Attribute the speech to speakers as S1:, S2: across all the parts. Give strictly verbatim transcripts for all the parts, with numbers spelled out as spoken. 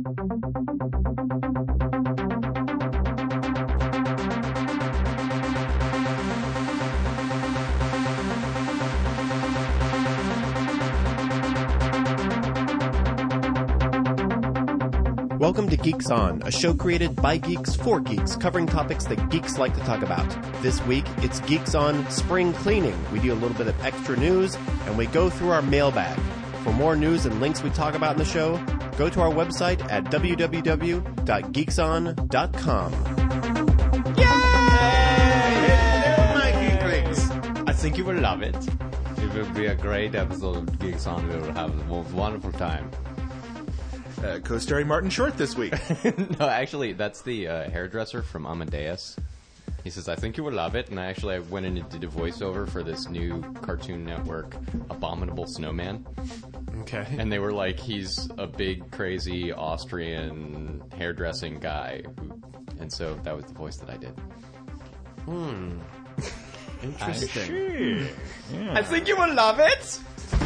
S1: Welcome to Geeks On, a show created by geeks for geeks, covering topics that geeks like to talk about. This week, it's Geeks On Spring Cleaning. We do a little bit of extra news, and we go through our mailbag. For more news and links we talk about in the show, go to our website at w w w dot geeks on dot com.
S2: Yay! Hello, my geeklings!
S3: I think you will love it.
S2: It will be a great episode of Geeks On. We will have the most wonderful time.
S4: Uh, co-starring Martin Short this week.
S3: No, actually, that's the uh, hairdresser from Amadeus. He says, I think you will love it. And I actually I went in and did a voiceover for this new Cartoon Network Abominable Snowman.
S1: Okay.
S3: And they were like, he's a big, crazy Austrian hairdressing guy. Who, and so that was the voice that I did.
S1: Hmm. Interesting.
S4: I, see. Yeah.
S3: I think you will love it!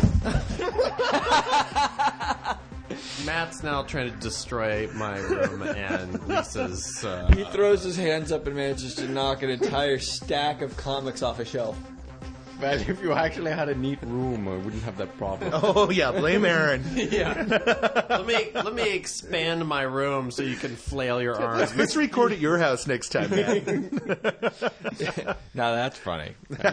S1: Matt's now trying to destroy my room and Lisa's... Uh,
S5: he throws his hands up and manages to knock an entire stack of comics off a shelf.
S3: But if you actually had a neat room, I wouldn't have that problem.
S4: Oh, yeah, blame Aaron.
S1: Yeah. let me let me expand my room so you can flail your arms.
S4: Let's record at your house next time, man.
S5: Now that's funny.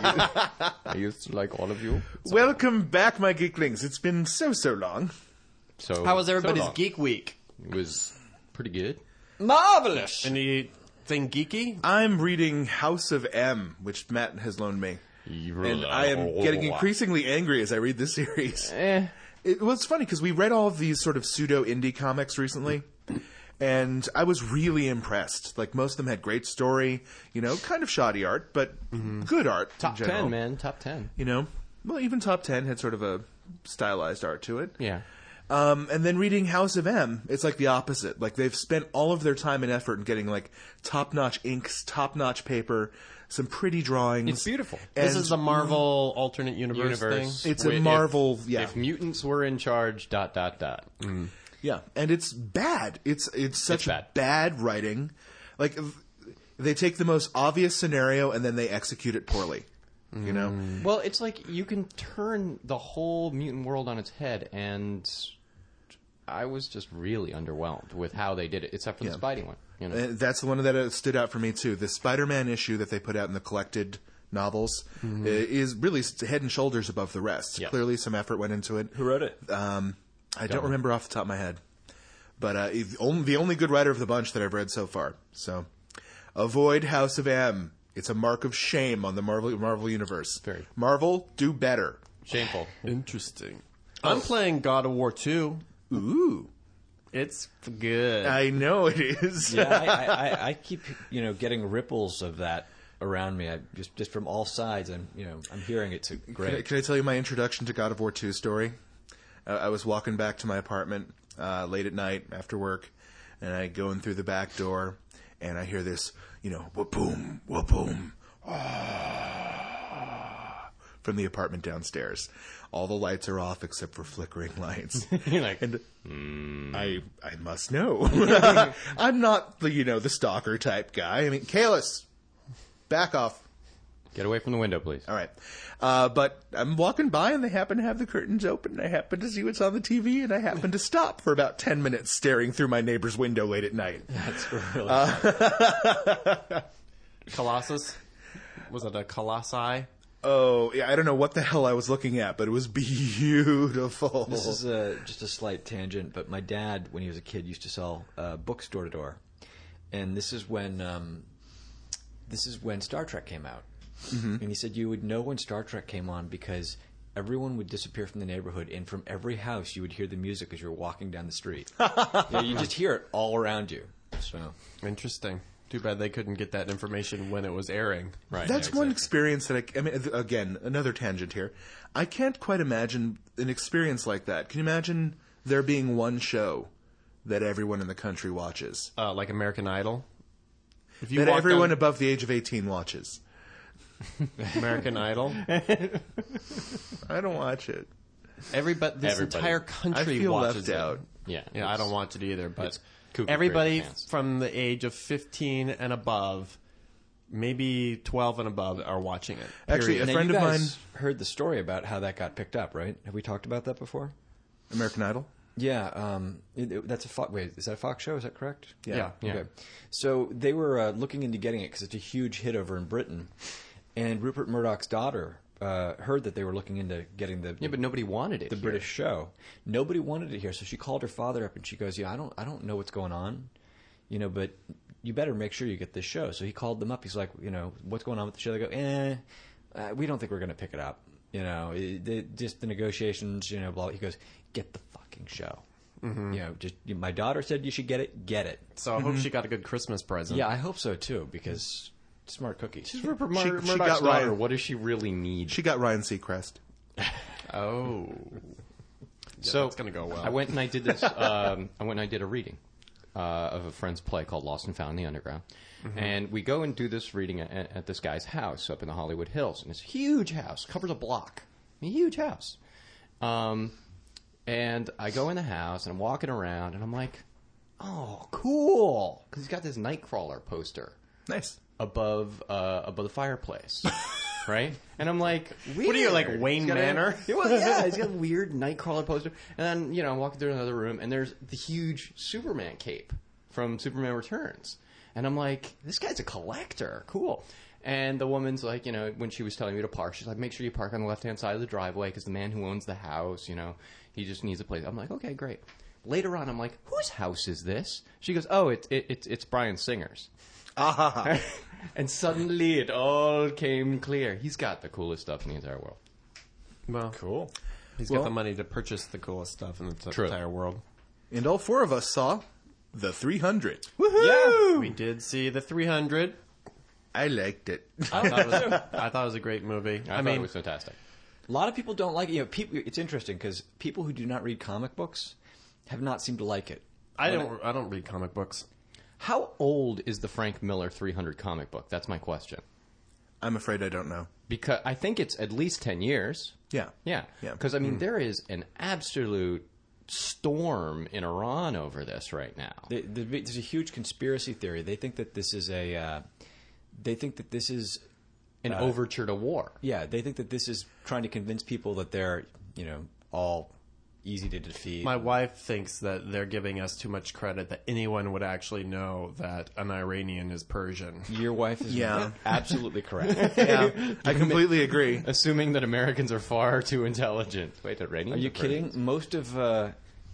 S3: I used to like all of you.
S4: Welcome back, my geeklings. It's been so, so long.
S3: So
S1: How was everybody's
S3: so long.
S1: Geek Week?
S3: It was pretty good.
S5: Marvelous!
S1: Anything geeky?
S4: I'm reading House of M, which Matt has loaned me. And I am getting increasingly angry as I read this series.
S3: Eh.
S4: It was funny because we read all of these sort of pseudo-indie comics recently, and I was really impressed. Like, most of them had great story, you know, kind of shoddy art, but mm-hmm. good art
S3: Top
S4: in general.
S3: ten, man. Top ten.
S4: You know? Well, even Top ten had sort of a stylized art to it.
S3: Yeah.
S4: Um, and then reading House of M, it's like the opposite. Like, they've spent all of their time and effort in getting, like, top-notch inks, top-notch paper, some pretty drawings.
S3: It's beautiful.
S4: And
S1: This is a Marvel alternate universe,
S3: Universe.
S1: thing?
S4: It's a
S3: If-
S4: Marvel, yeah.
S3: If mutants were in charge, dot, dot, dot. Mm.
S4: Yeah, and it's bad. It's it's such
S3: It's bad.
S4: bad writing. Like, they take the most obvious scenario and then they execute it poorly. You know?
S3: Well, it's like you can turn the whole mutant world on its head, and I was just really underwhelmed with how they did it, except for
S4: Yeah.
S3: the Spidey one. You know?
S4: And that's the one that uh, stood out for me, too. The Spider-Man issue that they put out in the collected novels uh, is really head and shoulders above the rest.
S3: Yeah.
S4: Clearly some effort went into it.
S5: Who wrote it?
S4: Um, I don't
S3: Don't.
S4: remember off the top of my head. But uh, the only, the only good writer of the bunch that I've read so far. So, avoid House of M. It's a mark of shame on the Marvel Marvel universe.
S3: Very.
S4: Marvel, do better.
S3: Shameful.
S1: Interesting. I'm playing God of War two.
S4: Ooh.
S1: It's good.
S4: I know it is.
S5: Yeah, I, I, I keep you know getting ripples of that around me. I just just from all sides. I'm you know I'm hearing it's a great.
S4: Can I, can I tell you my introduction to God of War two story? Uh, I was walking back to my apartment uh, late at night after work, and I go in through the back door, and I hear this, you know, wha-boom, wha-boom, ah, from the apartment downstairs. All the lights are off except for flickering lights.
S3: You're like,
S4: and I I must know. I'm not the, you know, the stalker type guy. I mean, Kalis, back off.
S3: get away from the window, please.
S4: All right. Uh, but I'm walking by and they happen to have the curtains open and I happen to see what's on the T V and I happen to stop for about ten minutes staring through my neighbor's window late at night.
S5: That's really.
S4: Uh,
S1: Colossus? Was it a Colossi?
S4: oh, yeah, I don't know what the hell I was looking at, but it was beautiful.
S5: This is a, just a slight tangent, but my dad, when he was a kid, used to sell uh, books door to door, and this is when um, this is when Star Trek came out, mm-hmm. and he said you would know when Star Trek came on because everyone would disappear from the neighborhood, and from every house you would hear the music as you were walking down the street. Yeah, you just hear it all around you. So
S1: Interesting. Too bad they couldn't get that information when it was airing.
S3: Right.
S4: That's
S3: yeah,
S4: one
S3: exactly.
S4: experience that I, I mean, again, another tangent here. I can't quite imagine an experience like that. Can you imagine there being one show that everyone in the country watches?
S1: Uh, like American Idol? If
S4: That
S1: walk
S4: everyone
S1: down-
S4: above the age of eighteen watches.
S1: American Idol?
S4: I don't watch it.
S1: Everybody, this
S3: Everybody.
S1: entire
S4: I
S1: country
S4: feel
S1: watches
S4: left
S1: it.
S4: out.
S3: Yeah,
S1: Yeah, I
S3: it's-
S1: don't watch it either, but
S3: it's Cougar
S1: everybody
S3: crazy fans.
S1: from the age of fifteen and above, maybe twelve and above, are watching it.
S4: Actually,
S1: Period.
S4: a
S5: Now,
S4: friend
S5: you
S4: of
S5: guys
S4: mine,
S5: heard the story about how that got picked up, right? Have we talked about that before?
S4: American Idol.
S5: Yeah, um, it, it- that's a Fox. Wait, is that a Fox show? Is that correct?
S1: Yeah.
S3: Yeah.
S5: Okay. So they were uh, looking into getting it because it's a huge hit over in Britain, and Rupert Murdoch's daughter uh, heard that they were looking into getting the
S3: Yeah, but nobody wanted it.
S5: the
S3: here.
S5: British show. Nobody wanted it here, so she called her father up and she goes, "Yeah, I don't, I don't know what's going on, you know, but you better make sure you get this show." So he called them up. He's like, "You know, what's going on with the show?" They go, "Eh, uh, we don't think we're going to pick it up. You know, it, it, just the negotiations. You know, blah." He goes, "Get the fucking show."
S1: Mm-hmm.
S5: You know, just my daughter said you should get it. Get it.
S1: So I hope she got a good Christmas present.
S5: Yeah, I hope so too because smart cookies.
S3: She's Rupert
S4: She-
S3: Mur-
S4: she
S3: Murdoch's
S4: got
S3: daughter.
S4: Ryan.
S3: What does she really need?
S4: She got Ryan Seacrest.
S1: Oh. Yeah,
S3: so
S1: that's gonna go well.
S3: I went and I did this. um, I went and I did a reading uh, of a friend's play called Lost and Found in the Underground,
S1: Mm-hmm.
S3: and we go and do this reading at, at this guy's house up in the Hollywood Hills, and it's a huge house, covers a block, a huge house. Um, and I go in the house and I'm walking around and I'm like, oh, cool, because he's got this Nightcrawler poster
S4: Nice.
S3: above uh, above the fireplace, right? And I'm like, weird.
S1: What are you, like, Wayne
S3: He's got a-
S1: Manor?
S3: Yeah, well, yeah, he's got a weird Nightcrawler poster. And then, you know, I'm walking through another room, and there's the huge Superman cape from Superman Returns. And I'm like, this guy's a collector. Cool. And the woman's like, you know, when she was telling me to park, she's like, make sure you park on the left-hand side of the driveway because the man who owns the house, you know, he just needs a place. I'm like, okay, great. Later on, I'm like, whose house is this? She goes, oh, it's it, it's it's Brian Singer's.
S4: Ah,
S3: And suddenly it all came clear. He's got the coolest stuff in the entire world.
S1: Well,
S5: Cool.
S1: he's
S4: Well-
S1: got the money to purchase the coolest stuff in the t-
S3: True.
S1: entire world.
S4: and all four of us saw the three hundred.
S1: Yeah, we did see the three hundred.
S4: I liked it.
S1: I thought, it was, I thought it was a great movie.
S3: I,
S1: I,
S3: thought
S1: mean,
S3: it was fantastic.
S5: A lot of people don't like it. You know, people, it's interesting because people who do not read comic books have not seemed to like it.
S1: I don't. I don't read comic books.
S3: How old is the Frank Miller three hundred comic book? That's my question.
S4: I'm afraid I don't know.
S3: Because I think it's at least ten years.
S4: Yeah.
S3: Yeah.
S4: Yeah.
S3: Because, I mean, there is an absolute storm in Iran over this right now.
S5: They, there's a huge conspiracy theory. They think that this is a. Uh, they think that this is.
S3: An overture to war.
S5: Yeah, they think that this is trying to convince people that they're, you know, all easy to defeat.
S1: My wife thinks that they're giving us too much credit. That anyone would actually know that an Iranian is Persian.
S5: Your wife is
S4: Yeah.
S5: absolutely correct.
S4: Yeah, I completely agree.
S3: Assuming that Americans are far too intelligent. Wait, Iranians
S5: Are you
S3: are Persians?
S5: kidding? Most of uh,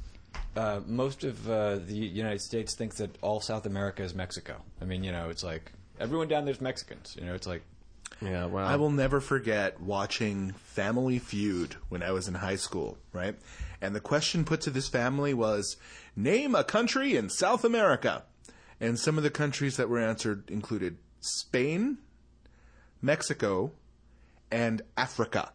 S5: uh, most of uh, the United States thinks that all South America is Mexico. I mean, you know, it's like everyone down there's Mexicans. You know, it's like
S1: Yeah, well,
S4: I will never forget watching Family Feud when I was in high school, right? And the question put to this family was, name a country in South America. And some of the countries that were answered included Spain, Mexico, and Africa.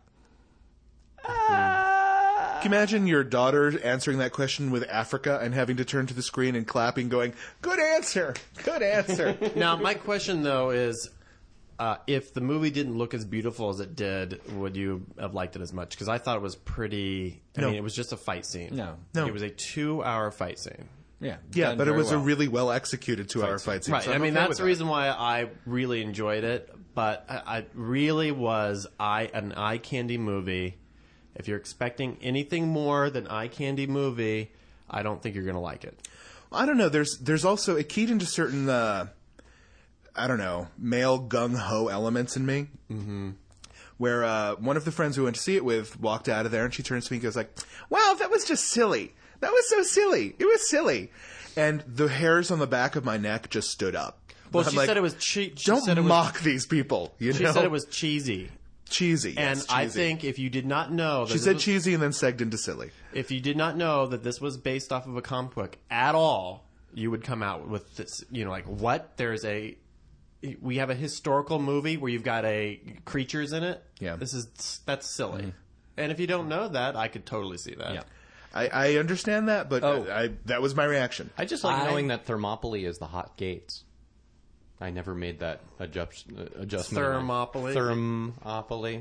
S4: Can you imagine your daughter answering that question with Africa and having to turn to the screen and clapping, going, good answer, good answer.
S1: Now, my question though is, uh, if the movie didn't look as beautiful as it did, would you have liked it as much? Because I thought it was pretty. I
S4: No.
S1: mean, it was just a fight scene.
S5: No.
S4: No.
S1: It was a two-hour fight scene.
S5: yeah,
S4: Yeah,
S5: done
S4: but it
S5: very
S4: was a
S5: well.
S4: really well executed two-hour fight scene.
S1: Right.
S4: so
S1: I
S4: I'm
S1: mean,
S4: okay
S1: that's
S4: with
S1: the
S4: that.
S1: reason why I really enjoyed it. But I, I really was I an eye candy movie. If you're expecting anything more than eye candy movie, I don't think you're going to like it.
S4: I don't know. There's there's also it keyed into certain uh, I don't know male gung ho elements in me. Mm-hmm. Where uh, one of the friends we went to see it with walked out of there, and she turns to me and goes like, "Wow, that was just silly. That was so silly. It was silly." And the hairs on the back of my neck just stood up.
S1: Well,
S4: I'm
S1: she
S4: like,
S1: said it was cheap.
S4: Don't
S1: said it was,
S4: mock these people. You
S1: She
S4: know,
S1: said it was cheesy.
S4: cheesy.
S1: And
S4: yes,
S1: I
S4: cheesy.
S1: think if you did not know that
S4: she
S1: this
S4: said
S1: was-
S4: cheesy and then segged into silly.
S1: if you did not know that this was based off of a comic book at all, you would come out with this, you know, like, what? There's a, we have a historical movie where you've got a creatures in it.
S4: Yeah.
S1: This is, that's silly. And if you don't know that, I could totally see that.
S5: Yeah.
S4: I, I understand that, but
S5: Oh.
S4: I, that was my reaction.
S3: I just like
S5: I-
S3: knowing that Thermopylae is the hot gates. I never made that adjust, uh, adjustment.
S1: Thermopylae?
S3: Thermopylae.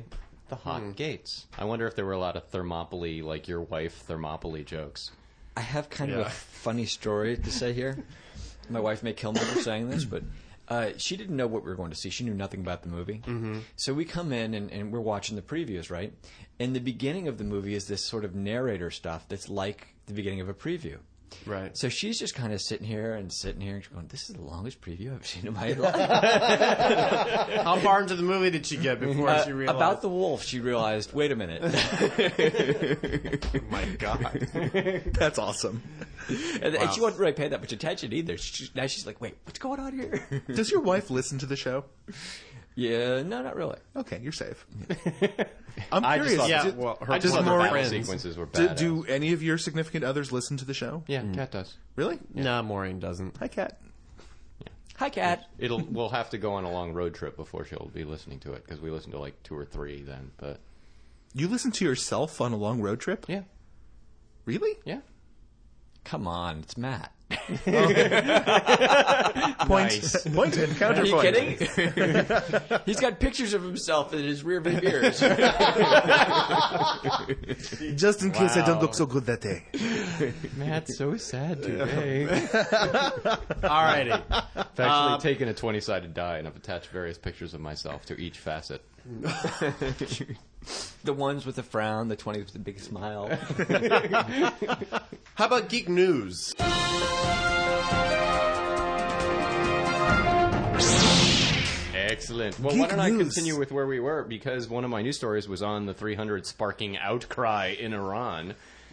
S3: The hot gates. I wonder if there were a lot of Thermopylae, like your wife Thermopylae jokes.
S5: I have kind of
S1: Yeah.
S5: a funny story to say here. My wife may kill me for saying this, but uh, she didn't know what we were going to see. She knew nothing about the movie. Mm-hmm. So we come in and, and we're watching the previews, right? And the beginning of the movie is this sort of narrator stuff that's like the beginning of a preview.
S1: Right.
S5: So she's just kind of sitting here and sitting here and she's going, this is the longest preview I've seen in my life.
S1: How far into the movie did she get before
S5: Uh,
S1: she realized?
S5: about the wolf, she realized, wait a minute.
S1: Oh my God.
S4: That's awesome.
S5: and, and she wasn't really paying that much attention either. She, now she's like, wait, what's going on here?
S4: Does your wife listen to the show?
S5: Yeah, no, not really.
S4: Okay, you're safe. I'm
S3: I just
S4: curious.
S3: thought,
S1: Yeah,
S4: do,
S1: well, her
S3: I just
S4: does
S3: thought the
S4: Maureen-
S3: battle
S1: friends-
S3: sequences were
S4: do,
S3: bad.
S4: do any of your significant others listen to the show?
S3: Yeah, Kat does.
S4: Really?
S1: No, Maureen doesn't.
S4: Hi, Kat.
S5: Hi, Kat.
S3: It'll. We'll have to go on a long road trip before she'll be listening to it because we listened to like two or three then. But
S4: You listen to yourself on a long road trip?
S3: yeah,
S4: Really?
S3: yeah.
S5: Come on, it's Matt.
S4: Point, point and
S5: Are
S4: counterpoint.
S5: you kidding? He's got pictures of himself in his rear view mirrors.
S4: Just in case I don't
S3: Wow.
S4: look so good that day.
S3: Matt's so sad today.
S1: Alrighty.
S3: I've actually taken a twenty-sided die and I've attached various pictures of myself to each facet.
S5: The ones with the frown, the twenty with the big smile.
S1: How about geek news?
S3: Excellent. Well,
S4: Geek
S3: why don't I
S4: news.
S3: continue with where we were? Because one of my news stories was on the three hundred sparking outcry in Iran.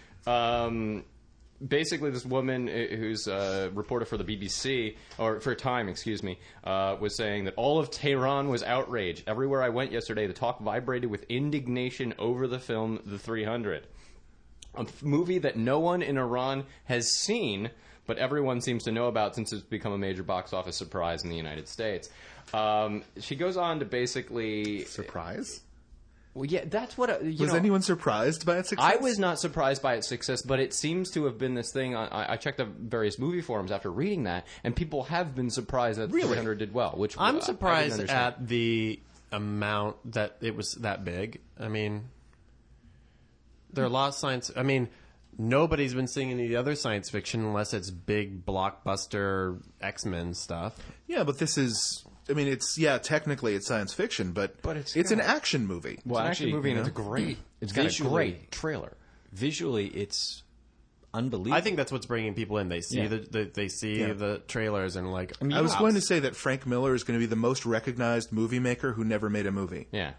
S3: Um, basically, this woman uh, who's a reporter for the B B C, or for Time, excuse me, uh, was saying that all of Tehran was outraged. Everywhere I went yesterday, the talk vibrated with indignation over the film The three hundred. A f- movie that no one in Iran has seen, but everyone seems to know about since it's become a major box office surprise in the United States. Um, she goes on to basically...
S4: Surprise?
S3: Well, yeah, that's what... I- You
S4: Was
S3: know,
S4: anyone surprised by its success?
S3: I was not surprised by its success, but it seems to have been this thing. I, I checked the various movie forums after reading that, and people have been surprised that
S4: Really?
S3: three hundred did well, which uh, I
S1: I'm
S3: didn't
S1: surprised
S3: understand.
S1: at the amount that it was that big. I mean, there are a lot of science. I mean, nobody's been seeing any other science fiction unless it's big blockbuster X-Men stuff.
S4: Yeah, but this is... I mean, it's... Yeah, technically it's science fiction, but,
S3: But it's
S4: it's an
S3: got-
S4: action movie.
S3: It's an action
S5: actually,
S3: movie, and
S5: you
S3: it's
S5: know,
S3: great. It's got a
S5: visually-
S3: great trailer.
S5: Visually, it's unbelievable.
S1: I think that's what's bringing people in. They see
S5: Yeah.
S1: the, the they see
S4: Yeah.
S1: the trailers and like.
S5: I mean,
S4: I was
S5: wow.
S4: going to say that Frank Miller is going to be the most recognized movie maker who never made a movie.
S3: Yeah.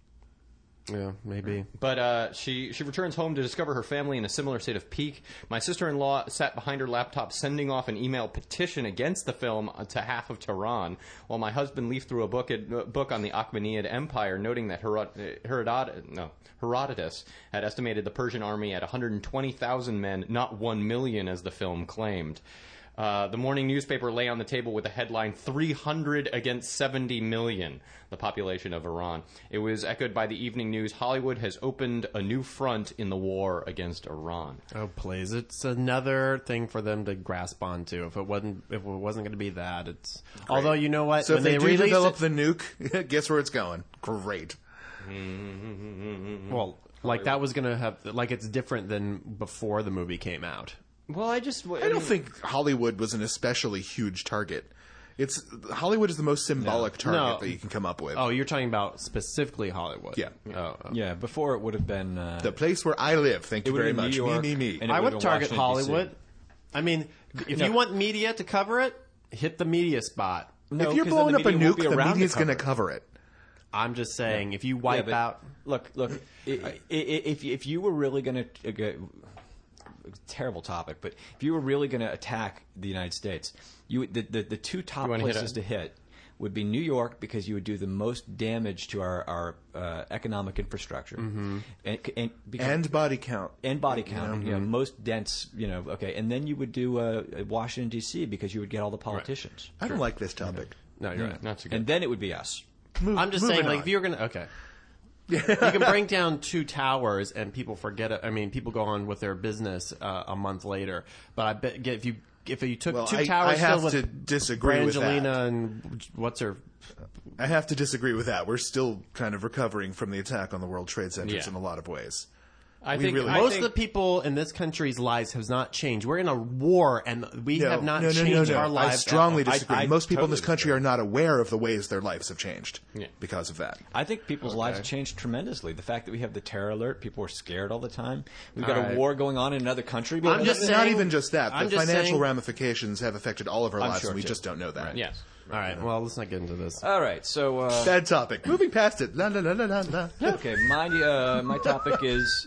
S1: Yeah, maybe.
S3: But uh, she she returns home to discover her family in a similar state of pique. My sister-in-law sat behind her laptop sending off an email petition against the film to half of Tehran, while my husband leafed through a book a book on the Achaemenid Empire, noting that Herod, Herodot, no, Herodotus had estimated the Persian army at one hundred twenty thousand men, not one million as the film claimed. Uh, the morning newspaper lay on the table with the headline three hundred against seventy million, the population of Iran. It was echoed by the evening news. Hollywood has opened a new front in the war against Iran.
S1: Oh, please! It's another thing for them to grasp onto. If it wasn't, if it wasn't going to be that, it's. Although you know what,
S4: So
S1: when
S4: if they, do
S1: released
S4: develop
S1: it,
S4: the nuke, guess where it's going? Great.
S1: well, like that was going to have, like it's different than before the movie came out.
S3: Well, I just...
S4: I don't think Hollywood was an especially huge target. It's Hollywood is the most symbolic target
S1: No.
S4: that you can come up with.
S1: Oh, you're talking about specifically Hollywood.
S4: Yeah.
S1: Oh, oh.
S5: Yeah, before it would have been. Uh,
S4: The place where I live. Thank
S5: It
S4: you
S5: would
S4: very
S5: have been
S4: much.
S5: New York,
S4: me, me, me.
S5: and it
S1: I
S5: would
S1: would
S5: have been
S1: target
S5: Washington, D C.
S1: Hollywood. I mean, if
S5: No.
S1: you want media to cover it, hit the media spot.
S5: No,
S4: if you're
S5: 'cause then
S4: blowing
S5: the
S4: up a
S5: media won't
S4: nuke,
S5: be
S4: the
S5: around to
S4: media's going to
S5: cover
S4: cover it.
S1: I'm just saying, if you
S5: Yeah,
S1: wipe
S5: but
S1: out,
S5: Look, look. i- i- if if you were really going to. Terrible topic, but if you were really going to attack the United States, you the the, the two top
S3: You wanna hit
S5: places
S3: it?
S5: to hit would be New York because you would do the most damage to our our uh, economic infrastructure,
S1: Mm-hmm.
S5: and and, because,
S4: And body count.
S5: and body count, you know,
S1: mm-hmm.
S5: most dense, you know, okay, and then you would do uh, Washington D C because you would get all the politicians,
S4: I don't like this topic.
S1: no, you're right.
S3: Not so good.
S5: and then it would be us.
S4: Move-
S1: I'm just
S4: moving
S1: saying, like,
S4: on.
S1: if you're gonna, okay, you can bring down two towers and people forget it. I mean, people go on with their business uh, a month later. But I bet if you if you took
S4: Well,
S1: two
S4: I-
S1: towers
S4: I have
S1: filled
S4: to
S1: with
S4: disagree with
S1: Brangelina
S4: that.
S1: and what's her
S4: I have to disagree with that. We're still kind of recovering from the attack on the World Trade Centers
S3: Yeah.
S4: in a lot of ways.
S3: I
S4: We
S3: think
S4: really-
S3: I
S1: Most
S3: think,
S1: of the people in this country's lives have not changed. We're in a war, and we
S4: No,
S1: have not
S4: no, no,
S1: changed
S4: no, no.
S1: our lives.
S4: I strongly
S1: at all.
S4: disagree.
S5: I- I
S4: Most people in
S5: totally
S4: this country are not aware of the ways their lives have changed
S3: Yeah.
S4: because of that.
S5: I think people's lives have changed tremendously. The fact that we have the terror alert, people are scared all the time. We've got
S1: All
S5: a
S1: right.
S5: war going on in another country.
S1: I'm just
S4: It's
S1: saying-
S4: not even just that.
S1: I'm
S4: The
S1: just
S4: financial
S1: saying-
S4: ramifications have affected all of our
S5: I'm
S4: lives,
S5: sure
S4: and we
S5: too.
S4: just don't know that.
S3: yes.
S1: All right, well, let's not get into this.
S5: All right, so uh,
S4: Bad topic. Moving past it. La, la, la, la, la, la.
S5: okay, my uh, my topic is.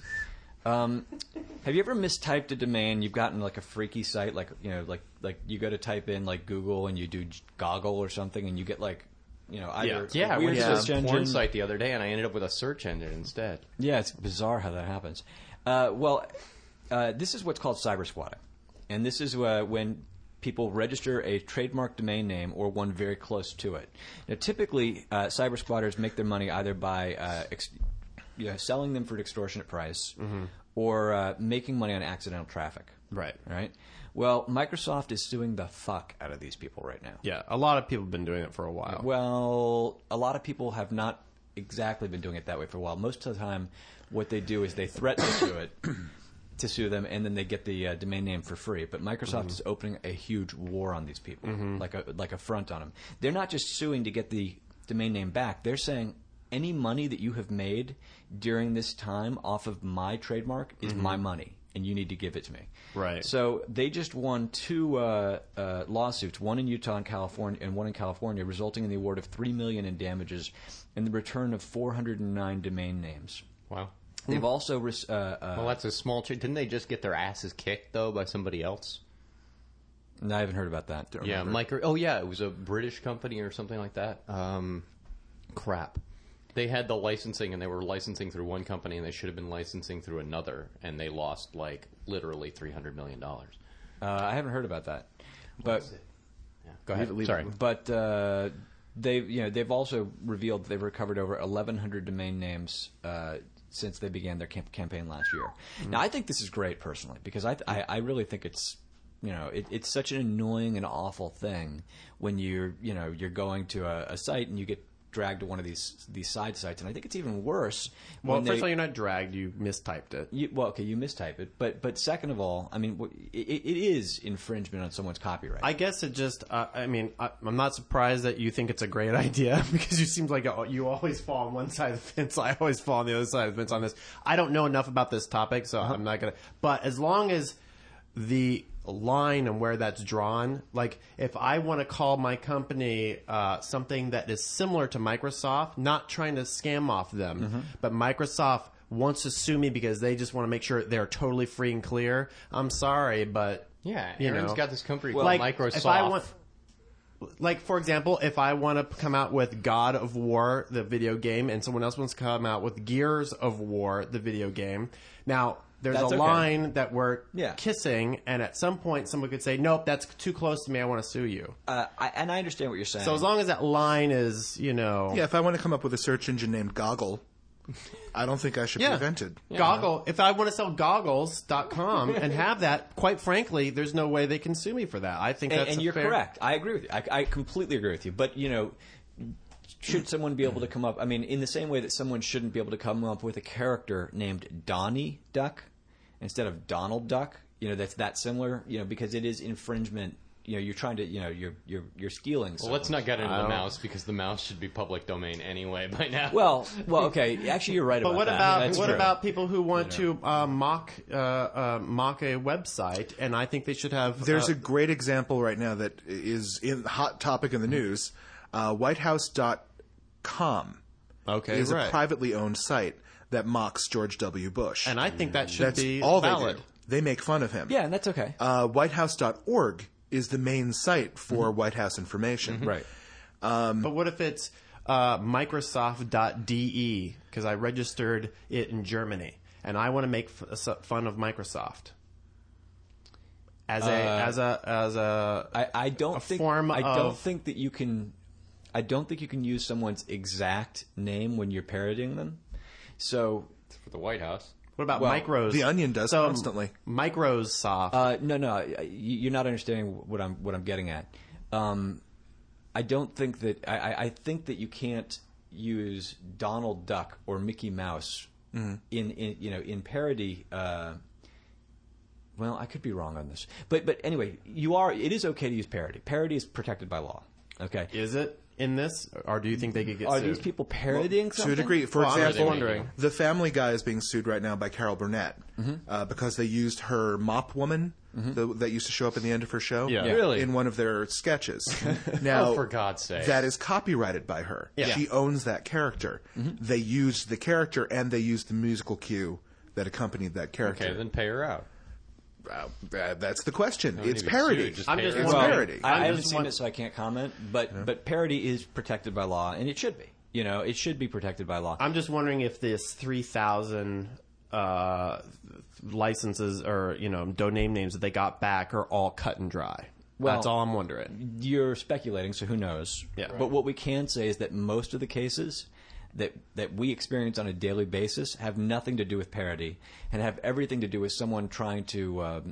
S5: Um, have you ever mistyped a domain? You've gotten like a freaky site, like you know, like like you go to type in like Google and you do j- goggle or something, and you get like, you know, either
S3: Yeah, I
S5: a weird
S3: went to
S5: search
S3: this porn
S5: engine.
S3: site the other day, and I ended up with a search engine instead.
S5: Yeah, it's bizarre how that happens. Uh, well, uh, this is what's called cyber squatting, and this is uh, when people register a trademark domain name or one very close to it. Now, typically, uh, cyber squatters make their money either by uh, ex- you know, selling them for an extortionate price or uh, making money on accidental traffic.
S1: Right.
S5: Right. Well, Microsoft is suing the fuck out of these people right now.
S1: Yeah, a lot of people have been doing it for a while.
S5: Well, a lot of people have not exactly been doing it that way for a while. Most of the time, what they do is they threaten to sue it, to sue them, and then they get the uh, domain name for free. But Microsoft
S1: Mm-hmm.
S5: is opening a huge war on these people, like a like a front on them. They're not just suing to get the domain name back. They're saying any money that you have made during this time off of my trademark is my money, and you need to give it to me.
S1: Mm-hmm. Right.
S5: So they just won two uh, uh, lawsuits, one in Utah and California, and one in California, resulting in the award of three million dollars in damages and the return of four hundred nine domain names.
S3: Wow.
S5: They've also re- uh, uh,
S3: Well, that's a small. Ch- Didn't they just get their asses kicked though by somebody else?
S5: no, I haven't heard about that.
S3: Yeah, micro. Oh, yeah, it was a British company or something like that. Um, crap. They had the licensing, and they were licensing through one company, and they should have been licensing through another, and they lost like literally three hundred million dollars.
S5: Uh, I haven't heard about that, but
S3: Yeah. Go ahead. Sorry.
S5: but uh, they you know they've also revealed that they've recovered over eleven hundred domain names uh, since they began their camp- campaign last year. Now, I think this is great personally because I I, I really think it's. You know, it, it's such an annoying and awful thing when you're, you know, you're going to a, a site and you get dragged to one of these these side sites, and I think it's even worse.
S1: well,
S5: when
S1: first
S5: they,
S1: of all, you're not dragged. You mistyped it.
S5: you, well, okay, you mistype it, but but second of all, I mean, wh- it, it is infringement on someone's copyright.
S1: I guess it just, uh, I mean, I, I'm not surprised that you think it's a great idea because you seem like a, you always fall on one side of the fence. I always fall on the other side of the fence on this. I don't know enough about this topic, so I'm not going to. But as long as the line and where that's drawn, like if I want to call my company uh, something that is similar to Microsoft, not trying to scam off them, but Microsoft wants to sue me because they just want to make sure they're totally free and clear, I'm sorry, but
S3: Yeah,
S1: you
S3: Aaron's
S1: know.
S3: got this company
S1: Like,
S3: called Microsoft.
S1: if I want, like for example, if I want to come out with God of War, the video game, and someone else wants to come out with Gears of War, the video game, now there's
S5: That's
S1: a
S5: okay.
S1: line that we're
S5: Yeah.
S1: kissing, and at some point someone could say, "Nope, that's too close to me. I want to sue you."
S5: uh, I, and I understand what you're saying.
S1: So as long as that line is, you know,
S4: Yeah, if I want to come up with a search engine named Goggle, I don't think I should
S1: Yeah.
S4: prevent it.
S1: Goggle. If I want to sell goggles dot com and have that, quite frankly, there's no way they can sue me for that. I think
S5: and,
S1: that's
S5: and
S1: a
S5: you're
S1: fair-
S5: correct. I agree with you. I, I completely agree with you. But you know, should someone be able to come up? I mean, in the same way that someone shouldn't be able to come up with a character named Donnie Duck instead of Donald Duck. You know, that's that similar. You know, because it is infringement. You know, you're trying to. You know, you're you're you're stealing.
S3: Well, let's not get into
S1: I
S3: the
S1: don't-
S3: mouse because the mouse should be public domain anyway by now.
S5: Well, well, okay. Actually, you're right
S1: But
S5: about
S1: what
S5: that.
S1: about
S5: That's
S1: what
S5: true.
S1: about people who want to uh, mock uh, uh, mock a website? And I think they should have.
S4: There's
S1: uh,
S4: a great example right now that is in hot topic in the news. Uh, White House dot com
S1: okay,
S4: is
S1: right.
S4: a privately owned site that mocks George W. Bush.
S1: and I think that should
S4: That's
S1: be
S4: all
S1: valid.
S4: they do. They make fun of him.
S5: Yeah, and that's okay.
S4: Uh, White House dot org is the main site for White House information.
S5: Right.
S1: But what if it's uh, Microsoft dot D E because I registered it in Germany and I want to make f- fun of Microsoft as a as a as a
S5: I, I don't
S1: a
S5: think
S1: form
S5: I don't
S1: of-
S5: think that you can I don't think you can use someone's exact name when you're parodying them. So
S3: for the White House.
S1: what about
S5: well,
S1: Micros?
S4: The Onion does
S1: so,
S4: constantly.
S1: Microsoft.
S5: uh, no, no, you- you're not understanding what I'm what I'm getting at. Um, I don't think that I, I- I think that you can't use Donald Duck or Mickey Mouse in, in you know in parody. Uh, well, I could be wrong on this, but but anyway, you are. It is okay to use parody. Parody is protected by law. Okay.
S1: Is it in this, or do you think they could get
S5: Are
S1: sued?
S5: these people parodying
S4: To
S5: something?
S4: a degree. For
S1: Well, I'm just
S4: example,
S1: wondering.
S4: The Family Guy is being sued right now by Carol Burnett uh, because they used her mop woman the, that used to show up in the end of her show
S1: Yeah.
S5: Yeah.
S3: Really?
S4: in one of their sketches. Now,
S3: Oh, for God's sake.
S4: that is copyrighted by her.
S1: Yeah.
S4: She owns that character. They used the character and they used the musical cue that accompanied that character.
S3: Okay, then pay her out.
S4: Uh, uh, that's the question.
S3: need
S4: It's
S3: to get
S4: parody.
S3: sued, just
S1: I'm
S3: pay
S1: just
S3: her
S4: It's
S3: out.
S1: wondering-
S4: parody.
S5: I, I
S1: I'm
S5: haven't
S1: just
S5: seen
S1: won-
S5: it, so I can't comment. But but parody is protected by law, and it should be. You know, it should be protected by law.
S1: I'm just wondering if this three thousand uh, licenses or you know domain names that they got back are all cut and dry.
S5: Well-
S1: That's all I'm wondering.
S5: You're speculating, so who knows?
S1: Yeah.
S5: But what we can say is that most of the cases that that we experience on a daily basis have nothing to do with parody, and have everything to do with someone trying to. Um,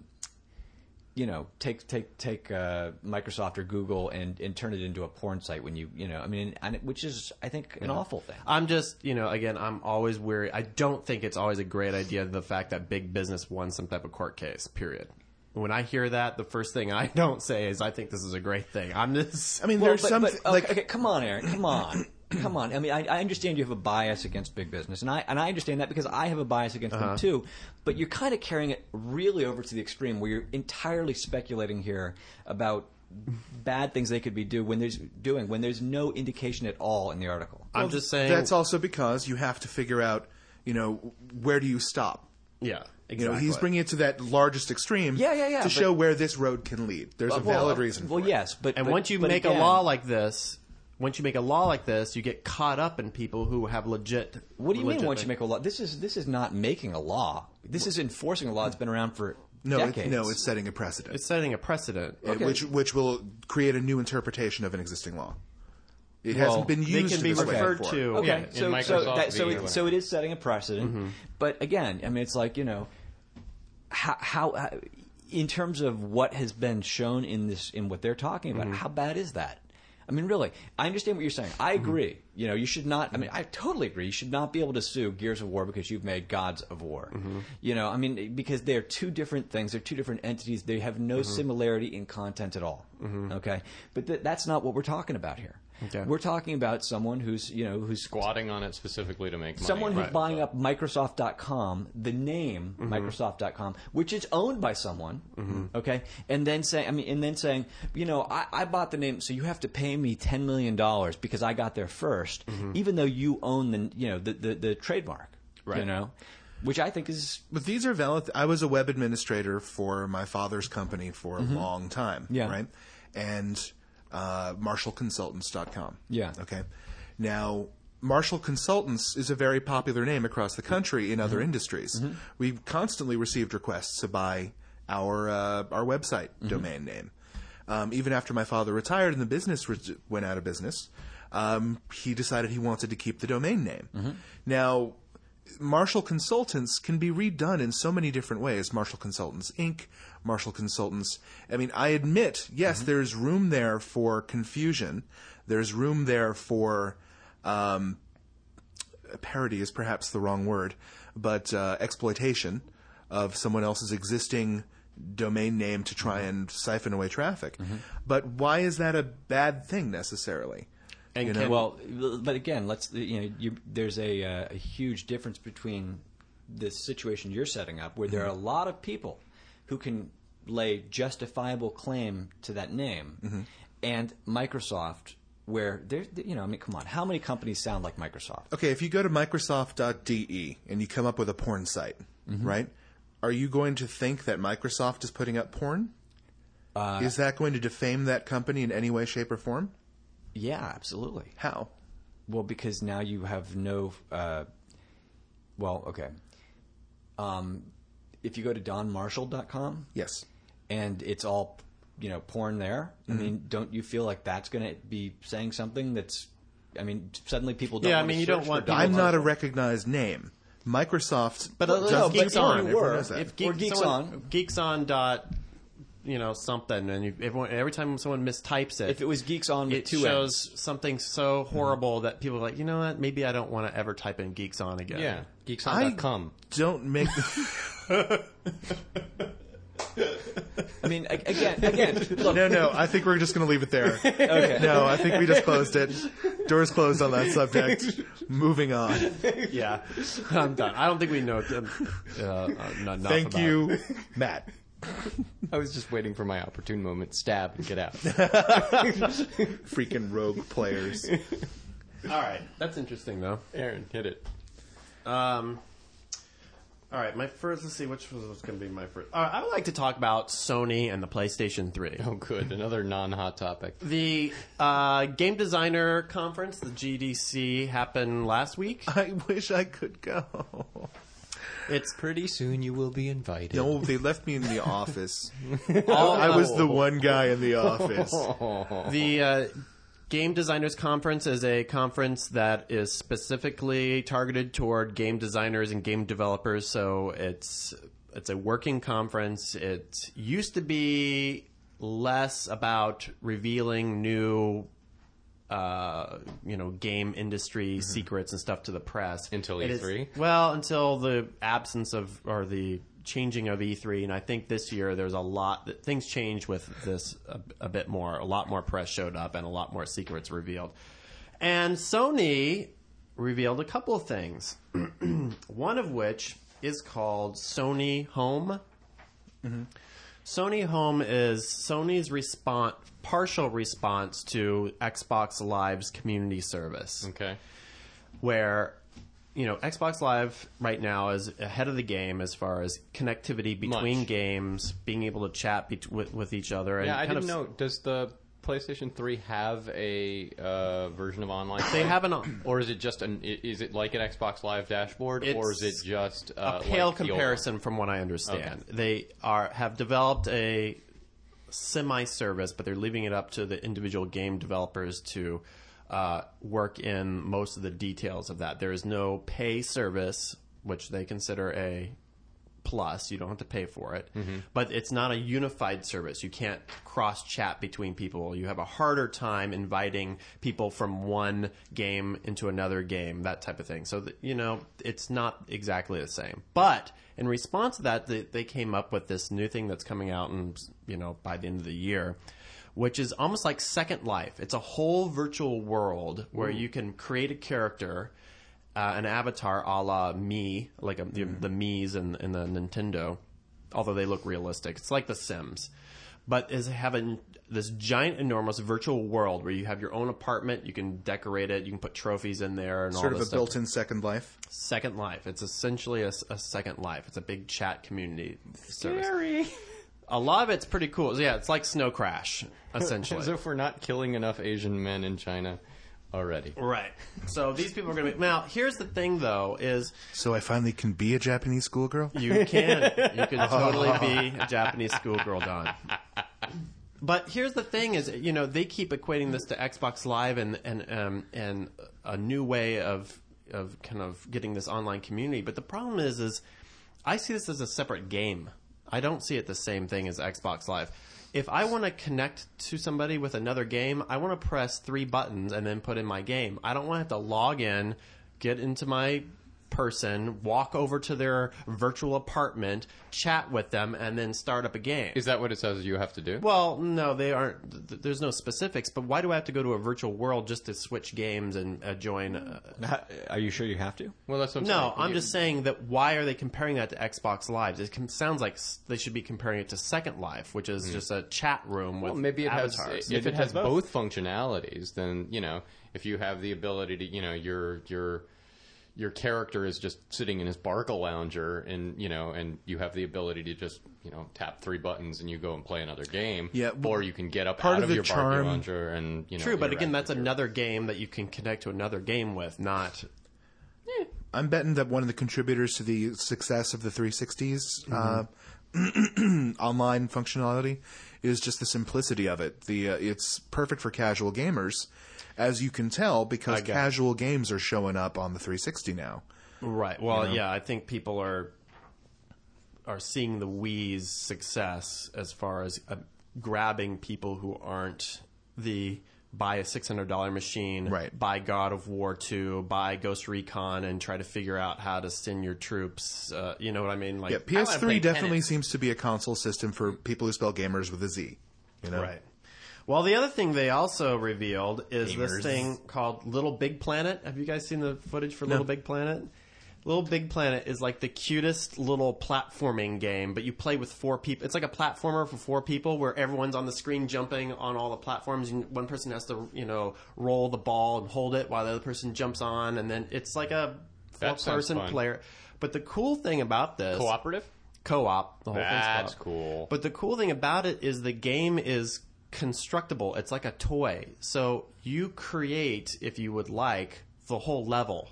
S5: you know, take take take uh, Microsoft or Google and, and turn it into a porn site when you you know I mean, and it, which is I think an awful thing.
S1: I'm just, you know, again, I'm always weary. I don't think it's always a great idea the fact that big business won some type of court case, period. When I hear that, the first thing I don't say is I think this is a great thing. I'm just.
S4: I mean,
S5: Well,
S4: there's
S5: but,
S4: some
S5: but, okay,
S4: like
S5: okay, come on, Aaron, come on, come on. I mean, I, I understand you have a bias against big business, and I and I understand that because I have a bias against them too. But you're kind of carrying it really over to the extreme, where you're entirely speculating here about bad things they could be do when there's doing when there's no indication at all in the article.
S1: I'm just saying.
S4: that's also because you have to figure out, you know, where do you stop?
S1: Yeah, exactly.
S4: You know, he's bringing it to that largest extreme
S5: Yeah, yeah, yeah,
S4: to
S5: but-
S4: show where this road can lead. There's a valid reason
S5: Well,
S4: for it.
S5: yes, but
S1: And
S5: but-
S1: once you
S5: but
S1: make
S5: again,
S1: a law like this, once you make a law like this, you get caught up in people who have legit.
S5: what do you mean
S1: legit
S5: once you
S1: thing-
S5: make a law? This is this is not making a law. This is enforcing a law that's been around for
S4: No, it,
S5: decades.
S4: no, it's setting a precedent,
S1: It's setting a precedent.
S4: uh, which which will create a new interpretation of an existing law. It hasn't been
S1: they
S4: used
S1: can be
S4: this way
S1: referred
S4: before.
S1: to.
S5: Okay,
S3: Yeah, in
S5: so so
S3: Microsoft
S5: that, so,
S3: V,
S5: it,
S3: whatever.
S5: so it is setting a precedent.
S1: Mm-hmm.
S5: But again, I mean, it's like you know, how, how how in terms of what has been shown in this in what they're talking about,
S1: Mm-hmm.
S5: how bad is that? I mean, really, I understand what you're saying. I
S1: Mm-hmm.
S5: agree. You know, you should not. I mean, I totally agree. You should not be able to sue Gears of War because you've made Gods of War.
S1: Mm-hmm.
S5: You know, I mean, because they're two different things. They're two different entities. They have no
S1: Mm-hmm.
S5: similarity in content at all. Okay, but th- that's not what we're talking about here.
S1: Okay.
S5: We're talking about someone who's you know who's
S3: Squatting on it specifically to make money.
S5: someone who's
S3: Right.
S5: buying up Microsoft dot com, the name
S1: Mm-hmm.
S5: Microsoft dot com, which is owned by someone, okay, and then saying, I mean, and then saying, you know, I, I bought the name, so you have to pay me ten million dollars because I got there 1st
S1: Mm-hmm.
S5: even though you own the, you know, the the, the trademark, you
S1: Right.
S5: know, which I think is
S4: But these are valid. I was a web administrator for my father's company for a long time,
S5: Yeah.
S4: right? And uh, Marshall Consultants dot com.
S5: Yeah.
S4: Okay. Now, Marshall Consultants is a very popular name across the country in other industries. We've constantly received requests to buy our uh, our website domain name. Um, even after my father retired and the business re- went out of business, um, he decided he wanted to keep the domain name. Now, Marshall Consultants can be redone in so many different ways. Marshall Consultants Incorporated, Marshall Consultants. I mean, I admit, yes, there's room there for confusion. There's room there for um, parody is perhaps the wrong word, but uh, exploitation of someone else's existing domain name to try and siphon away traffic. But why is that a bad thing necessarily?
S1: And
S4: You
S1: can,
S4: know,
S5: well, but again, let's you know, you, there's a, uh, a huge difference between the situation you're setting up, where there are a lot of people who can lay justifiable claim to that name, and Microsoft, where there's, you know, I mean, come on, how many companies sound like Microsoft?
S4: okay, if you go to Microsoft dot D E and you come up with a porn site, right? Are you going to think that Microsoft is putting up porn?
S5: Uh,
S4: is that going to defame that company in any way, shape, or form?
S5: Yeah, absolutely.
S4: How?
S5: Well, because now you have no. Uh, well, okay. Um, if you go to don marshall dot com
S4: Yes.
S5: and it's all, you know, porn there, I mean, don't you feel like that's going to be saying something that's? I mean, suddenly people don't.
S1: Yeah, I
S5: want to
S1: mean, you
S5: search
S1: don't
S5: for
S1: want
S5: Don
S1: people
S4: I'm not a
S5: Marshall.
S4: recognized name. Microsoft
S1: But uh,
S4: does
S1: no,
S5: but
S1: Geeks
S5: if
S1: On.
S5: you
S4: Everyone
S5: were-
S4: knows that.
S1: If
S5: Or
S1: Geeks,
S5: Geeks
S1: someone-
S5: On.
S1: Geeks On dot you know, something, and you, everyone, every time someone mistypes it,
S5: If it was Geeks On with
S1: it
S5: two
S1: shows
S5: N's.
S1: something so horrible that people are like, you know what, maybe I don't want to ever type in Geeks On again.
S3: Yeah, geeks on dot com.
S4: Don't make.
S5: I mean, a- again, again, look.
S4: No, no. I think we're just going to leave it there.
S5: Okay.
S4: No, I think we just closed it. Doors closed on that subject. Moving on.
S1: Yeah, I'm done. I don't think we know um, uh, uh, not enough
S4: Thank
S1: about
S4: you, Matt.
S3: I was just waiting for my opportune moment. Stab and get out.
S4: Freaking rogue players.
S1: All right, that's interesting though.
S3: Aaron, hit it.
S1: Um, all right, my first. Let's see, which was, was going to be my first. Uh, I would like to talk about Sony and the PlayStation three.
S3: Oh, good. Another non-hot topic.
S1: The uh, Game Designer Conference, the G D C, happened last week.
S4: I wish I could go.
S1: It's
S3: Pretty soon you will be invited.
S4: No, they left me in the office. I was the one guy in the office.
S1: the uh, Game Designers Conference is a conference that is specifically targeted toward game designers and game developers. So it's it's a working conference. It used to be less about revealing new, uh, you know, game industry secrets and stuff to the press
S3: Until
S1: It
S3: E
S1: is-
S3: three?
S1: well, until the absence of or the changing of E three, and I think this year there's a lot that things changed with this a, a bit more. A lot more press showed up, and a lot more secrets revealed. And Sony revealed a couple of things. One of which is called Sony Home. Sony Home is Sony's response, partial response to Xbox Live's community service,
S3: Okay.
S1: where, you know, Xbox Live right now is ahead of the game as far as connectivity between
S3: Much.
S1: games, being able to chat bet- with, with each other. And
S3: Yeah, I
S1: kind
S3: didn't
S1: of,
S3: know. Does the PlayStation three have a uh, version of online?
S1: They
S3: play?
S1: have an
S3: Or is it just an? i- Is it like an Xbox Live dashboard, or is it
S1: It's
S3: just
S1: a
S3: uh,
S1: pale
S3: like the old one?
S1: comparison from what I understand. They are have developed a semi-service, but they're leaving it up to the individual game developers to uh, work in most of the details of that. There is no pay service, which they consider a plus. You don't have to pay for it. But it's not a unified service. You can't cross-chat between people. You have a harder time inviting people from one game into another game, that type of thing. So, that, you know, it's not exactly the same. But in response to that, they, they came up with this new thing that's coming out and, you know, by the end of the year, which is almost like Second Life. It's a whole virtual world where you can create a character, uh, an avatar a la me, like a, the, the Mii's in, in the Nintendo, although they look realistic. It's like The Sims. But is having this giant, enormous virtual world where you have your own apartment, you can decorate it, you can put trophies in there and
S4: Sort
S1: all
S4: of
S1: this
S4: a
S1: stuff.
S4: built-in Second Life.
S1: Second Life. It's essentially a, a Second Life. It's a big chat community service.
S3: Scary.
S1: A lot of it's pretty cool. Yeah, it's like Snow Crash, essentially.
S3: As if we're not killing enough Asian men in China already.
S1: Right. So these people are going to be... Now, here's the thing, though, is
S4: So I finally can be a Japanese schoolgirl?
S1: you can. You can totally be a Japanese schoolgirl, Don. But here's the thing is, you know, they keep equating this to Xbox Live and and um, and a new way of of kind of getting this online community. But the problem is, is I see this as a separate game. I don't see it the same thing as Xbox Live. If I want to connect to somebody with another game, I want to press three buttons and then put in my game. I don't want to have to log in, get into my person, walk over to their virtual apartment, chat with them, and then start up a game.
S3: Is that what it says you have to do?
S1: Well, no, they aren't. th- There's no specifics, but why do I have to go to a virtual world just to switch games and uh, join? Uh,
S5: Are you sure you have to?
S3: Well, that's what I'm
S1: no,
S3: saying.
S1: I'm
S3: You-
S1: just saying that why are they comparing that to Xbox Live? It com- sounds like s- they should be comparing it to Second Life, which is just a chat room with
S3: Well, maybe it has.
S1: avatars.
S3: If it has both functionalities, then you know, if you have the ability to, you know, your your your character is just sitting in his Barca lounger, and you know, and you have the ability to just, you know, tap three buttons and you go and play another game.
S4: Yeah, well,
S3: or you can get up
S4: part
S3: out
S4: of
S3: of,
S4: the
S3: your Barca
S4: charm-
S3: lounger and you know.
S1: True, but again,
S3: interact
S1: that's
S3: with your-
S1: another game that you can connect to another game with, not.
S4: I'm betting that one of the contributors to the success of the three sixty's uh, online functionality is just the simplicity of it. The uh, it's perfect for casual gamers, as you can tell, because
S1: I get it.
S4: casual games are showing up on the three sixty now.
S1: Right. Well, yeah, I think people are are seeing the Wii's success as far as uh, grabbing people who aren't the buy a six hundred dollars machine,
S4: Right.
S1: buy God of War two, buy Ghost Recon, and try to figure out how to send your troops. Uh, you know what I mean? Like,
S4: Yeah, P S
S3: wanna
S4: three
S3: play
S4: definitely
S3: tennis.
S4: seems to be a console system for people who spell gamers with a Z. You know?
S1: Right. Well, the other thing they also revealed is
S3: Gamers.
S1: this thing called Little Big Planet. Have you guys seen the footage for Little Big Planet? Little Big Planet is like the cutest little platforming game, but you play with four people. It's like a platformer for four people where everyone's on the screen jumping on all the platforms, and one person has to, you know, roll the ball and hold it while the other person jumps on, and then it's like a
S3: That sounds
S1: four-person
S3: fun.
S1: player. But the cool thing about this...
S3: Cooperative?
S1: Co-op. The whole thing's
S3: That's
S1: co-op.
S3: cool.
S1: But the cool thing about it is the game is constructible. It's like a toy. So you create, if you would like, the whole level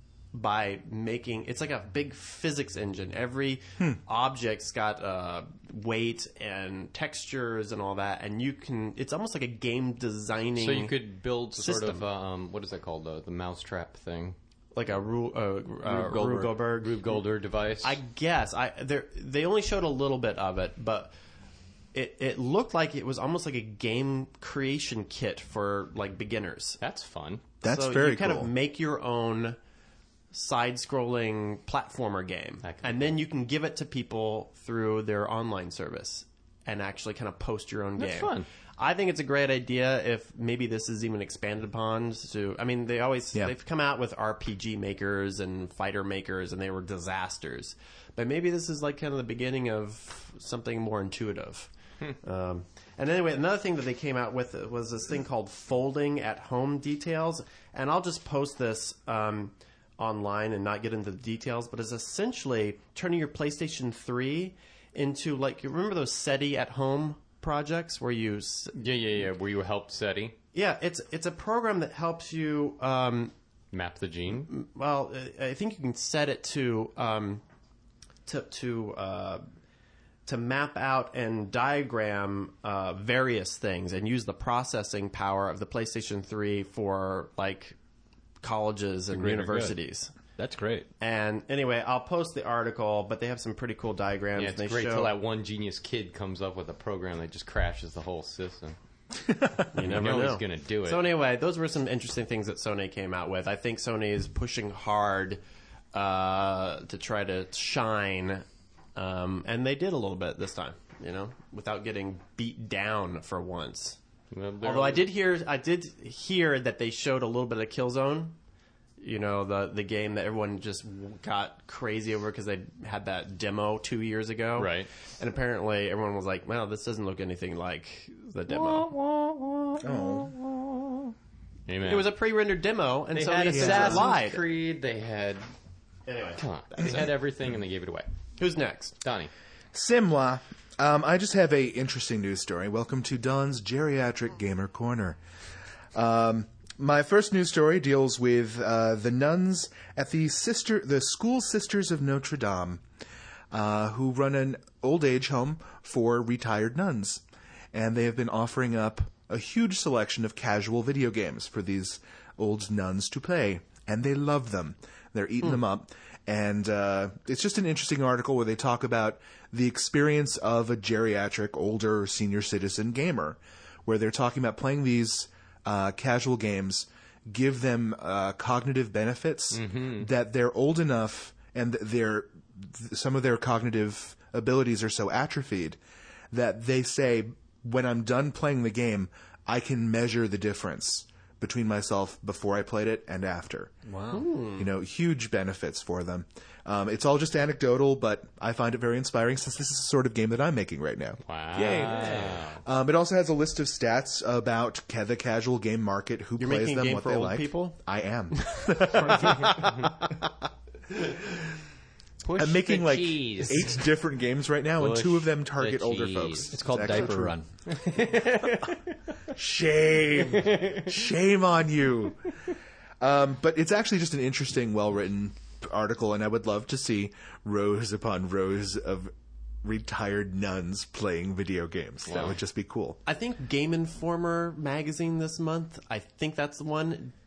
S1: by making... It's like a big physics engine. Every object's got uh, weight and textures and all that, and you can... It's almost like a game designing...
S3: So you could build sort
S1: system.
S3: of, um, what is that called? The, the mousetrap thing?
S1: Like a Ru- uh, uh,
S3: Rube
S1: Rube Goldberg.
S3: Rube Goldberg device?
S1: I guess I they're- they only showed a little bit of it, but it it looked like it was almost like a game creation kit for like beginners.
S3: That's fun.
S4: That's
S1: so
S4: very
S1: you kind
S4: cool.
S1: of make your own side-scrolling platformer game,
S3: That could be
S1: and then you can give it to people through their online service and actually kind of post your own
S3: That's
S1: game.
S3: fun.
S1: I think it's a great idea if maybe this is even expanded upon to, I mean, they always,
S4: Yeah.
S1: they've come out with R P G makers and fighter makers and they were disasters. But maybe this is like kind of the beginning of something more intuitive. Um, and anyway, another thing that they came out with was this thing called folding at home details. And I'll just post this um, online and not get into the details, but it's essentially turning your PlayStation three into like, you remember those SETI at home projects where you s-
S3: Yeah, yeah, yeah. Where you helped SETI
S1: yeah it's it's a program that helps you um,
S3: map the gene.
S1: well I I think you can set it to um, to to uh, to map out and diagram uh, various things and use the processing power of the PlayStation three for like colleges and
S3: greater good.
S1: universities.
S5: That's great.
S1: And anyway, I'll post the article, but they have some pretty cool diagrams.
S3: Yeah,
S1: and
S3: it's
S1: they
S3: great
S1: show,
S3: till that one genius kid comes up with a program that just crashes the whole system.
S1: You never
S3: know
S1: know.
S3: he's gonna do it.
S1: So anyway, those were some interesting things that Sony came out with. I think Sony is pushing hard uh, to try to shine, um, and they did a little bit this time. You know, without getting beat down for once.
S3: Well, they're-
S1: Although I did hear, I did hear that they showed a little bit of Killzone. You know, the the game that everyone just got crazy over because they had that demo two years ago.
S3: Right.
S1: And apparently everyone was like, well, this doesn't look anything like the demo.
S4: Oh.
S3: Amen.
S1: It was a pre-rendered demo, and
S3: They
S1: so
S3: had
S1: they
S3: Assassin's
S1: lied.
S3: Creed. They had
S1: Anyway,
S3: come on. They had everything and they gave it away.
S1: who's next?
S3: Donnie.
S4: Simla. Um, I just have a interesting news story. Welcome to Don's Geriatric Gamer Corner. Um, my first news story deals with uh, the nuns at the sister, the School Sisters of Notre Dame, uh, who run an old age home for retired nuns, and they have been offering up a huge selection of casual video games for these old nuns to play, and they love them. They're eating them up. And uh, it's just an interesting article where they talk about the experience of a geriatric, older, senior citizen gamer, where they're talking about playing these uh, casual games, give them uh, cognitive benefits, that they're old enough and their some of their cognitive abilities are so atrophied that they say, when I'm done playing the game, I can measure the difference between myself before I played it and after.
S5: Wow.
S4: You know, huge benefits for them. Um, it's all just anecdotal, but I find it very inspiring since this is the sort of game that I'm making right now.
S3: Wow.
S4: Yay. Um, it also has a list of stats about ca- the casual game market, who
S1: You're
S4: plays
S1: making a
S4: them,
S1: game
S4: what
S1: for
S4: they
S1: old
S4: like.
S1: people?
S4: I am.
S3: Push
S4: I'm making
S3: the
S4: like
S3: cheese.
S4: eight different games right now, and
S3: Push
S4: two of them
S3: the
S4: target older
S3: cheese.
S4: folks.
S5: It's called
S4: actually
S5: Diaper
S4: true.
S5: Run.
S4: Shame. Shame on you. Um, but it's actually just an interesting, well-written article, and I would love to see rows upon rows of retired nuns playing video games. That
S3: Wow.
S4: would just be cool.
S1: I think Game Informer magazine this month, I think that's the one,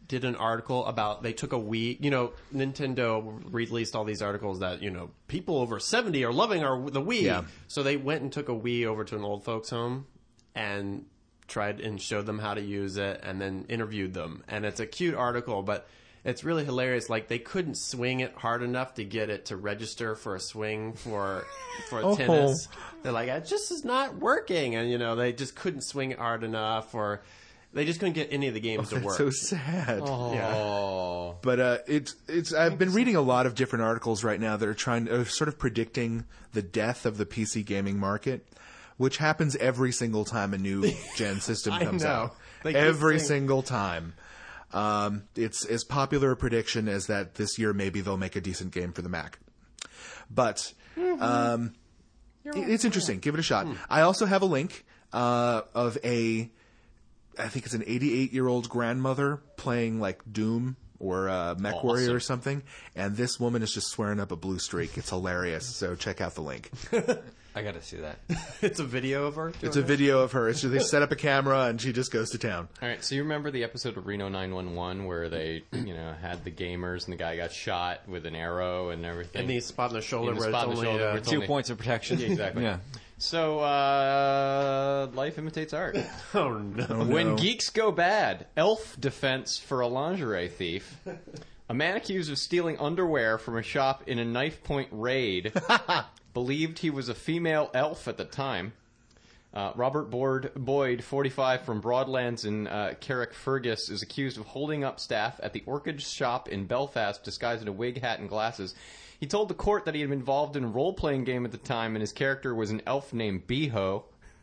S6: did an article about they took a Wii. You know, Nintendo released all these articles that you know people over seventy are loving our the Wii.
S4: Yeah.
S6: So they went and took a Wii over to an old folks' home and tried and showed them how to use it, and then interviewed them. And it's a cute article, but it's really hilarious. Like they couldn't swing it hard enough to get it to register for a swing for for
S4: Oh.
S6: tennis. They're like, it just is not working, and you know they just couldn't swing it hard enough, or they just couldn't get any of the games to
S4: That's
S6: work.
S4: so sad.
S2: Oh.
S4: But uh, it's it's. I've been reading a lot of different articles right now that are trying, uh, sort of predicting the death of the P C gaming market, which happens every single time a new gen system
S6: I
S4: comes
S6: know.
S4: out.
S6: They keep
S4: Every
S6: saying-
S4: single time. Um, it's as popular a prediction as that this year maybe they'll make a decent game for the Mac. But um, it- it's interesting. Give it a shot. I also have a link uh, of a. I think it's an eighty-eight-year-old grandmother playing like Doom or uh, Mech Warrior or something, and this woman is just swearing up a blue streak. It's hilarious. So check out the link.
S5: I got to see that.
S6: It's a video of her.
S4: It's a video of her. It's just, they set up a camera and she just goes to town.
S3: All right, so you remember the episode of Reno nine one one where they, you know, had the gamers and the guy got shot with an arrow and everything?
S6: And the spot in the shoulder
S3: In the
S6: where
S3: spot
S6: it's
S3: in the
S6: only
S3: shoulder
S6: uh,
S3: where it's
S5: Two
S3: only-
S5: points of protection.
S3: Yeah, exactly.
S5: Yeah.
S3: So, uh, life imitates art.
S6: oh no.
S3: When
S4: no.
S3: geeks go bad, elf defense for a lingerie thief. A man accused of stealing underwear from a shop in a knife point raid believed he was a female elf at the time. Uh, Robert Boyd, Boyd, forty-five, from Broadlands in uh, Carrickfergus, is accused of holding up staff at the Orchid shop in Belfast disguised in a wig, hat, and glasses. He told the court that he had been involved in a role-playing game at the time, and his character was an elf named Beho.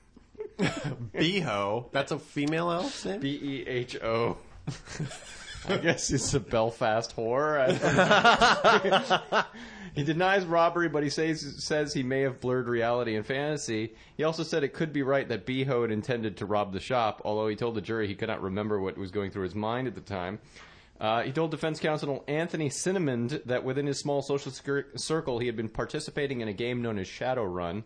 S6: Beho. That's a female elf name?
S3: B E H O. I guess it's a Belfast whore. He denies robbery, but he says, says he may have blurred reality and fantasy. He also said it could be right that Beho had intended to rob the shop, although he told the jury he could not remember what was going through his mind at the time. Uh, he told defense counsel Anthony Cinnamond that within his small social cir- circle he had been participating in a game known as Shadowrun.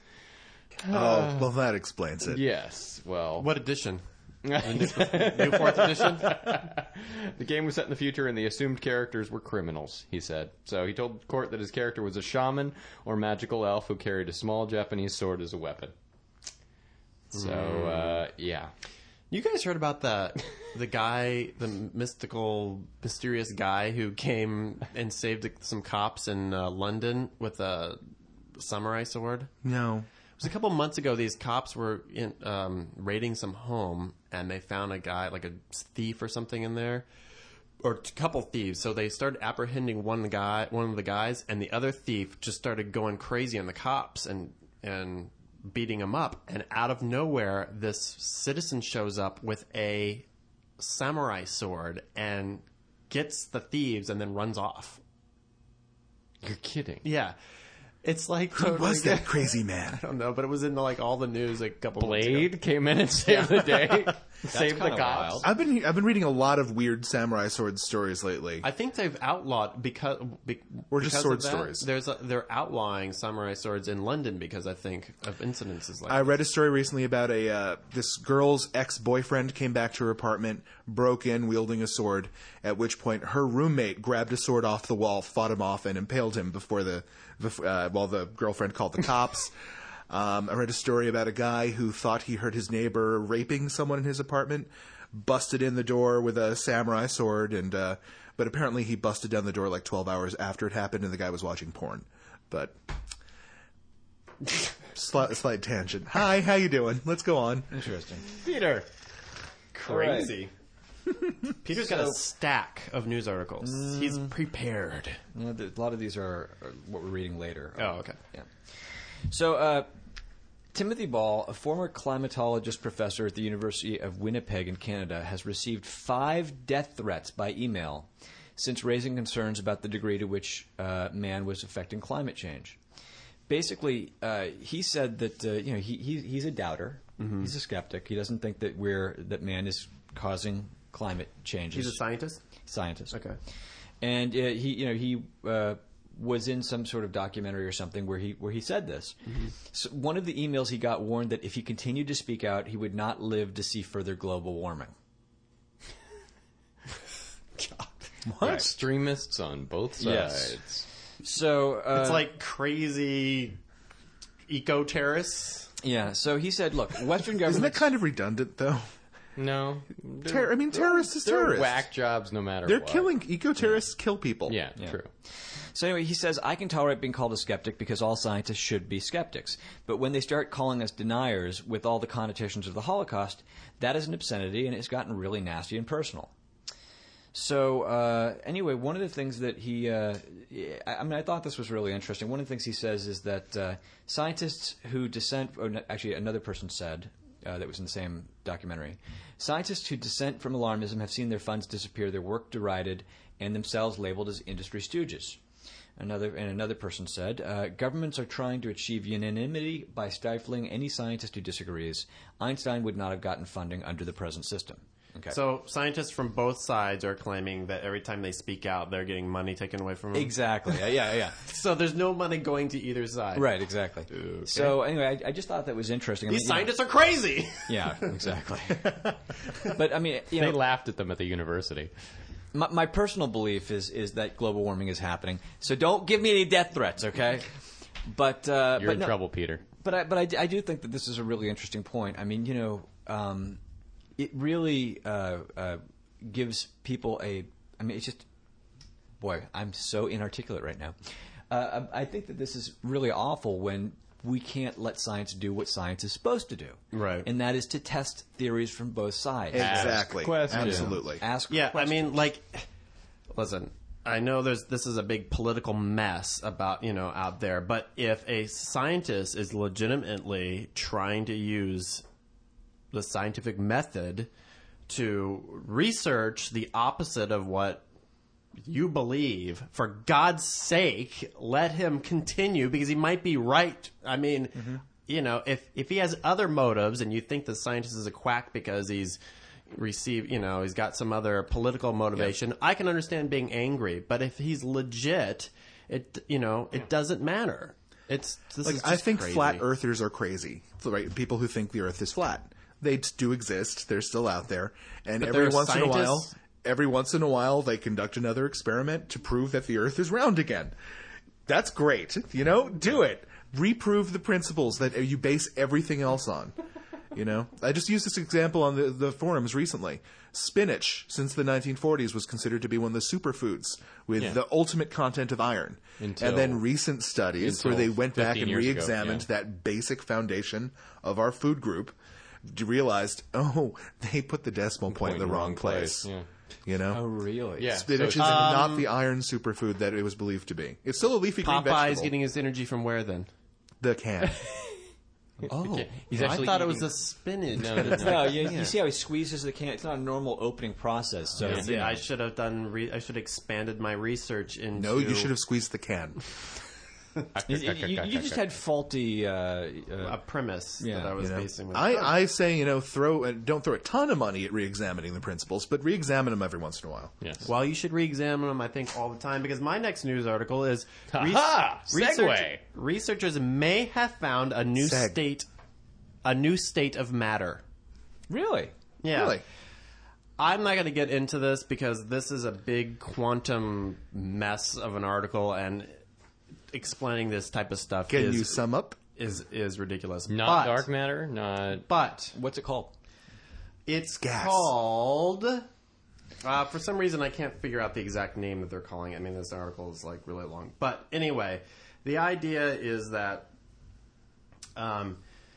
S4: Oh, well, that explains it.
S3: Yes, well...
S6: What edition? New fourth edition?
S3: The game was set in the future, and the assumed characters were criminals, he said. So he told the court that his character was a shaman or magical elf who carried a small Japanese sword as a weapon. So, uh, yeah.
S6: You guys heard about the the guy, the mystical, mysterious guy who came and saved some cops in uh, London with a samurai sword?
S4: No.
S6: It was a couple months ago. These cops were in, um, raiding some home, and they found a guy, like a thief or something, in there, or a couple thieves. So they started apprehending one guy, one of the guys, and the other thief just started going crazy on the cops and and beating him up. And out of nowhere, this citizen shows up with a samurai sword and gets the thieves, and then runs off.
S3: You're kidding.
S6: Yeah. It's like
S4: Who
S6: totally
S4: was that crazy man?
S6: I don't know, but it was in like all the news like, a couple months ago.
S3: Blade came in and saved the day. saved the
S5: kinda
S3: cops.
S5: wild.
S4: I've been I've been reading a lot of weird samurai sword stories lately.
S6: I think they've outlawed because be,
S4: Or just
S6: because
S4: sword
S6: of that,
S4: stories.
S6: There's a, they're outlawing samurai swords in London because I think of incidences like
S4: I read a story recently about a uh, this girl's ex-boyfriend came back to her apartment, broke in wielding a sword, at which point her roommate grabbed a sword off the wall, fought him off, and impaled him before the before, uh, while the girlfriend called the cops. um, I read a story about a guy who thought he heard his neighbor raping someone in his apartment, busted in the door with a samurai sword, and uh, but apparently he busted down the door like twelve hours after it happened, and the guy was watching porn. But slight, slight tangent. Hi, how you doing? Let's go on.
S5: Interesting.
S3: Peter.
S6: crazy. Peter's got a stack of news articles. He's prepared.
S5: Uh, th- a lot of these are, are what we're reading later.
S6: Oh, okay.
S5: Yeah. So, uh, Timothy Ball, a former climatologist professor at the University of Winnipeg in Canada, has received five death threats by email since raising concerns about the degree to which uh, man was affecting climate change. Basically, uh, he said that uh, you know he, he he's a doubter. Mm-hmm. He's a skeptic. He doesn't think that we're that man is causing climate changes.
S6: He's a scientist?
S5: Scientist.
S6: Okay.
S5: And uh, he, you know, he uh, was in some sort of documentary or something where he where he said this. Mm-hmm. So one of the emails he got warned that if he continued to speak out, he would not live to see further global warming.
S4: What?
S3: Extremists on both sides.
S5: Yes. So uh,
S6: It's like crazy eco-terrorists.
S5: yeah. So he said, look, Western
S4: Isn't
S5: governments.
S4: that kind of redundant, though?
S3: No.
S4: Ter- I mean, terrorists is
S3: They're
S4: terrorists.
S3: whack jobs no matter
S4: They're
S3: what.
S4: killing eco-terrorists. Kill people.
S3: Yeah,
S5: Yeah.
S3: true.
S5: So anyway, he says, I can tolerate being called a skeptic because all scientists should be skeptics. But when they start calling us deniers with all the connotations of the Holocaust, that is an obscenity, and it's gotten really nasty and personal. So uh, anyway, one of the things that he, uh, I I mean, I thought this was really interesting. One of the things he says is that uh, scientists who dissent, or no, actually another person said, uh, that was in the same documentary, scientists who dissent from alarmism have seen their funds disappear, their work derided, and themselves labeled as industry stooges. Another and another person said, uh, governments are trying to achieve unanimity by stifling any scientist who disagrees. Einstein would not have gotten funding under the present system. Okay.
S6: So scientists from both sides are claiming that every time they speak out, they're getting money taken away from them.
S5: Exactly. Yeah, yeah, yeah.
S6: So there's no money going to either side.
S5: Right, exactly. So anyway, I, I just thought that was interesting. I
S6: These
S5: mean, you know-
S6: scientists are crazy.
S5: Yeah, exactly. But I mean, you
S3: They
S5: know,
S3: laughed at them at the university.
S5: my, my personal belief is is that global warming is happening. So don't give me any death threats, okay? But uh,
S3: You're
S5: but
S3: in
S5: no,
S3: trouble, Peter.
S5: But I but I, I do think that this is a really interesting point. I mean, you know, um, it really uh, uh, gives people a. I mean, it's just, boy, I'm so inarticulate right now. Uh, I I think that this is really awful when we can't let science do what science is supposed to do,
S6: Right.
S5: And that is to test theories from both sides.
S4: Exactly.
S3: questions.
S4: Absolutely.
S5: Ask
S6: Yeah,
S5: questions.
S6: I mean, like, listen, I know there's this is a big political mess about, you know, out there, but if a scientist is legitimately trying to use the scientific method to research the opposite of what you believe, for God's sake, let him continue, because he might be right. I mean, you know, if if he has other motives and you think the scientist is a quack because he's received, you know, he's got some other political motivation, I can understand being angry. But if he's legit, it you know, it doesn't matter. It's this
S4: Like,
S6: is
S4: I
S6: just
S4: think
S6: crazy.
S4: flat earthers are crazy. Right? People who think the Earth is flat. They do exist. They're still out there. And
S6: But
S4: every
S6: there are
S4: once in a while,
S6: scientists-
S4: every once in a while, they conduct another experiment to prove that the Earth is round again. That's great. You know, do it. Reprove the principles that you base everything else on. You know, I just used this example on the, the forums recently. Spinach, since the nineteen forties, was considered to be one of the superfoods with
S3: Yeah.
S4: the ultimate content of iron.
S3: Until-
S4: and then recent studies
S3: until
S4: where they went back
S3: fifteen
S4: and
S3: years ago,
S4: re-examined
S3: yeah.
S4: that basic foundation of our food group, d- realized, oh, they put the decimal point, in the wrong place.
S3: Yeah.
S4: You know?
S5: Oh, really?
S3: Yeah.
S4: Spinach
S3: So
S4: is
S3: it's-
S4: not the iron superfood that it was believed to be. It's still a leafy green
S6: Popeye's
S4: vegetable.
S6: getting his energy from where then?
S4: the can.
S6: Oh,
S3: He's
S6: I
S3: actually
S6: thought it
S3: eating-
S6: was the spinach.
S3: No, no, no.
S5: No, you, you see how he squeezes the can. It's not a normal opening process. So you
S6: Yeah,
S5: know.
S6: I should have done. Re- I should have expanded my research into.
S4: No, you should have squeezed the can.
S5: You, you- you just had faulty. Uh,
S6: a
S5: uh,
S6: premise
S5: Yeah,
S6: that I was
S4: You know?
S6: basing. With.
S4: I, I say, you know, throw uh, don't throw a ton of money at re-examining the principles, but re-examine them every once in a while.
S3: Yes.
S6: Well, you should re-examine them, I think, all the time, because my next news article is
S3: Ha-ha!
S6: research-
S3: Segue.
S6: researchers may have found a new
S4: Seg.
S6: state, a new state of matter.
S5: really?
S6: Yeah.
S4: Really?
S6: I'm not going to get into this because this is a big quantum mess of an article, and explaining this type of stuff
S4: Can
S6: is,
S4: you sum up?
S6: is is ridiculous.
S3: Not
S6: but,
S3: dark matter, not...
S6: but
S5: What's it called?
S6: it's
S4: Gas.
S6: called. Uh, for some reason, I can't figure out the exact name that they're calling it. I mean, this article is like really long. But anyway, the idea is that um,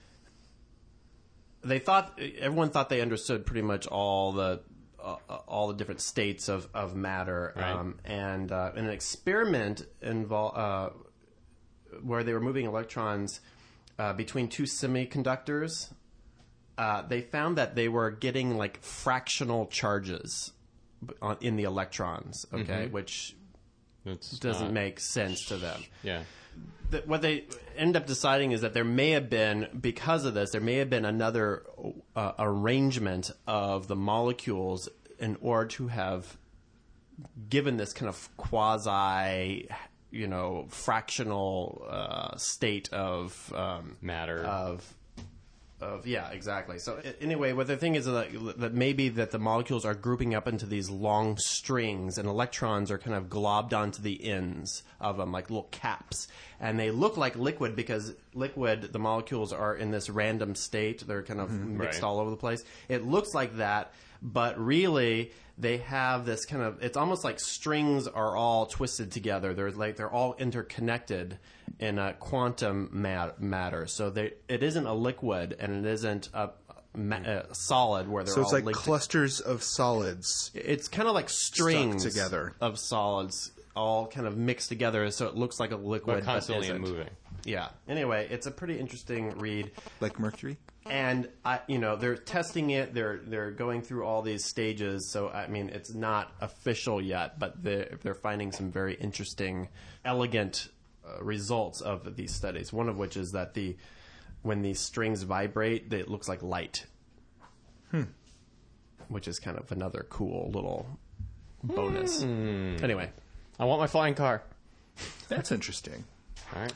S6: they thought everyone thought they understood pretty much all the uh, all the different states of of matter,
S3: Right.
S6: um, and uh, an experiment involved uh, where they were moving electrons uh, between two semiconductors. Uh, they found that they were getting like fractional charges b- on, in the electrons, okay, which
S3: It's
S6: doesn't
S3: not-
S6: make sense to them.
S3: Yeah.
S6: Th- what they end up deciding is that there may have been, because of this, there may have been another uh, arrangement of the molecules in order to have given this kind of quasi, you know, fractional uh, state of um,
S3: Matter.
S6: of of yeah, exactly. So i- anyway, what the thing is that, that maybe that the molecules are grouping up into these long strings, and electrons are kind of globbed onto the ends of them like little caps, and they look like liquid because liquid, the molecules are in this random state. They're kind of mixed
S3: Right.
S6: all over the place. It looks like that, but really they have this kind of, it's almost like strings are all twisted together. They're like, they're all interconnected in a quantum mat- matter. So they, it isn't a liquid and it isn't a, ma- a solid where they're
S4: So
S6: all
S4: it's like
S6: linked.
S4: clusters of solids.
S6: It's kind of like strings
S4: together.
S6: of solids all kind of mixed together, so it looks like a liquid,
S3: But constantly
S6: isn't.
S3: moving.
S6: Yeah. Anyway, it's a pretty interesting read.
S4: Like mercury?
S6: And I, you know, they're testing it. They're they're going through all these stages. So I mean, it's not official yet, but they're they're finding some very interesting, elegant uh, results of these studies. One of which is that the when these strings vibrate, they, it looks like light. Hmm. Which is kind of another cool little bonus. Anyway,
S3: I want my flying car.
S4: That's interesting.
S3: All right.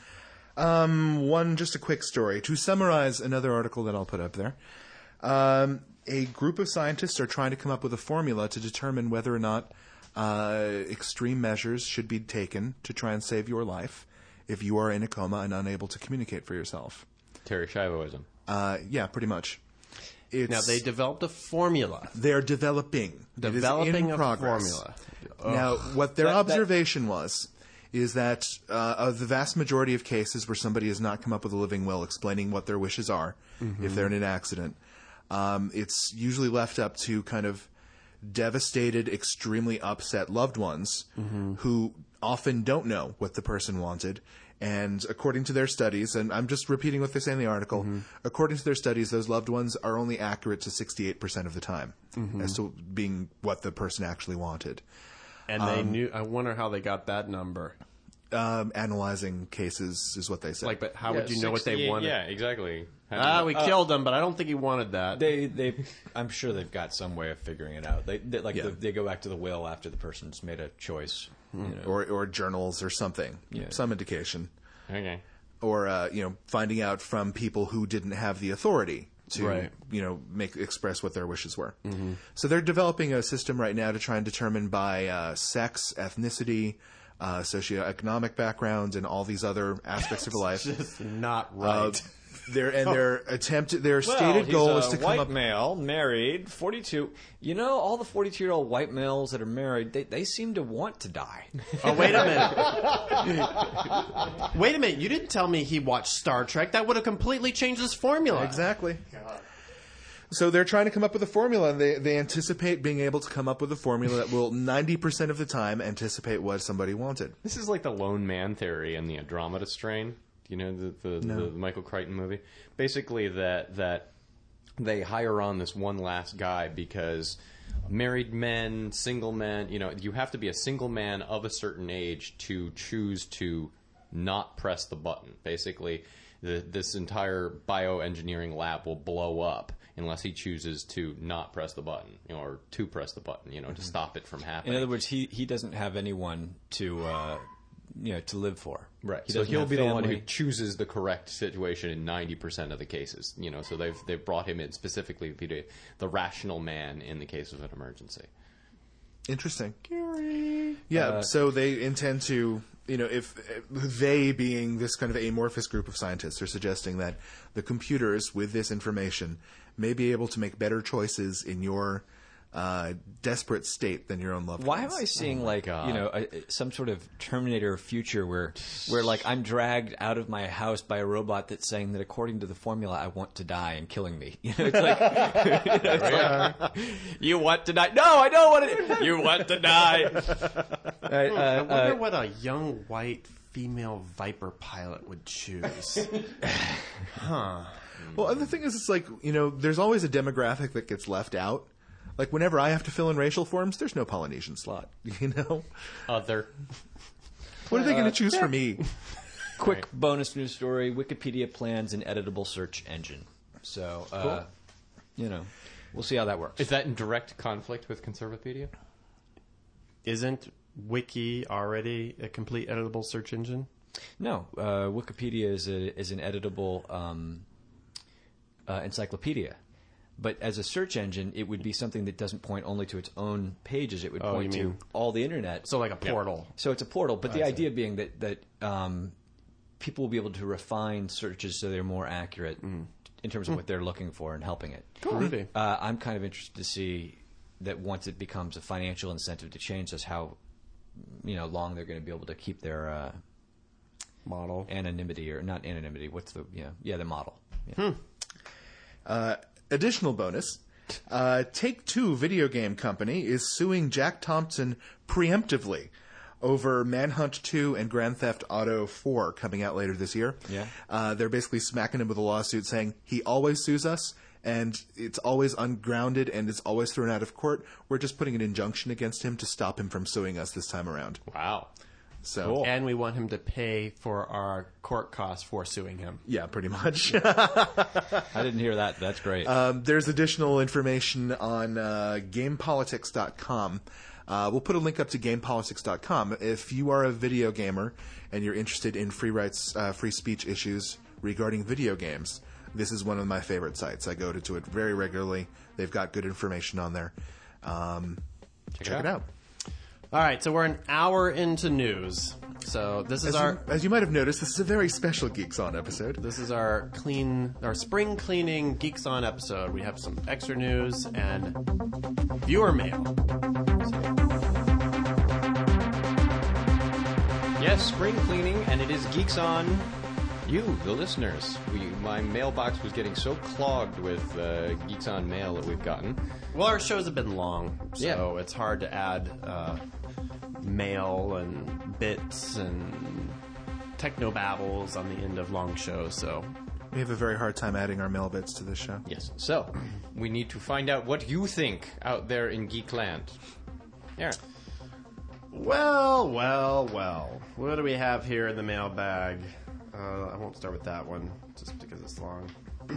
S4: Um, one, just a quick story. To summarize another article that I'll put up there, um, a group of scientists are trying to come up with a formula to determine whether or not uh, extreme measures should be taken to try and save your life if you are in a coma and unable to communicate for yourself.
S3: Terry Schiavoism.
S4: Uh, yeah, pretty much. It's,
S6: now they developed a formula.
S4: they're developing. It is
S6: Developing
S4: in
S6: a
S4: progress.
S6: formula.
S4: Now, what their
S5: That- that-
S4: observation was is that uh, of the vast majority of cases where somebody has not come up with a living will explaining what their wishes are if they're in an accident, um, it's usually left up to kind of devastated, extremely upset loved ones who often don't know what the person wanted. And according to their studies, and I'm just repeating what they say in the article, according to their studies, those loved ones are only accurate to sixty-eight percent of the time as to being what the person actually wanted.
S6: And they knew. I wonder how they got that number.
S4: Um, analyzing cases is what they say.
S6: Like, but how would you know what they
S3: sixty-eight
S6: wanted?
S3: Yeah, exactly.
S6: Ah, we killed him, but I don't think he wanted that.
S5: They, they, I'm sure they've got some way of figuring it out. They, they like,
S4: Yeah.
S5: the, they go back to the will after the person's made a choice. You know.
S4: or or journals or something,
S5: Yeah.
S4: some indication,
S3: Okay.
S4: or uh, you know, finding out from people who didn't have the authority to
S6: Right.
S4: you know make express what their wishes were. So they're developing a system right now to try and determine by uh, sex, ethnicity, uh, socioeconomic background, and all these other aspects of life.
S6: It's not
S4: Uh,
S6: right.
S4: their and their attempt, their
S5: Well,
S4: stated
S5: he's
S4: goal
S5: a
S4: is to come
S5: white
S4: up.
S5: male, married, forty-two. You know, all the forty-two-year-old white males that are married, they, they seem to want to die.
S6: Oh, wait a minute. Wait a minute. You didn't tell me he watched Star Trek. That would have completely changed his formula.
S4: Exactly. So they're trying to come up with a formula, and they, they anticipate being able to come up with a formula that will ninety percent of the time anticipate what somebody wanted.
S3: This is like the lone man theory in the Andromeda Strain. You know the the, the Michael Crichton movie. Basically, that that they hire on this one last guy because married men, single men. You know, you have to be a single man of a certain age to choose to not press the button. Basically, the, this entire bioengineering lab will blow up unless he chooses to not press the button, you know, or to press the button, you know, to stop it from happening.
S5: In other words, he, he doesn't have anyone to, uh, you know, to live for.
S3: Right.
S5: He
S3: So
S5: doesn't
S3: he'll
S5: have
S3: be the one who
S5: family.
S3: chooses the correct situation in ninety percent of the cases. You know, so they've they've brought him in specifically to be the, the rational man in the case of an emergency.
S4: Interesting. Yeah, so they intend to, you know, if they being this kind of amorphous group of scientists are suggesting that the computers with this information may be able to make better choices in your uh, desperate state than your own loved
S5: Why
S4: ones.
S5: am I seeing like
S3: God.
S5: you know a, a- some sort of Terminator future where where like I'm dragged out of my house by a robot that's saying that according to the formula I want to die and killing me? You know, it's like, you, know, it's like, you want to die? No, I don't want to. You want to die? Uh,
S6: I
S5: uh,
S6: wonder
S5: uh,
S6: what a young white female Viper pilot would choose.
S4: Well, and the thing is, it's like, you know, there's always a demographic that gets left out. Like, whenever I have to fill in racial forms, there's no Polynesian slot, you know?
S3: Other.
S4: What are they going to choose for me?
S5: quick bonus news story: Wikipedia plans an editable search engine. So, uh, you know, we'll see how that works.
S3: Is that in direct conflict with Conservapedia?
S6: Isn't Wiki already a complete editable search engine?
S5: No, uh, Wikipedia is a is an editable um, uh, encyclopedia. But as a search engine, it would be something that doesn't point only to its own pages. It would
S3: Oh,
S5: point
S3: you
S5: to
S3: mean-
S5: all the internet.
S3: So like a portal.
S5: So it's a portal, but the idea being that that um, people will be able to refine searches so they're more accurate in terms of what they're looking for and helping it.
S3: Groovy.
S5: Uh, I'm kind of interested to see that once it becomes a financial incentive to change this, how you know long they're going to be able to keep their uh,
S3: Model.
S5: anonymity or not anonymity. What's the yeah yeah the model? Yeah.
S4: Uh, additional bonus. Uh, Take-Two video game company is suing Jack Thompson preemptively over Manhunt two and Grand Theft Auto four coming out later this year.
S5: Yeah.
S4: Uh, they're basically smacking him with a lawsuit saying he always sues us and it's always ungrounded and it's always thrown out of court. We're just putting an injunction against him to stop him from suing us this time around.
S1: Wow.
S4: So,
S3: And we want him to pay for our court costs for suing him.
S4: yeah, pretty much.
S5: I didn't hear that. That's great.
S4: Um, there's additional information on uh, game politics dot com. Uh, we'll put a link up to game politics dot com. If you are a video gamer and you're interested in free rights, uh, free speech issues regarding video games, this is one of my favorite sites. I go to, to it very regularly. They've got good information on there. Um, check it out.
S3: All right, so we're an hour into news. So this is
S4: As
S3: our
S4: you, as you might have noticed, this is a very special Geeks On episode.
S3: this is our clean our spring cleaning Geeks On episode. We have some extra news and viewer mail.
S1: Yes, spring cleaning, and it is Geeks On you, the listeners. We, my mailbox was getting so clogged with uh, Geeks On mail that we've gotten.
S3: Well, our shows have been long, so
S1: Yeah.
S3: it's hard to add uh, mail and bits and techno babbles on the end of long shows. So
S4: We have a very hard time adding our mail bits to this show.
S1: Yes. So, we need to find out what you think out there in Geekland. Aaron.
S3: Well, well, well. What do we have here in the mailbag? Uh, I won't start with that one, just because it's long.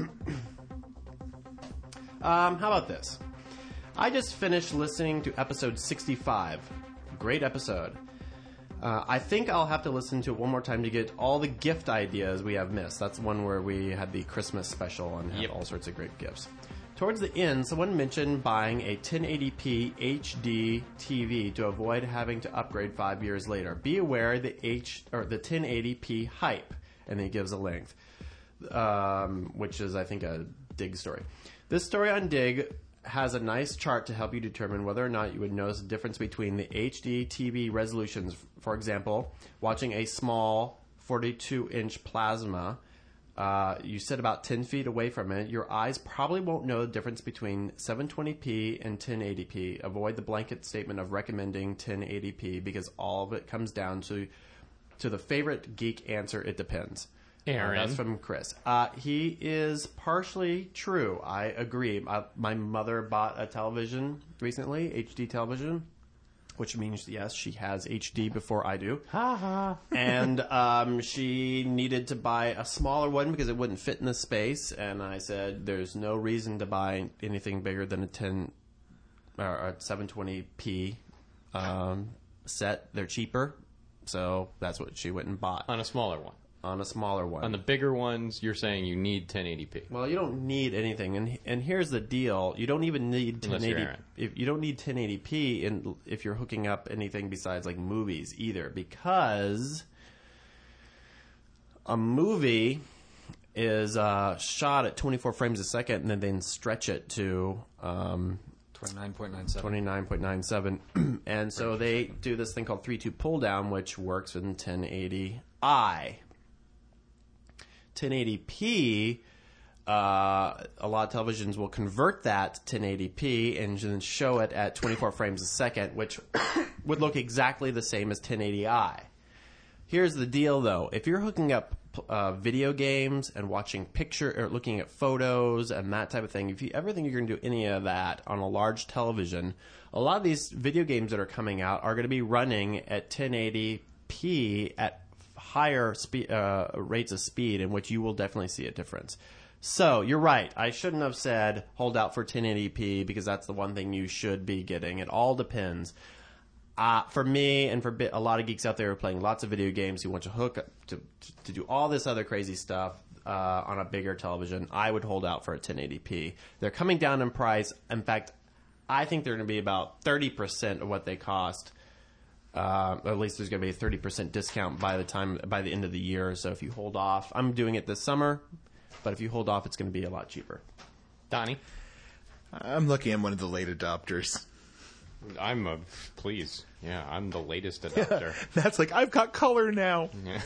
S3: um, how about this? I just finished listening to episode sixty-five. Great episode. Uh, I think I'll have to listen to it one more time to get all the gift ideas we have missed. That's the one where we had the Christmas special and had
S1: Yep.
S3: all sorts of great gifts. Towards the end, someone mentioned buying a ten eighty p H D T V to avoid having to upgrade five years later. Be aware the H or the ten eighty p hype, and then he gives a length, um, which is I think a Dig story. This story on Dig has a nice chart to help you determine whether or not you would notice a difference between the H D T V resolutions. For example, watching a small forty-two inch plasma. Uh, you sit about ten feet away from it, your eyes probably won't know the difference between seven twenty p and ten eighty p. Avoid the blanket statement of recommending ten eighty p because all of it comes down to to the favorite geek answer, it depends.
S1: Aaron.
S3: Uh, that's from Chris. Uh, he is partially true. I agree. I, my mother bought a television recently, H D television, which means, yes, she has H D before I do. Ha ha. And um, she needed to buy a smaller one because it wouldn't fit in the space. And I said, there's no reason to buy anything bigger than a ten or a seven twenty p um, set. They're cheaper. So that's what she went and bought
S1: On a smaller one.
S3: on a smaller one.
S1: On the bigger ones, you're saying you need ten eighty p.
S3: Well, you don't need anything, and and here's the deal: you don't even need
S1: Unless
S3: ten eighty.
S1: you're Aaron.
S3: If you don't need ten eighty p, in if you're hooking up anything besides like movies either, because a movie is uh, shot at twenty-four frames a second, and then they stretch it to um,
S5: twenty-nine point nine seven.
S3: twenty-nine point nine seven, and so they do this thing called three two pull down, which works in ten eighty i. ten eighty p, uh, a lot of televisions will convert that to ten eighty p and then show it at twenty-four frames a second, which would look exactly the same as ten eighty i. Here's the deal, though. If you're hooking up uh, video games and watching picture or looking at photos and that type of thing, if you ever think you're going to do any of that on a large television, a lot of these video games that are coming out are going to be running at ten eighty p at higher speed, uh, rates of speed, in which you will definitely see a difference. So you're right. I shouldn't have said hold out for ten eighty p because that's the one thing you should be getting. It all depends. Uh, for me and for a lot of geeks out there who are playing lots of video games who want to hook up to, to do all this other crazy stuff,
S6: uh, on a bigger television, I would hold out for a ten eighty p. They're coming down in price. In fact, I think they're going to be about thirty percent of what they cost. Uh, at least there's going to be a thirty percent discount by the time by the end of the year. So if you hold off, I'm doing it this summer, but if you hold off, it's going to be a lot cheaper.
S3: Donnie?
S4: I'm lucky I'm one of the late adopters.
S7: I'm a please. Yeah, I'm the latest adopter.
S4: That's like, I've got color now.
S7: Yeah.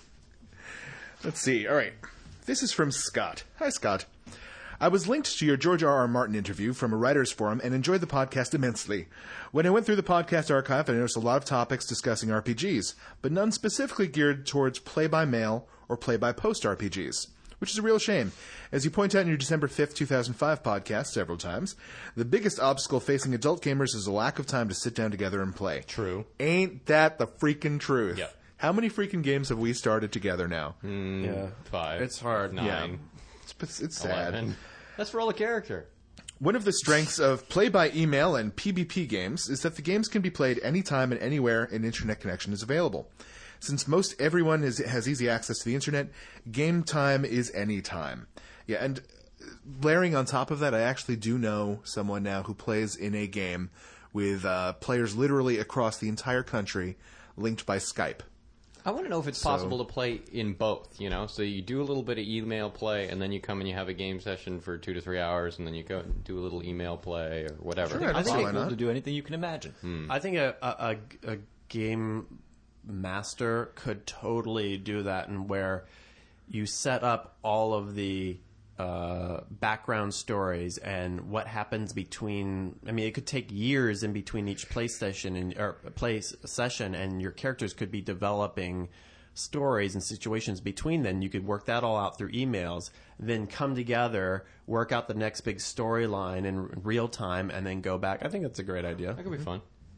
S4: Let's see. All right. This is from Scott. Hi, Scott. I was linked to your George R. R. Martin interview from a writer's forum and enjoyed the podcast immensely. When I went through the podcast archive, I noticed a lot of topics discussing R P Gs, but none specifically geared towards play-by-mail or play-by-post R P Gs, which is a real shame. As you point out in your December fifth, two thousand five podcast several times, the biggest obstacle facing adult gamers is a lack of time to sit down together and play.
S7: True.
S4: Ain't that the freaking truth?
S7: Yeah.
S4: How many freaking games have we started together now?
S7: Mm,
S6: Yeah,
S7: Five.
S6: it's hard.
S7: Nine.
S4: Yeah. It's, it's sad.
S7: Eleven.
S3: Let's roll a character.
S4: One of the strengths of play-by-email and P B P games is that the games can be played anytime and anywhere an internet connection is available. Since most everyone is, has easy access to the internet, game time is any time. Yeah, and layering on top of that, I actually do know someone now who plays in a game with uh, players literally across the entire country linked by Skype.
S3: I want to know if it's
S4: So-
S3: possible to play in both, you know? So you do a little bit of email play, and then you come and you have a game session for two to three hours, and then you go and do a little email play or whatever.
S4: Sure,
S5: I think
S4: why
S5: it's cool
S4: not?
S5: to do anything you can imagine.
S6: I think a, a, a, a game master could totally do that, and where you set up all of the uh, background stories and what happens between. I mean, it could take years in between each PlayStation and or play s- session, and your characters could be developing stories and situations between them. You could work that all out through emails, then come together, work out the next big storyline in real time, and then go back. I think that's a great idea.
S3: That could be fun.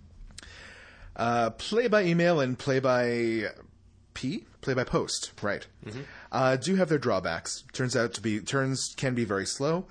S4: Uh, play by email and play by P, play by post, right? Uh, do have their drawbacks. Turns out to be turns can be very slow.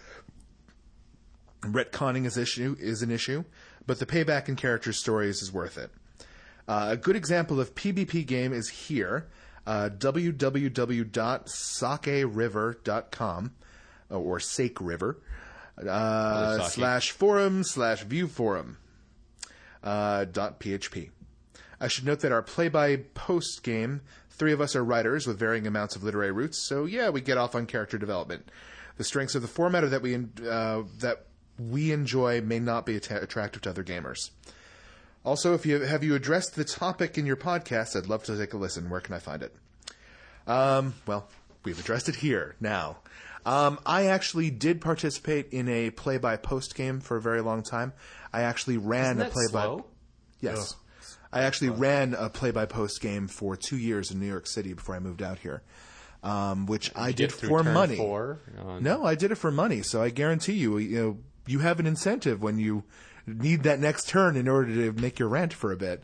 S4: Retconning is issue is an issue, but the payback in character stories is worth it. Uh, a good example of P B P game is here. Uh, w w w dot sake river dot com or Sake River uh,
S3: Sake.
S4: slash forum slash view forum. Uh, dot .php. I should note that our play-by-post game, three of us are writers with varying amounts of literary roots, so yeah, we get off on character development. The strengths of the format are that we uh, that we enjoy may not be att- attractive to other gamers. Also, if you have you addressed the topic in your podcast, I'd love to take a listen. Where can I find it? Um, well, we've addressed it here now. Um, I actually did participate in a play-by-post game for a very long time. I actually ran
S3: Isn't
S4: a
S3: that
S4: play-by.
S3: slow?
S4: Yes, I actually ran a play-by-post game for two years in New York City before I moved out here, um, which I
S3: You
S4: did
S3: get through
S4: for
S3: turn
S4: money.
S3: Four on-
S4: No, I did it for money. So I guarantee you, you know, you have an incentive when you need that next turn in order to make your rent for a bit.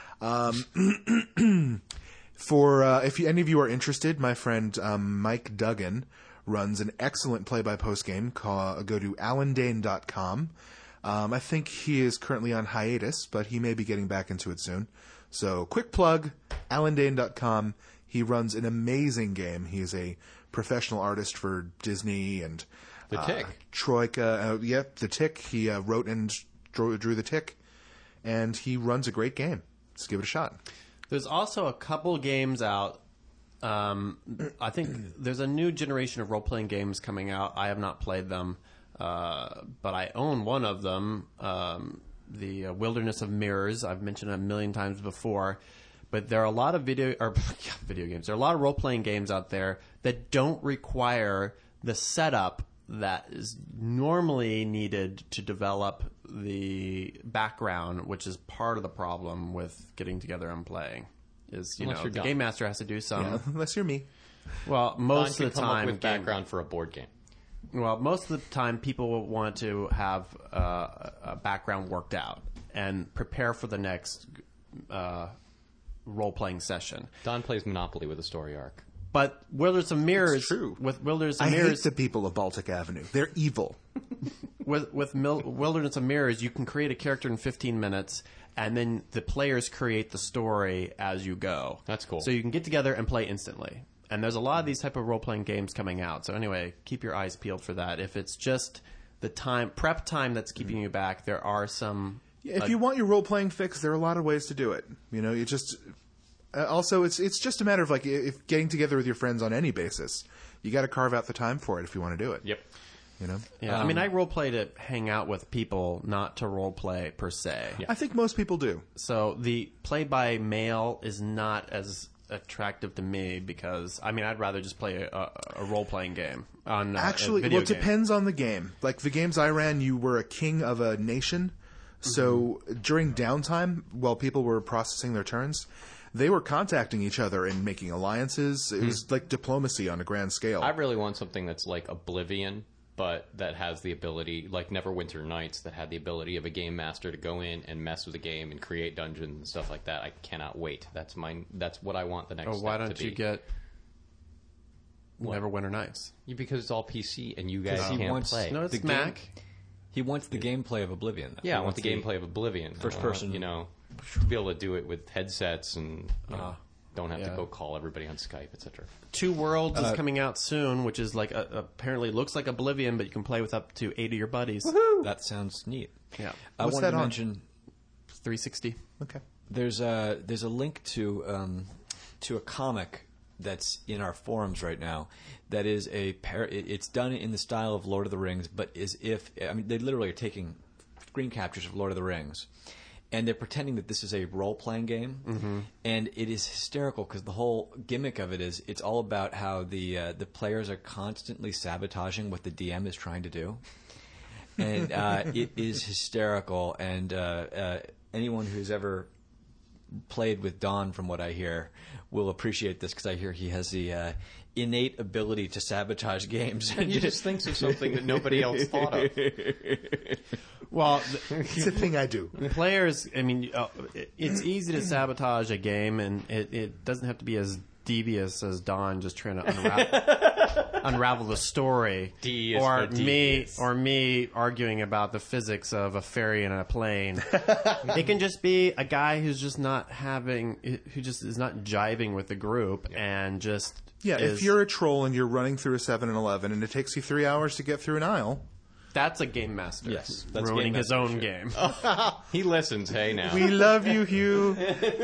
S4: Um, for uh, if you, any of you are interested, my friend um, Mike Duggan runs an excellent play-by-post game. Called, go to allendane dot com. Um, I think he is currently on hiatus, but he may be getting back into it soon. So, quick plug, allendane dot com. He runs an amazing game. He is a professional artist for Disney and
S3: The
S4: uh,
S3: Tick.
S4: Troika. Uh, yep, The Tick. He uh, wrote and drew, drew The Tick, and he runs a great game. Let's give it a shot.
S6: There's also a couple games out. Um, I think there's a new generation of role-playing games coming out. I have not played them, uh, but I own one of them, um, the uh, Wilderness of Mirrors. I've mentioned it a million times before. But there are a lot of video or yeah, video games. There are a lot of role-playing games out there that don't require the setup that is normally needed to develop the background, which is part of the problem with getting together and playing. Is you
S3: Unless
S6: know
S3: you're
S6: the
S3: Don.
S6: game master has to do some.
S4: Yeah, unless you're me.
S6: Well,
S3: Don
S6: most
S3: can
S6: of the
S3: come up
S6: time,
S3: with
S6: game-
S3: background for a board game.
S6: well, most of the time, people will want to have uh, a background worked out and prepare for the next uh, role-playing session.
S3: Don plays Monopoly with a story arc.
S6: But Wilderness of Mirrors,
S4: It's true.
S6: with Wilderness of
S4: I hate
S6: Mirrors,
S4: the people of Baltic Avenue. They're evil.
S6: with with Mil- Wilderness of Mirrors, you can create a character in fifteen minutes, and then the players create the story as you go.
S3: That's cool.
S6: So you can get together and play instantly. and there's a lot of these type of role-playing games coming out. So anyway, keep your eyes peeled for that. If it's just the time prep time that's keeping you back, there are some.
S4: If
S6: uh,
S4: you want your role playing fix, there are a lot of ways to do it. You know, you just uh, also it's it's just a matter of like if getting together with your friends on any basis. You got to carve out the time for it if you want to do it.
S7: Yep.
S4: You know.
S6: Yeah, I mean, I role play to hang out with people, not to role play per se.
S4: I think most people do.
S6: So the play by mail is not as attractive to me because I mean I'd rather just play a, a role playing game on uh,
S4: Actually,
S6: a video
S4: well, it
S6: game.
S4: depends on the game. Like the games I ran, you were a king of a nation. So during downtime, while people were processing their turns, they were contacting each other and making alliances. It was like diplomacy on a grand scale.
S7: I really want something that's like Oblivion, but that has the ability, like Neverwinter Nights, that had the ability of a game master to go in and mess with the game and create dungeons and stuff like that. I cannot wait. That's mine. That's what I want the next.
S6: Oh, why
S7: step
S6: don't
S7: to
S6: you
S7: be.
S6: get Neverwinter Nights?
S7: Yeah, because it's all P C and you guys
S5: he
S7: can't
S5: wants-
S7: play.
S6: No, it's
S5: The
S6: Mac.
S5: game- He wants the gameplay of Oblivion. Though.
S7: Yeah,
S5: He
S7: I want the gameplay of Oblivion.
S5: First
S7: I want,
S5: person.
S7: you know, to be able to do it with headsets and you know,
S6: Uh,
S7: don't have
S6: yeah.
S7: to go call everybody on Skype, et cetera.
S6: Two Worlds is coming out soon, which is like a, apparently looks like Oblivion, but you can play with up to eight of your buddies.
S5: That sounds neat.
S6: Yeah,
S5: I
S4: What's
S5: wanted
S4: that
S5: to
S4: on?
S5: mention
S6: three sixty.
S4: Okay.
S5: there's a there's a link to um, to a comic that's in our forums right now. That is a par- it- it's done in the style of Lord of the Rings, but as if I mean they literally are taking screen captures of Lord of the Rings, and they're pretending that this is a role playing game, mm-hmm. and it is hysterical because the whole gimmick of it is it's all about how the uh, the players are constantly sabotaging what the D M is trying to do, and uh, it is hysterical. And uh, uh, anyone who's ever played with Don, from what I hear, will appreciate this because I hear he has the uh, innate ability to sabotage games.
S7: He just thinks of something that nobody else thought of.
S6: Well,
S4: It's a thing I do.
S6: the players. I mean, uh, it, it's easy to sabotage a game, and it, it doesn't have to be as devious as Don just trying to unravel, unravel the story,
S7: D is
S6: or
S7: for
S6: me,
S7: devious.
S6: or me arguing about the physics of a ferry and a plane. It can just be a guy who's just not having, who just is not jiving with the group, and just
S4: Yeah,
S6: is,
S4: if you're a troll and you're running through a seven and eleven and it takes you three hours to get through an aisle,
S6: that's a game master.
S5: Yes, that's
S6: ruining
S5: game
S6: his
S5: master
S6: own
S5: shit.
S6: game.
S7: He listens. Hey, now.
S4: we love you, Hugh.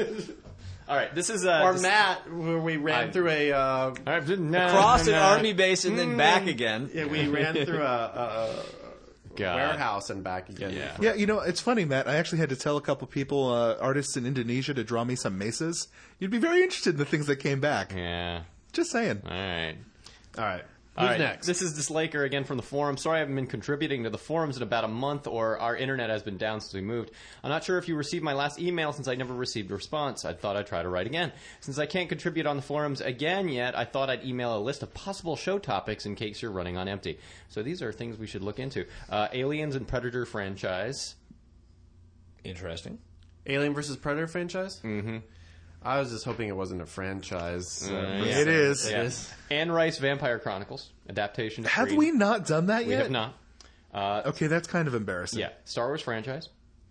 S7: All right, this is uh,
S6: Or
S7: this-
S6: Matt, where we ran
S7: I-
S6: through a. Uh,
S7: All right, nah,
S5: Cross an
S7: nah.
S5: army base and then back again.
S6: yeah, we ran through a, a,
S7: God.
S6: warehouse and back again.
S7: Yeah.
S4: Yeah, you know, it's funny, Matt. I actually had to tell a couple people, uh, artists in Indonesia, to draw me some mesas. You'd be very interested in the things that came back.
S7: Yeah.
S4: Just saying.
S7: All right.
S6: All right.
S7: All
S6: Who's
S7: right,
S6: next?
S7: This is Dislaker again from the forum. Sorry I haven't been contributing to the forums in about a month, or our internet has been down since we moved. I'm not sure if you received my last email since I never received a response. I thought I'd try to write again. Since I can't contribute on the forums again yet, I thought I'd email a list of possible show topics in case you're running on empty. So these are things we should look into. Uh, Aliens and Predator franchise.
S5: Interesting.
S6: Alien versus Predator franchise? Mm-hmm. I was just hoping it wasn't a franchise. Uh,
S7: yeah.
S4: It is.
S7: Yeah. Anne Rice Vampire Chronicles adaptation to
S4: Have
S7: screen.
S4: we not done that
S7: We
S4: yet?
S7: have not. Uh,
S4: Okay, that's kind of embarrassing.
S7: yeah. Star Wars franchise.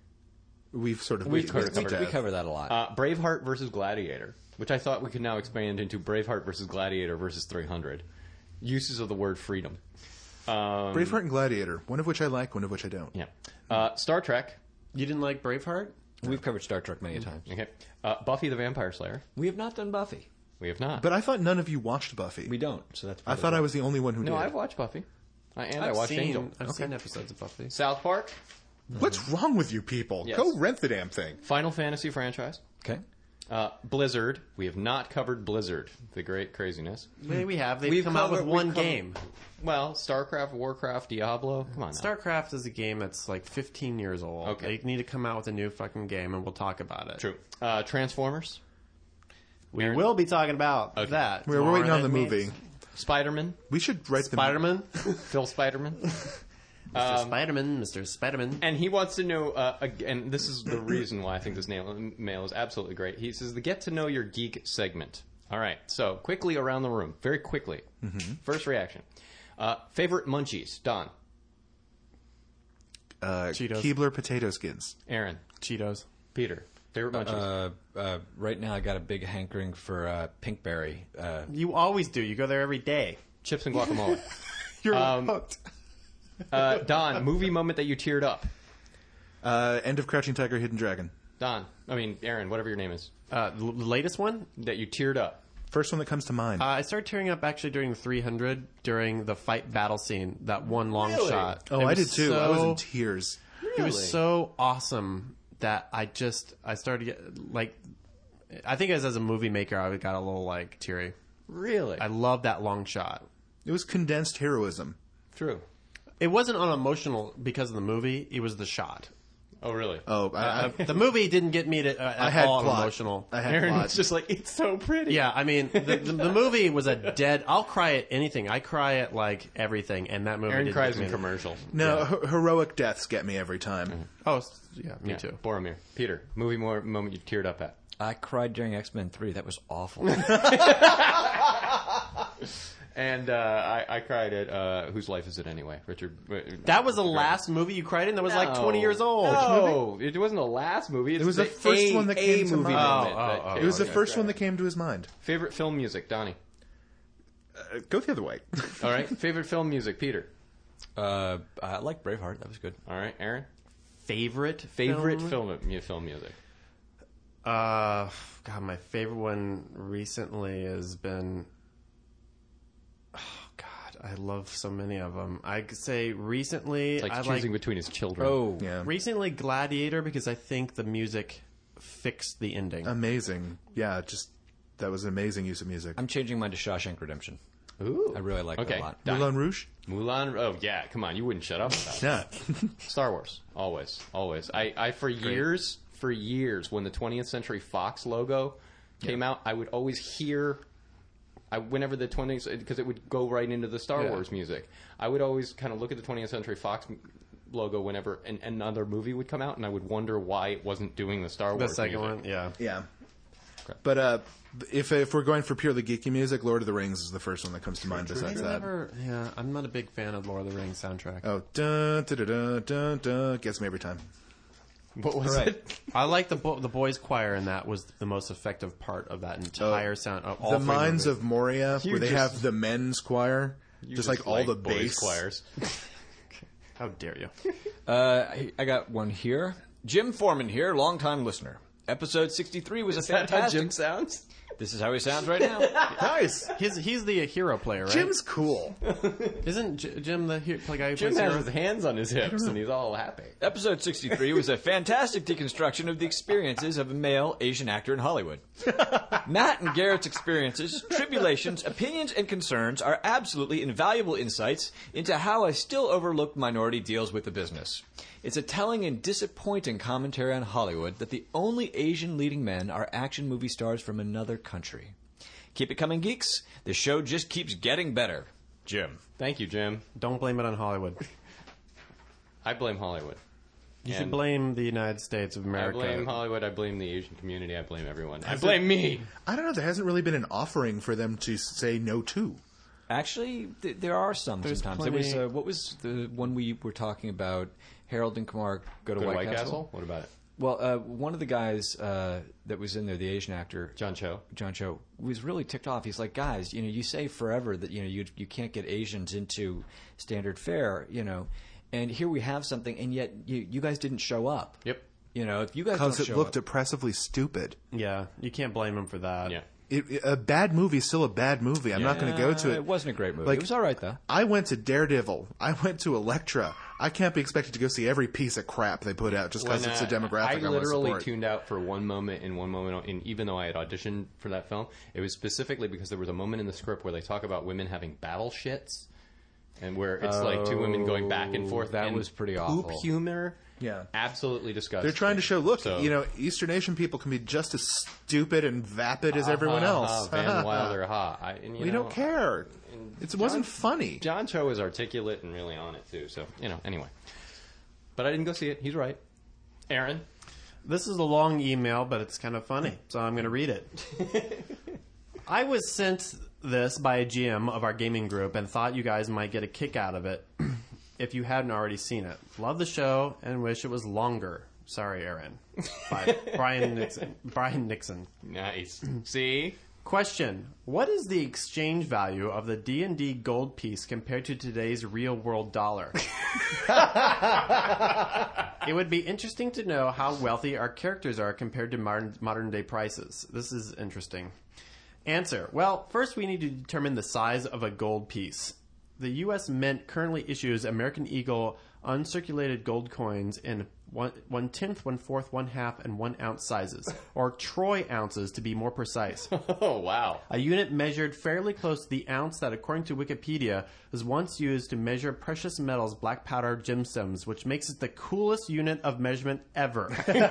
S4: We've sort of...
S7: We've
S4: we-
S7: covered-
S4: we-
S7: covered
S5: We cover that a lot.
S7: Uh, Braveheart versus Gladiator, which I thought we could now expand into Braveheart versus Gladiator versus three hundred. Uses of the word freedom. Um,
S4: Braveheart and Gladiator, one of which I like, one of which I don't.
S7: Yeah. Uh, Star Trek.
S6: You didn't like Braveheart?
S5: We've covered Star Trek many times.
S7: Okay. Uh, Buffy the Vampire Slayer.
S5: We have not done Buffy.
S7: We have not.
S4: But I thought none of you watched Buffy.
S5: We don't. So that's.
S4: I thought I was the only one who
S7: no,
S4: did.
S7: I've watched Buffy. I, and I
S6: I've
S7: watched
S6: seen,
S7: Angel.
S6: I've seen episodes of Buffy.
S7: South Park.
S4: What's wrong with you people?
S7: Yes.
S4: Go rent the damn thing.
S7: Final Fantasy franchise.
S5: Okay.
S7: Uh, Blizzard. We have not covered Blizzard. The great craziness.
S6: Maybe we have. They've
S7: We've
S6: come out with
S7: covered-
S6: one
S7: we've covered-
S6: game.
S7: Well, StarCraft, Warcraft, Diablo. Come on now.
S6: StarCraft is a game that's like fifteen years old.
S7: Okay.
S6: They need to come out with a new fucking game, and we'll talk about it.
S7: True. Uh, Transformers.
S6: We
S7: Aaron?
S6: will be talking about
S7: Okay.
S6: that.
S4: We're, we're waiting on the
S6: tomorrow.
S4: movie.
S7: Spider-Man.
S4: We should write the
S6: Spider-Man?
S7: Phil Spider-Man.
S6: Mister Spider-Man, Mister Spider-Man.
S7: And he wants to know, uh, ag- and this is the reason why I think this nail, mail is absolutely great. He says, the Get to Know Your Geek segment. All right, so quickly around the room, very quickly. Mm-hmm. First reaction. Uh, favorite munchies? Don.
S4: Uh,
S6: Cheetos.
S4: Keebler potato skins.
S7: Aaron.
S6: Cheetos.
S7: Peter.
S3: Favorite munchies?
S5: Uh, uh, right now, I got a big hankering for uh, Pinkberry. Uh,
S6: You always do. You go there every day.
S3: Chips and guacamole.
S6: You're
S3: Um,
S6: hooked.
S3: uh, Don, movie moment that you teared up.
S4: Uh, end of Crouching Tiger, Hidden Dragon.
S3: Don, I mean Aaron, whatever your name is,
S6: Uh, the the latest one?
S3: that you teared up.
S4: First one that comes to mind.
S6: Uh, I started tearing up actually during the three hundred, during the fight battle scene, that one long
S3: Really?
S6: shot.
S4: oh,
S6: It
S4: I
S6: was
S4: did too. I was
S6: so-
S4: in tears.
S6: It was so awesome that I just, I started to get, like, I think as, as a movie maker, I got a little, like, teary.
S3: Really?
S6: I love that long shot.
S4: It was condensed heroism.
S3: True.
S6: It wasn't unemotional because of the movie, it was the shot.
S3: Oh, really?
S4: Oh, I,
S6: Uh,
S4: I,
S6: the movie didn't get me to, uh,
S4: I
S6: at
S4: had
S6: all
S4: plot.
S6: emotional.
S4: I had
S3: Aaron
S4: plot.
S3: was just like, it's so pretty.
S6: Yeah, I mean, the, the, the movie was a dead. I'll cry at anything. I cry at like everything, and that movie.
S3: Aaron
S6: didn't
S3: cries
S6: get me
S3: in
S6: to-
S3: commercial.
S4: no, he- heroic deaths get me every time.
S6: Oh, s- yeah, me
S3: Yeah,
S6: too.
S3: Boromir. Peter, movie more moment you teared up at.
S5: I cried during X-Men three. That was awful.
S3: And uh, I, I cried at uh, Whose Life Is It Anyway? Richard. uh,
S6: That was the last movie you cried in. That was like twenty years old.
S3: No, it wasn't the last movie. It's
S4: It was the first
S3: a,
S4: one that
S3: a
S4: came to
S3: movie
S4: mind.
S3: moment
S6: Oh,
S3: that
S6: oh,
S3: came-
S4: It was the
S3: okay.
S4: first one that came to his mind.
S3: Favorite film music, Donnie.
S4: Uh, go the other way.
S3: All right. Favorite film music, Peter.
S5: uh, I like Braveheart. That was good.
S3: All right, Aaron.
S6: Favorite
S3: Favorite
S6: film?
S3: film mu- film music.
S6: Uh, God, my favorite one recently has been. Oh God, I love so many of them. I could say recently,
S3: It's like
S6: I
S3: choosing
S6: like
S3: between his children.
S5: Oh,
S4: Yeah.
S6: recently Gladiator because I think the music fixed the ending.
S4: Amazing. Yeah, just that was an amazing use of music.
S5: I'm changing mine to Shawshank Redemption.
S3: Ooh.
S5: I really like
S3: okay.
S5: that a lot.
S3: Donnie.
S4: Moulin Rouge?
S3: Mulan. Oh yeah, come on, you wouldn't shut up about that.
S4: Yeah.
S3: Star Wars, always, always. I, I for years, for years, when the twentieth Century Fox logo came out, I would always hear. I whenever the twentieth because it would go right into the Star
S6: Yeah.
S3: Wars music. I would always kind of look at the twentieth Century Fox m- logo whenever an, another movie would come out, and I would wonder why it wasn't doing the Star
S6: the
S3: Wars.
S6: second
S3: music.
S6: one, yeah.
S4: Yeah. But uh, if if we're going for purely geeky music, Lord of the Rings is the first one that comes to mind. Besides
S6: I
S4: that,
S6: never, yeah, I'm not a big fan of Lord of the Rings soundtrack.
S4: oh, dun dun dun dun dun, dun gets me every time.
S3: What was
S5: Right.
S3: it?
S6: I like the bo- the boys' choir, and that was the most effective part of that entire sound. Of all
S4: the
S6: three
S4: Mines
S6: movies.
S4: of Moria,
S3: You
S4: where they
S3: just-
S4: have the men's choir,
S3: You
S4: just, like all the
S3: boys
S4: bass
S3: choirs.
S6: How dare you?
S5: Uh, I, I got one here. Jim Foreman here, longtime listener. Episode sixty-three was a
S3: Is that how
S5: fantastic.
S3: Jim sounds?
S5: This is how he sounds right now.
S4: Nice.
S6: He's he's the hero player, right?
S4: Jim's cool.
S6: Isn't J- Jim the hero, guy who
S3: Jim
S6: plays
S3: has
S6: hero?
S3: his hands on his hips, and he's all happy.
S5: Episode sixty-three was a fantastic deconstruction of the experiences of a male Asian actor in Hollywood. Matt and Garrett's experiences, tribulations, opinions, and concerns are absolutely invaluable insights into how a still overlooked minority deals with the business. It's a telling and disappointing commentary on Hollywood that the only Asian leading men are action movie stars from another country. Keep it coming, geeks. The show just keeps getting better. Jim.
S3: Thank you, Jim.
S6: Don't blame it on Hollywood.
S3: I blame Hollywood.
S6: You
S3: And
S6: should blame the United States of
S3: I
S6: America.
S3: blame Hollywood. I blame the Asian community. I blame everyone. I blame me.
S4: I don't know. There hasn't really been an offering for them to say no to.
S5: Actually, th- there are some
S6: There's
S5: sometimes. There was
S6: plenty-
S5: uh, what was the one we were talking about? Harold and Kumar go to
S3: Go to
S5: White,
S3: White
S5: Castle.
S3: Castle? What about it?
S5: Well, uh, one of the guys uh, that was in there, the Asian actor
S3: John Cho.
S5: John Cho, was really ticked off. He's like, guys, you know, you say forever that you know you you can't get Asians into standard fare, you know, and here we have something, and yet you you guys didn't show up.
S3: Yep.
S5: You know, if you guys
S4: Because
S5: don't
S4: it
S5: show
S4: looked
S5: up,
S4: oppressively stupid.
S6: Yeah, you can't blame him for that.
S3: Yeah.
S4: It, it- a bad movie is still a bad movie. I'm not going to go to
S5: Uh,
S4: it.
S5: It wasn't a great movie.
S4: Like-
S5: it was all right though.
S4: I went to Daredevil. I went to Elektra. I can't be expected to go see every piece of crap they put out just because
S3: When,
S4: it's a
S3: uh,
S4: demographic I,
S3: I
S4: want to
S3: literally
S4: support.
S3: tuned out for one moment in one moment, and even though I had auditioned for that film, it was specifically because there was a moment in the script where they talk about women having battle shits, and where it's like two women going back and forth.
S5: that
S3: and
S5: was pretty
S3: poop
S5: awful.
S3: humor.
S4: Yeah.
S3: Absolutely disgusting.
S4: They're trying to show, look,
S3: So-
S4: you know, Eastern Asian people can be just as stupid and vapid as everyone
S3: Ha, ha,
S4: else.
S3: ha, Van Wilder, ha. I, and, you
S4: we
S3: know,
S4: don't care.
S3: and
S4: It wasn't
S3: John-
S4: funny.
S3: John Cho is articulate and really on it too. So you know, anyway. But I didn't go see it. He's right. Aaron.
S6: This is a long email, but it's kind of funny, so I'm going to read it. I was sent this by a G M of our gaming group and thought you guys might get a kick out of it. if you hadn't already seen it. Love the show and wish it was longer. Sorry, Aaron. By Brian Nixon. Brian Nixon.
S3: Nice. See?
S6: Question: what is the exchange value of the D and D gold piece compared to today's real-world dollar? It would be interesting to know how wealthy our characters are compared to modern, modern-day prices. This is interesting. Answer: well, first we need to determine the size of a gold piece. The U S Mint currently issues American Eagle uncirculated gold coins in one, one tenth, one fourth, one half, and one ounce sizes, or troy ounces to be more precise.
S3: Oh, wow.
S6: A unit measured fairly close to the ounce that, according to Wikipedia, was once used to measure precious metals, black powder, gemstones, which makes it the coolest unit of measurement ever.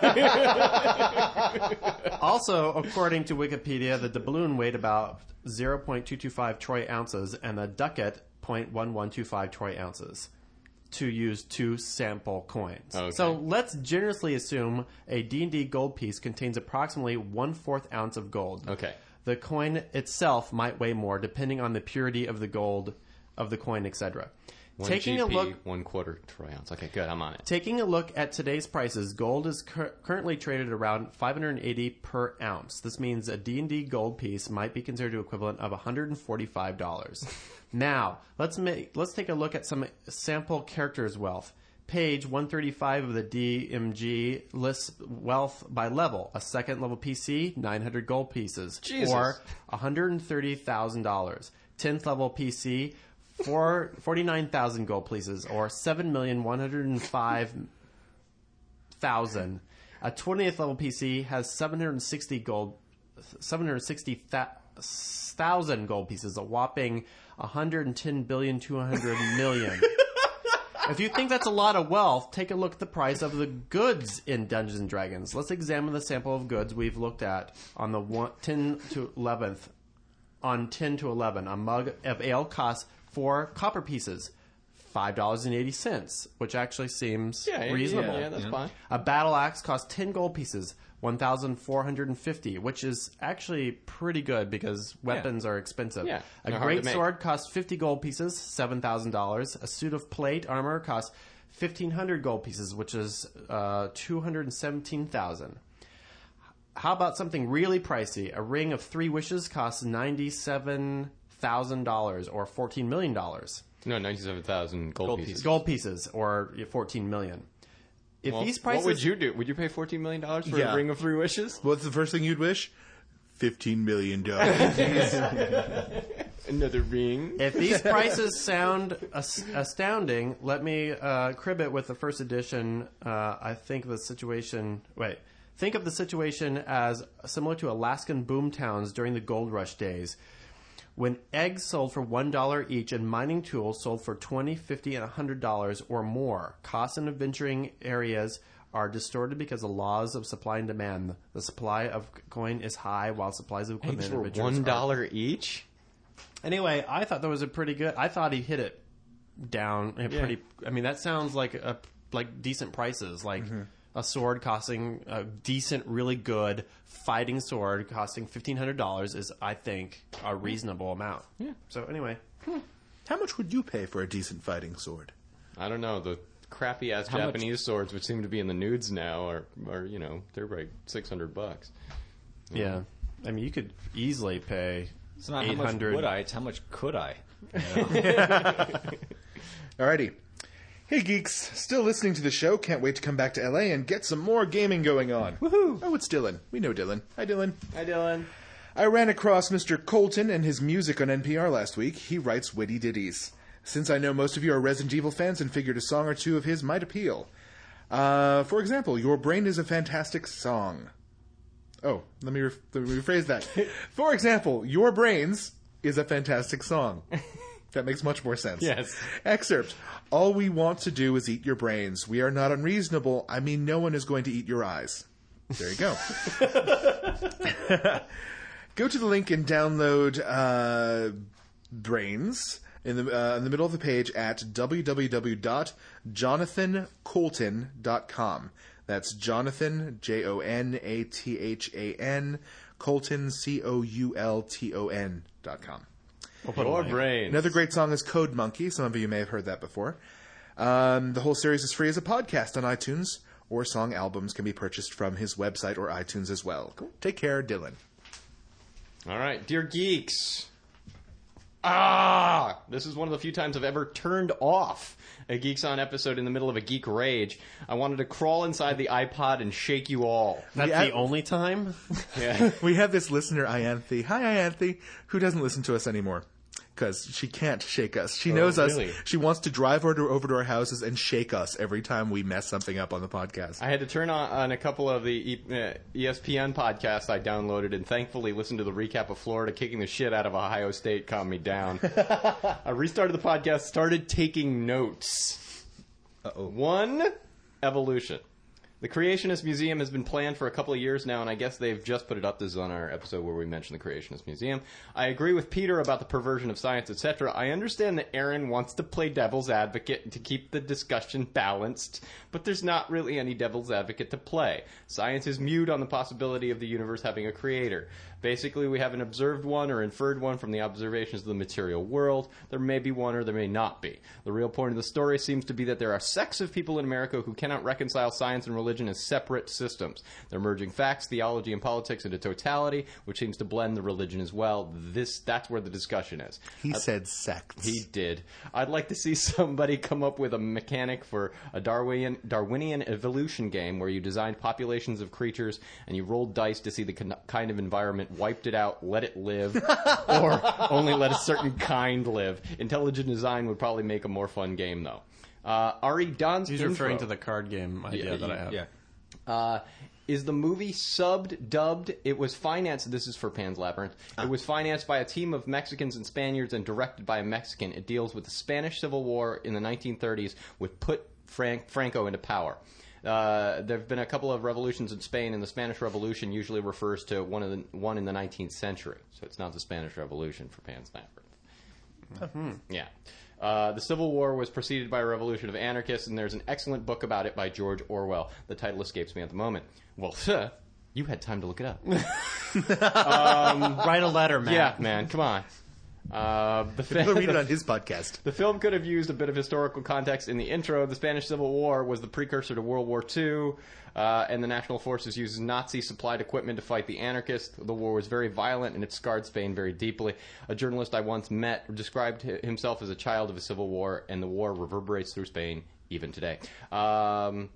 S6: Also, according to Wikipedia, the doubloon weighed about zero point two two five troy ounces and the ducat zero point one one two five troy ounces. To use two sample coins.
S3: Okay.
S6: So let's generously assume a D and D gold piece contains approximately one-fourth ounce of gold.
S3: Okay.
S6: The coin itself might weigh more depending on the purity of the gold of the coin, et cetera.
S3: One
S6: Taking
S3: G P,
S6: a look
S3: one quarter troy ounce. Okay, good. I'm on it.
S6: Taking a look at today's prices, gold is cur- currently traded around five hundred eighty per ounce. This means a D and D gold piece might be considered the equivalent of one hundred forty-five dollars. Now, let's make let's take a look at some sample characters' wealth. Page one thirty-five of the D M G lists wealth by level. A second level P C, nine hundred gold pieces,
S3: Jesus.
S6: or one hundred thirty thousand dollars. tenth level P C, Four forty-nine thousand gold pieces, or seven million one hundred five thousand. A twentieth level P C has seven hundred sixty gold, seven hundred sixty thousand gold pieces, a whopping one hundred ten billion two hundred million. If you think that's a lot of wealth, take a look at the price of the goods in Dungeons and Dragons. Let's examine the sample of goods we've looked at on the one, ten to eleventh. On ten to eleven, a mug of ale costs four copper pieces, five dollars and eighty cents, which actually seems
S3: Yeah, yeah,
S6: reasonable.
S3: Yeah, yeah, that's fine.
S6: A battle axe costs ten gold pieces, one thousand four hundred fifty, which is actually pretty good because weapons are expensive.
S3: Yeah,
S6: A
S3: they're hard
S6: great
S3: to make.
S6: sword costs fifty gold pieces, seven thousand dollars. A suit of plate armor costs fifteen hundred gold pieces, which is uh, two hundred seventeen thousand. How about something really pricey? A ring of three wishes costs ninety-seven thousand dollars, or fourteen million dollars.
S3: No, ninety-seven thousand gold,
S5: Gold
S3: pieces.
S5: pieces.
S6: Gold pieces, or fourteen million. If
S3: Well,
S6: these prices,
S3: what would you do? Would you pay fourteen million dollars for
S4: Yeah.
S3: a ring of three wishes?
S4: What's the first thing you'd wish? Fifteen million dollars.
S3: Another ring?
S6: if these prices sound as- astounding, let me uh, crib it with the first edition. Uh, I think the situation. Wait, think of the situation as similar to Alaskan boom towns during the gold rush days, when eggs sold for one dollar each and mining tools sold for twenty, fifty, and a hundred dollars or more. Costs in adventuring areas are distorted because of laws of supply and demand. The supply of coin is high, while supplies of equipment
S3: Eggs
S6: and
S3: were
S6: adventurers
S3: one
S6: are-
S3: dollar each?
S6: Anyway, I thought that was a pretty good. I thought he hit it down. A pretty. I mean, that sounds like a like decent prices. Like a sword costing a decent, really good fighting sword costing fifteen hundred dollars is, I think, a reasonable amount. Yeah. So anyway,
S4: How much would you pay for a decent fighting sword?
S3: I don't know. The crappy ass
S5: How much-
S3: Japanese swords, which seem to be in the nudes now, are, are you know, they're like six hundred bucks.
S6: yeah. I mean, you could easily pay
S5: It's not how
S6: eight
S5: much
S6: hundred.
S5: would I, it's how much could I.
S4: Alrighty. Hey geeks, still listening to the show. Can't wait to come back to L A and get some more gaming going on. Woohoo! Oh, it's Dylan. We know Dylan. Hi, Dylan.
S3: Hi, Dylan.
S4: I ran across Mister Colton and his music on N P R last week. He writes witty ditties. Since I know most of you are Resident Evil fans and figured a song or two of his might appeal. Uh, for example, Your Brain is a Fantastic Song. Oh, let me, re- let me rephrase that. For example, Your Brains is a fantastic song. That makes much more sense.
S3: Yes.
S4: Excerpt. All we want to do is eat your brains. We are not unreasonable. I mean, no one is going to eat your eyes. There you go. Go to the link and download uh, Brains in the uh, in the middle of the page at w w w dot jonathan colton dot com. That's Jonathan, J O N A T H A N, Colton, C O U L T O N dot com.
S3: Your brain.
S4: Another great song is Code Monkey. Some of you may have heard that before. Um, the whole series is free as a podcast on iTunes, or song albums can be purchased from his website or iTunes as well. Cool. Take care, Dylan.
S3: All right, dear geeks. Ah, this is one of the few times I've ever turned off a Geeks On episode in the middle of a geek rage. I wanted to crawl inside the iPod and shake you all.
S6: That's
S4: Yeah.
S6: the only time?
S3: Yeah.
S4: We have this listener, Ianthe. Hi, Ianthe, who doesn't listen to us anymore. Because she can't shake us. She knows
S3: really?
S4: us. She wants to drive over to, over to our houses and shake us every time we mess something up on the podcast.
S3: I had to turn on, on a couple of the e, uh, E S P N podcasts I downloaded and thankfully listened to the recap of Florida kicking the shit out of Ohio State, calmed me down. I restarted the podcast, started taking notes.
S4: Uh-oh.
S3: One, evolution. The Creationist Museum has been planned for a couple of years now, and I guess they've just put it up. This is on our episode where we mentioned the Creationist Museum. I agree with Peter about the perversion of science, et cetera. I understand that Aaron wants to play devil's advocate to keep the discussion balanced, but there's not really any devil's advocate to play. Science is mute on the possibility of the universe having a creator. Basically, we have an observed one or inferred one from the observations of the material world. There may be one or there may not be. The real point of the story seems to be that there are sects of people in America who cannot reconcile science and religion as separate systems. They're merging facts, theology, and politics into totality, which seems to blend the religion as well. This, that's where the discussion is.
S4: He
S3: Uh,
S4: said sects.
S3: He did. I'd like to see somebody come up with a mechanic for a Darwinian Darwinian evolution game where you designed populations of creatures and you rolled dice to see the con- kind of environment, wiped it out, let it live, or only let a certain kind live. Intelligent design would probably make a more fun game, though. Uh, Ari Don's
S6: He's
S3: intro,
S6: referring to the card game idea
S3: Yeah,
S6: that I have.
S5: Yeah.
S3: uh, is the movie subbed, dubbed? It was financed. This is for Pan's Labyrinth. It was financed by a team of Mexicans and Spaniards and directed by a Mexican. It deals with the Spanish Civil War in the nineteen thirties, which put Frank, Franco into power. Uh, there have been a couple of revolutions in Spain, and the Spanish Revolution usually refers to one of the one in the nineteenth century. So it's not the Spanish Revolution for Pan's Labyrinth. Yeah. Uh, the Civil War was preceded by a revolution of anarchists, and there's an excellent book about it by George Orwell. The title escapes me at the moment. Well, sir, you had time to look it up.
S6: Write a letter, man.
S3: Yeah, man, come on. Uh, the, fa-
S4: We'll read it
S3: the,
S4: on his podcast.
S3: the film could have used a bit of historical context in the intro. The Spanish Civil War was the precursor to World War Two, uh, and the National Forces used Nazi-supplied equipment to fight the anarchists. The war was very violent, and it scarred Spain very deeply. A journalist I once met described hi- himself as a child of a civil war, and the war reverberates through Spain even today. Um,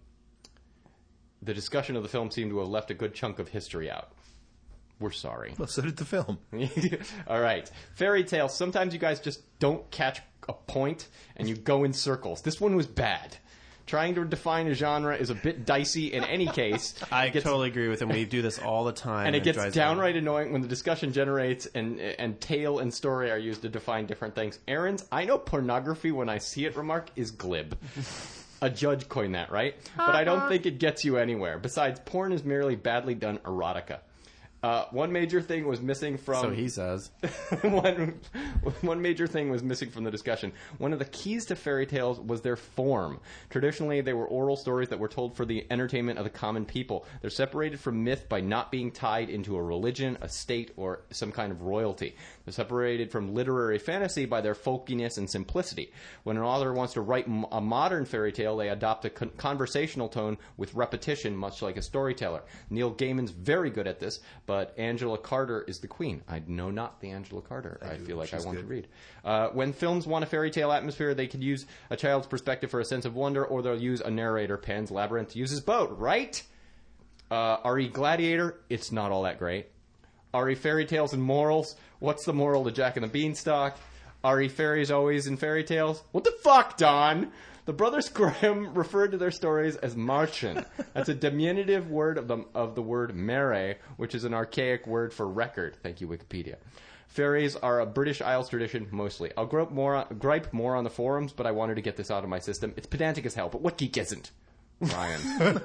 S3: the discussion of the film seemed to have left a good chunk of history out. We're sorry.
S4: Well, so did the film.
S3: All right. Fairy tales. Sometimes you guys just don't catch a point and you go in circles. This one was bad. Trying to define a genre is a bit dicey in any case.
S6: I
S3: It gets-
S6: totally agree with him. We do this all the time.
S3: and it gets
S6: drives me-
S3: downright annoying when the discussion generates and and tale and story are used to define different things. Aaron's "I know pornography when I see it" remark is glib. A judge coined that, right? But I don't think it gets you anywhere. Besides, porn is merely badly done erotica. Uh, one major thing was missing from
S6: So he says.
S3: one, one major thing was missing from the discussion. One of the keys to fairy tales was their form. Traditionally, they were oral stories that were told for the entertainment of the common people. They're separated from myth by not being tied into a religion, a state, or some kind of royalty. They're separated from literary fantasy by their folkiness and simplicity. When an author wants to write m- a modern fairy tale, they adopt a con- conversational tone with repetition, much like a storyteller. Neil Gaiman's very good at this, but Angela Carter is the queen. I know not the Angela Carter. I,
S4: do.
S3: feel like I
S4: She's
S3: want
S4: good.
S3: to read. Uh, when films want a fairy tale atmosphere, they could use a child's perspective for a sense of wonder, or they'll use a narrator. Pan's Labyrinth uses both, right? Uh, R E Gladiator, it's not all that great. R E Fairy Tales and Morals, what's the moral to Jack and the Beanstalk? R E Fairies always in fairy tales? What the fuck, Don? The Brothers Grimm referred to their stories as Märchen. That's a diminutive word of the, of the word mere, which is an archaic word for record. Thank you, Wikipedia. Fairies are a British Isles tradition, mostly. I'll gripe more, on, gripe more on the forums, but I wanted to get this out of my system. It's pedantic as hell, but what geek isn't? Ryan.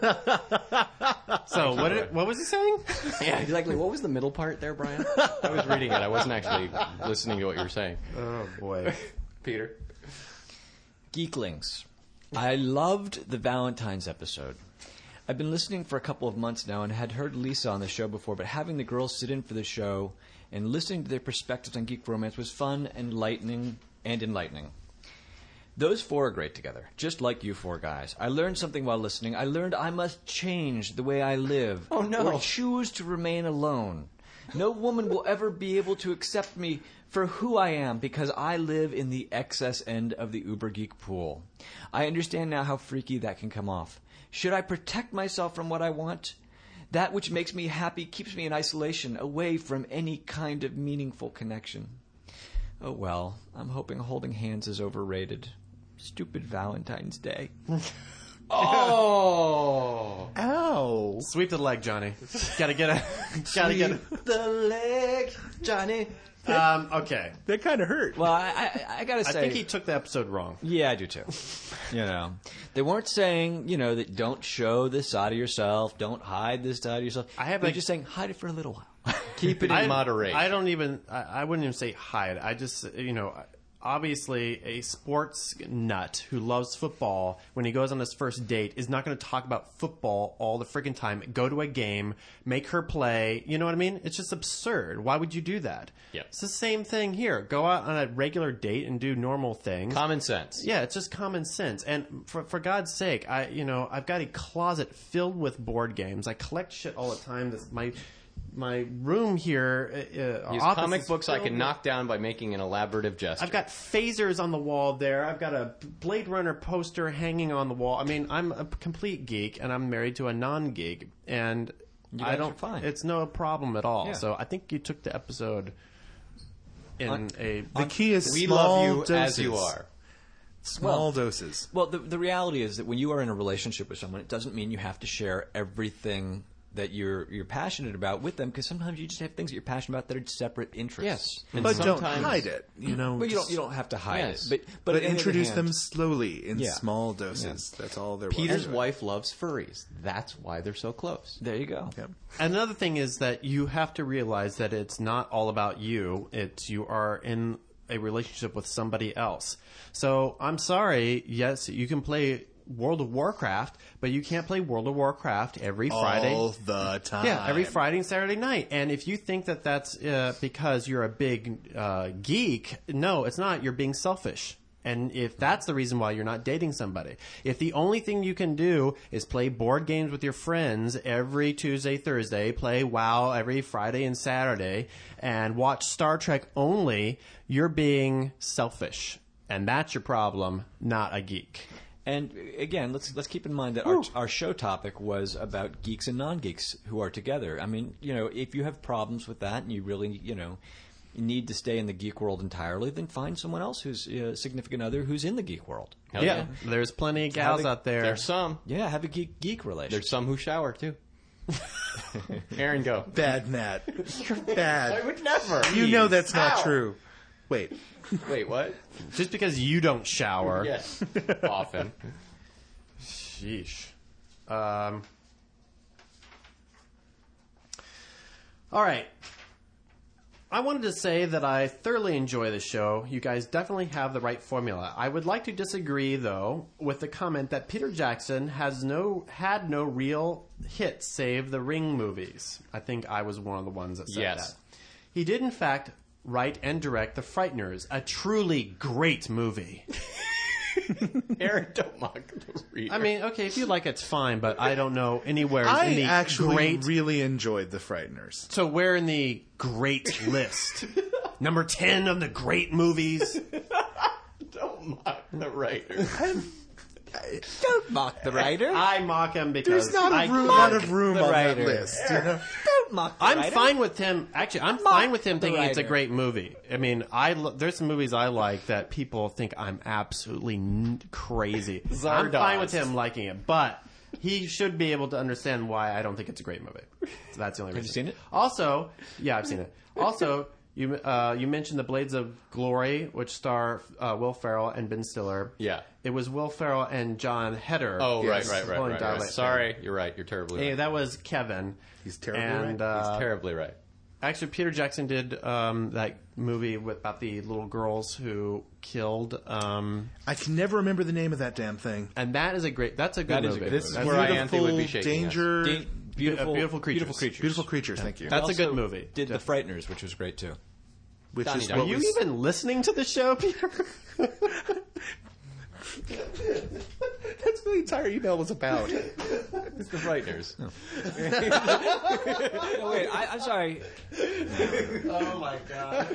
S6: So what? Did, what was he saying?
S3: Yeah, exactly. What was the middle part there, Brian? I was reading it. I wasn't actually listening to what you were saying.
S6: Oh boy.
S3: Peter.
S5: Geeklings. I loved the Valentine's episode. I've been listening for a couple of months now and had heard Lisa on the show before, but having the girls sit in for the show and listening to their perspectives on geek romance was fun, enlightening, and enlightening. Those four are great together, just like you four guys. I learned something while listening. I learned I must change the way I live.
S3: Oh, no.
S5: Or choose to remain alone. No woman will ever be able to accept me for who I am because I live in the excess end of the uber geek pool. I understand now how freaky that can come off. Should I protect myself from what I want? That which makes me happy keeps me in isolation, away from any kind of meaningful connection. Oh well, I'm hoping holding hands is overrated. Stupid Valentine's Day.
S3: Oh,
S4: Ow.
S6: Sweep the leg, Johnny. Gotta get a. Gotta get a.
S5: The leg, Johnny.
S6: Um, okay.
S4: That kind of hurt.
S5: Well, I, I, I gotta
S6: I
S5: say,
S6: think he took the episode wrong.
S5: yeah, I do too. You know, they weren't saying, you know, that don't show this side of yourself, don't hide this side of yourself.
S6: I have,
S5: They're
S6: like-
S5: just saying hide it for a little while.
S3: keep it in
S6: I,
S3: moderation.
S6: I don't even. I, I wouldn't even say hide. I just, you know, obviously a sports nut who loves football, when he goes on his first date, is not going to talk about football all the friggin' time. Go to a game, make her play. You know what I mean? It's just absurd. Why would you do that?
S3: Yeah.
S6: It's the same thing here. Go out on a regular date and do normal things.
S3: Common sense.
S6: Yeah, it's just common sense. And for for God's sake, I you know I've got a closet filled with board games. I collect shit all the time. This my my room here. Uh,
S3: These
S6: office
S3: comic
S6: is
S3: books I
S6: filled
S3: can
S6: with-
S3: knock down by making an elaborative gesture.
S6: I've got phasers on the wall there. I've got a Blade Runner poster hanging on the wall. I mean, I'm a complete geek, and I'm married to a non-geek, and
S5: You
S6: I
S5: guys
S6: don't.
S5: are fine.
S6: It's no problem at all.
S5: Yeah.
S6: So I think you took the episode in
S5: On-
S6: a.
S4: The key is
S3: we
S4: small
S3: love you
S4: doses.
S3: as you are.
S4: Small
S5: Well-
S4: doses.
S5: Well, the, the reality is that when you are in a relationship with someone, it doesn't mean you have to share everything that you're you're passionate about with them, because sometimes you just have things that you're passionate about that are separate interests.
S3: Yes. And
S4: But don't
S3: sometimes-
S4: hide it. You know,
S5: But you don't
S4: just-
S5: you don't have to hide
S3: Yes.
S5: it. But but,
S4: But
S5: on the other
S4: introduce
S5: hand-
S4: them slowly in
S5: Yeah.
S4: small doses. That's all there was.
S3: Peter's
S4: to it.
S3: wife loves furries. That's why they're so close.
S5: There you go.
S4: Yep.
S6: Another thing is that you have to realize that it's not all about you. It's you are in a relationship with somebody else. So I'm sorry. Yes, you can play World of Warcraft, but you can't play World of Warcraft every Friday.
S4: all the time.
S6: Yeah, every Friday and Saturday night. And if you think that that's uh, because you're a big uh, geek, no, it's not. You're being selfish. And if that's the reason why you're not dating somebody, if the only thing you can do is play board games with your friends every Tuesday, Thursday, play WoW every Friday and Saturday, and watch Star Trek only, you're being selfish. And that's your problem, not a geek.
S5: And again, let's let's keep in mind that our, our show topic was about geeks and non-geeks who are together. I mean, you know, if you have problems with that and you really, you know, need to stay in the geek world entirely, then find someone else who's a significant other who's in the geek world.
S3: Hell
S6: Yeah, there's plenty of gals
S5: Having-
S6: out there.
S3: There's some.
S5: Yeah, have a geek geek relationship.
S3: There's some who shower too. Aaron, go.
S4: Bad, Matt. You're bad.
S3: I would never.
S4: You know that's not
S3: Ow.
S4: true. Wait.
S3: Wait, what?
S6: Just because you don't shower.
S3: Yes. Often.
S6: Sheesh. Um, all right. I wanted to say that I thoroughly enjoy the show. You guys definitely have the right formula. I would like to disagree, though, with the comment that Peter Jackson has no had no real hits save the Ring movies. I think I was one of the ones that said
S3: Yes.
S6: that. He did, in fact, write and direct The Frighteners, a truly great movie.
S3: Aaron, don't mock the reader.
S6: I mean, okay, if you like it, it's fine, but I don't know anywhere
S4: I
S6: in the
S4: actually
S6: great.
S4: really enjoyed The Frighteners.
S6: So we're in the great list. Number ten of the great movies.
S3: don't mock the writer.
S5: Don't mock the writer.
S6: I mock him because
S4: There's not a
S6: I
S4: room,
S6: can't-
S4: lot of room
S5: the
S4: on
S5: writer.
S4: that list. You know?
S5: Don't mock the
S6: I'm
S5: writer.
S6: fine with him. Actually, I'm
S5: Mock
S6: fine with him
S5: the
S6: thinking it's a
S5: writer.
S6: great movie. I mean, I lo- there's some movies I like that people think I'm absolutely n- crazy. I'm fine with him liking it, but he should be able to understand why I don't think it's a great movie. So that's the only reason.
S5: you seen it?
S6: Also, yeah, I've seen it. Also, you uh, you mentioned The Blades of Glory, which star uh, Will Ferrell and Ben Stiller.
S3: Yeah.
S6: It was Will Ferrell and John Heder.
S3: Oh,
S4: Yes.
S3: right, right, right,
S6: Holy
S3: right,
S6: Dialect
S3: right. Sorry, you're right. You're terribly
S6: Hey,
S3: right.
S6: that was Kevin.
S4: He's terribly
S6: and,
S4: right.
S6: Uh,
S3: He's terribly right.
S6: Actually, Peter Jackson did um, that movie with, about the little girls who killed, um,
S4: I can never remember the name of that damn thing.
S6: and that is a great. That's a good
S5: That is a
S6: movie.
S5: good
S4: This
S5: movie.
S4: is
S3: where
S4: beautiful,
S3: Ianthe would be shaking
S4: danger,
S5: Da- beautiful,
S6: Uh, beautiful creatures.
S5: Beautiful creatures.
S4: beautiful creatures. Thank you.
S6: That's a
S5: Also
S6: good movie.
S5: Did The Frighteners, which was great too.
S4: Which
S3: Donnie,
S4: is
S3: Donnie,
S4: what
S6: Are you
S4: was,
S6: even listening to the show, Peter?
S4: That's what the entire email was about.
S3: It's the Frighteners.
S5: No, wait, I, I'm sorry.
S6: Oh my god!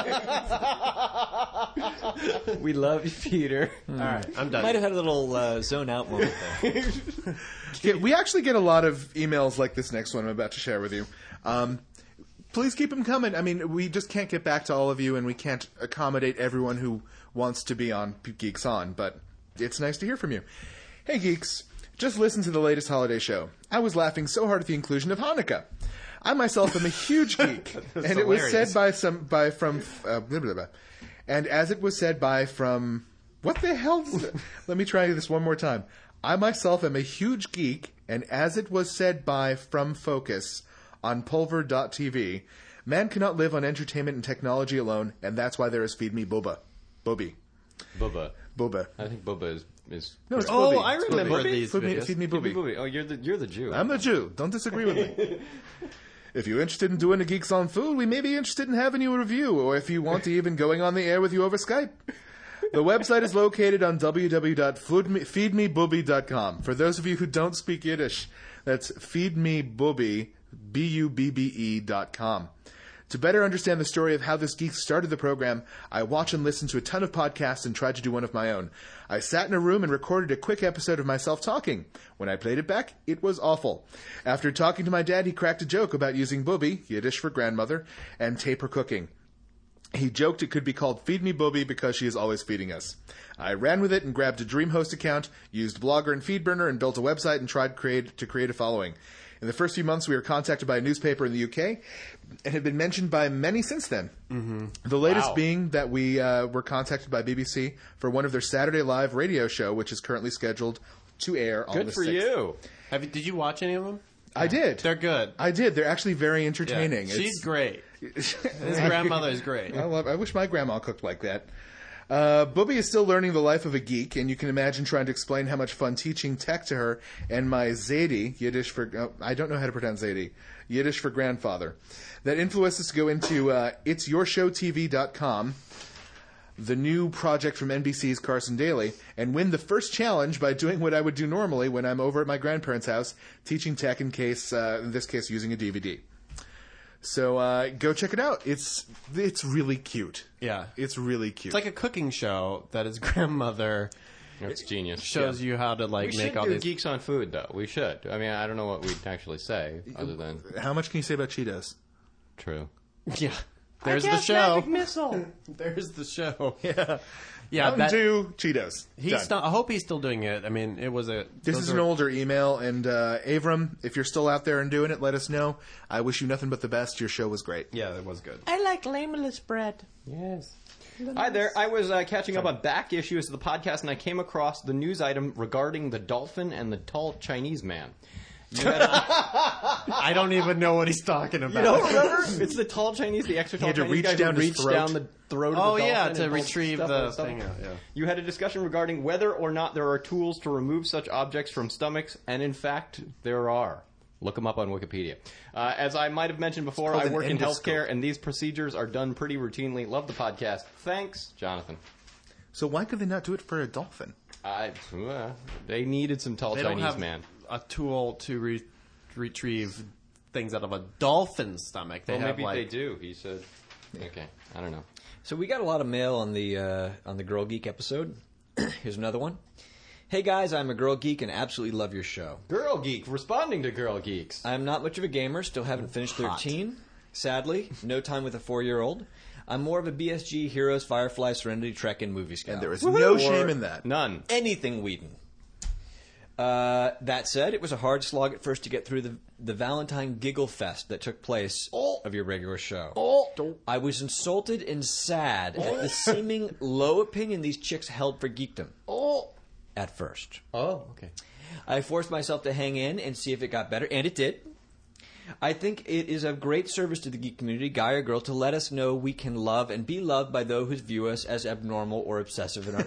S3: We love you, Peter.
S6: All right, I'm done.
S5: Might have had a little uh, zone out moment there.
S4: Yeah, we actually get a lot of emails like this next one I'm about to share with you. Um, please keep them coming. I mean, we just can't get back to all of you, and we can't accommodate everyone who wants to be on Geeks On, but it's nice to hear from you. Hey, Geeks. Just listen to the latest holiday show. I was laughing so hard at the inclusion of Hanukkah. I myself am a huge geek, and it was
S6: hilarious.
S4: said by some by from uh, blah, blah, blah. And as it was said by from what the hell? Is it? Let me try this one more time. I myself am a huge geek, and as it was said by from Focus on Pulver dot T V, man cannot live on entertainment and technology alone, and that's why there is Feed Me Boba, Bobby,
S3: Bubba.
S4: Boba.
S3: I think Bubba is is.
S4: No, it's
S6: Oh,
S4: Bobby.
S6: I
S4: It's
S6: remember
S4: Bobby.
S6: these
S4: Feed me,
S6: videos.
S4: feed me Bobby.
S3: Bubby. Oh, you're the you're the Jew.
S4: I'm a Jew. Don't disagree with me. If you're interested in doing a Geeks on Food, we may be interested in having you a review, or if you want to even going on the air with you over Skype. The website is located on w w w dot feed me booby dot com. For those of you who don't speak Yiddish, that's feedmebooby, B U B B E dot com. To better understand the story of how this geek started the program, I watch and listen to a ton of podcasts and tried to do one of my own. I sat in a room and recorded a quick episode of myself talking. When I played it back, it was awful. After talking to my dad, he cracked a joke about using booby, Yiddish for grandmother, and tape her cooking. He joked it could be called Feed Me Booby because she is always feeding us. I ran with it and grabbed a DreamHost account, used Blogger and FeedBurner, and built a website and tried create, to create a following. In the first few months, we were contacted by a newspaper in the U K and have been mentioned by many since then. Mm-hmm. The latest
S3: Wow.
S4: being that we uh, were contacted by B B C for one of their Saturday Live radio show, which is currently scheduled to air on
S3: Good
S4: the
S3: for
S4: sixth.
S3: you.
S6: Have you, did you watch any of them?
S4: I did.
S6: They're good.
S4: I did. They're actually very
S6: Yeah.
S4: entertaining.
S6: She's
S4: It's-
S6: great. His grandmother is great.
S4: I love. I wish my grandma cooked like that. Uh, Booby is still learning the life of a geek, and you can imagine trying to explain how much fun teaching tech to her and my Zaidi, Yiddish for oh, I don't know how to pronounce Zaidi, Yiddish for grandfather, that influenced us to go into uh, it's your show T V dot com, the new project from N B C's Carson Daly, and win the first challenge by doing what I would do normally when I'm over at my grandparents' house teaching tech. In case, uh, in this case, using a D V D. So uh, go check it out. It's it's really cute.
S6: Yeah.
S4: It's really cute.
S6: It's like a cooking show that his grandmother
S3: That's genius.
S6: shows you how to like
S3: We
S6: make
S3: should
S6: all
S3: do
S6: these.
S3: Geeks on Food, though. We should. I mean, I don't know what we'd actually say other than
S4: How much can you say about Cheetos?
S3: true.
S6: Yeah. There's the show. There's the show. Yeah. Yeah.
S4: Mountain
S6: That,
S4: Dew, Cheetos.
S6: he's
S4: Done.
S6: still, I hope he's still doing it. I mean, it was a.
S4: This
S6: those
S4: is an
S6: are-
S4: older email, and uh, Avram, if you're still out there and doing it, let us know. I wish you nothing but the best. Your show was great.
S6: Yeah, it was good.
S7: I like lameless bread.
S3: Yes. Hi there. I was uh, catching up on back issues of the podcast, and I came across the news item regarding the dolphin and the tall Chinese man. You had a-
S6: I don't even know what he's talking about.
S3: you don't remember? It's the tall Chinese, the extra tall
S4: had to
S3: Chinese
S4: reach
S3: guy
S4: down
S3: who
S4: his
S3: reached
S4: throat.
S3: down the throat
S6: Oh
S3: of the
S6: yeah,
S3: dolphin
S6: to
S3: and pulled
S6: retrieve
S3: stuff out
S6: the
S3: of stomach.
S6: thing out. Yeah.
S3: You had a discussion regarding whether or not there are tools to remove such objects from stomachs, and in fact, there are. Look them up on Wikipedia. Uh, as I might have mentioned before,
S4: called
S3: I
S4: an
S3: work in
S4: endoscope.
S3: healthcare, and these procedures are done pretty routinely. Love the podcast. Thanks, Jonathan.
S4: So why could they not do it for a dolphin?
S3: I, uh, they needed some tall
S6: They
S3: Chinese
S6: don't have
S3: man.
S6: a tool to re- retrieve things out of a dolphin's stomach. They
S3: Well,
S6: have
S3: maybe
S6: like
S3: they do. He said. Okay, I don't know.
S5: So we got a lot of mail on the uh, on the Girl Geek episode. Here's another one. Hey guys, I'm a girl geek and absolutely love your show.
S3: Girl Geek responding to Girl Geeks.
S5: I'm not much of a gamer, still haven't finished thirteen. Sadly, no time with a four-year-old. I'm more of a B S G, Heroes, Firefly, Serenity, Trek, and Movie Scout.
S4: And there is no shame in that.
S3: None.
S5: Anything Whedon. Uh, that said, it was a hard slog at first to get through the, the Valentine Giggle Fest that took place of your regular show. I was insulted and sad at the seeming low opinion these chicks held for geekdom. At first.
S3: Oh, okay.
S5: I forced myself to hang in and see if it got better, and it did. I think it is of great service to the geek community, guy or girl, to let us know we can love and be loved by those who view us as abnormal or obsessive in our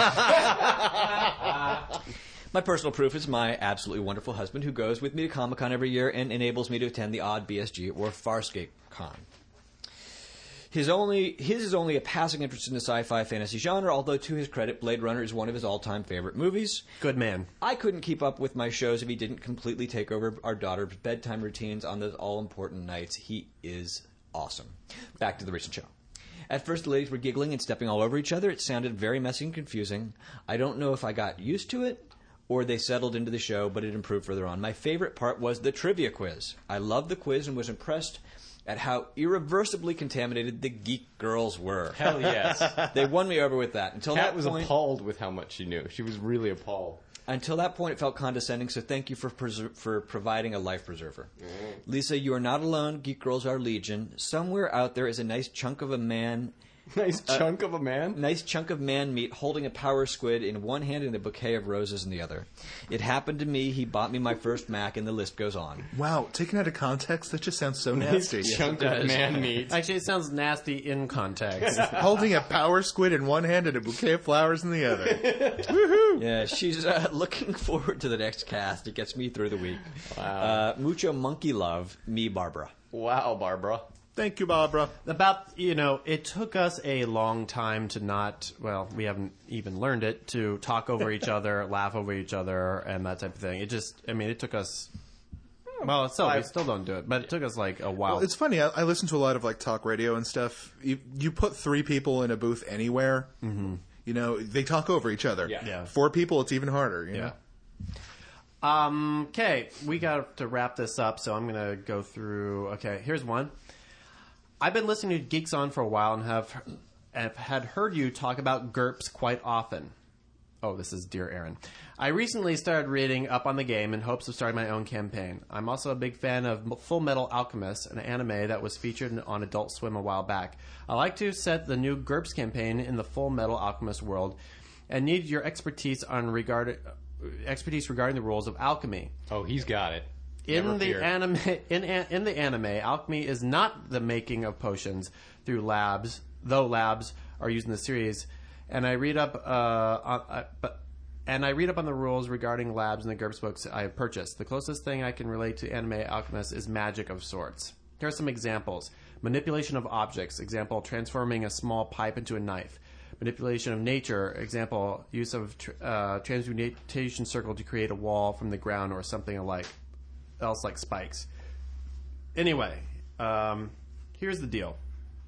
S5: passions. My personal proof is my absolutely wonderful husband who goes with me to Comic-Con every year and enables me to attend the odd B S G or Farscape Con. His only his is only a passing interest in the sci-fi fantasy genre, although to his credit, Blade Runner is one of his all-time favorite movies.
S6: Good man.
S5: I couldn't keep up with my shows if he didn't completely take over our daughter's bedtime routines on those all-important nights. He is awesome. Back to the recent show. At first, the ladies were giggling and stepping all over each other. It sounded very messy and confusing. I don't know if I got used to it or they settled into the show, but it improved further on. My favorite part was the trivia quiz. I loved the quiz and was impressed at how irreversibly contaminated the geek girls were.
S7: Hell yes.
S5: They won me over with that. Until
S7: Kat
S5: that
S7: was
S5: point,
S7: appalled with how much she knew. She was really appalled.
S5: Until that point, it felt condescending, so thank you for preser- for providing a life preserver. Mm. Lisa, you are not alone. Geek girls are legion. Somewhere out there is a nice chunk of a man...
S7: Nice chunk uh, of a man?
S5: Nice chunk of man meat holding a power squid in one hand and a bouquet of roses in the other. It happened to me. He bought me my first Mac, and the list goes on.
S4: Wow, taken out of context, that just sounds so nasty.
S7: Nice chunk of man meat.
S6: Actually, it sounds nasty in context.
S4: Holding a power squid in one hand and a bouquet of flowers in the other. Woohoo!
S5: Yeah, she's uh, looking forward to the next cast. It gets me through the week. Wow. Uh, mucho monkey love, me, Barbara.
S7: Wow, Barbara.
S4: Thank you, Barbara.
S6: About, you know, it took us a long time to not, well, we haven't even learned it, to talk over each other, laugh over each other, and that type of thing. It just, I mean, it took us, well, still, we still don't do it, but it took us like a while.
S4: Well, it's funny. I, I listen to a lot of like talk radio and stuff. You, you put three people in a booth anywhere, mm-hmm. you know, they talk over each other.
S6: Yeah. Yeah.
S4: Four people, it's even harder, you
S6: yeah.
S4: know?
S6: Um, okay, we got to wrap this up, so I'm going to go through, okay, here's one. I've been listening to Geeks On for a while and have, have had heard you talk about GURPS quite often. Oh, this is Dear Aaron. I recently started reading up on the game in hopes of starting my own campaign. I'm also a big fan of Full Metal Alchemist, an anime that was featured on Adult Swim a while back. I like to set the new GURPS campaign in the Full Metal Alchemist world and need your expertise on regard expertise regarding the rules of alchemy.
S7: Oh, he's got it.
S6: In
S7: Never
S6: the
S7: fear.
S6: anime, in in the anime, alchemy is not the making of potions through labs, though labs are used in the series. And I read up, uh, on, uh, but and I read up on the rules regarding labs in the GURPS books I have purchased. The closest thing I can relate to anime alchemist is magic of sorts. Here are some examples: manipulation of objects, example, transforming a small pipe into a knife. Manipulation of nature, example, use of tr- uh, transmutation circle to create a wall from the ground or something alike. Else like spikes. Anyway, um, here's the deal.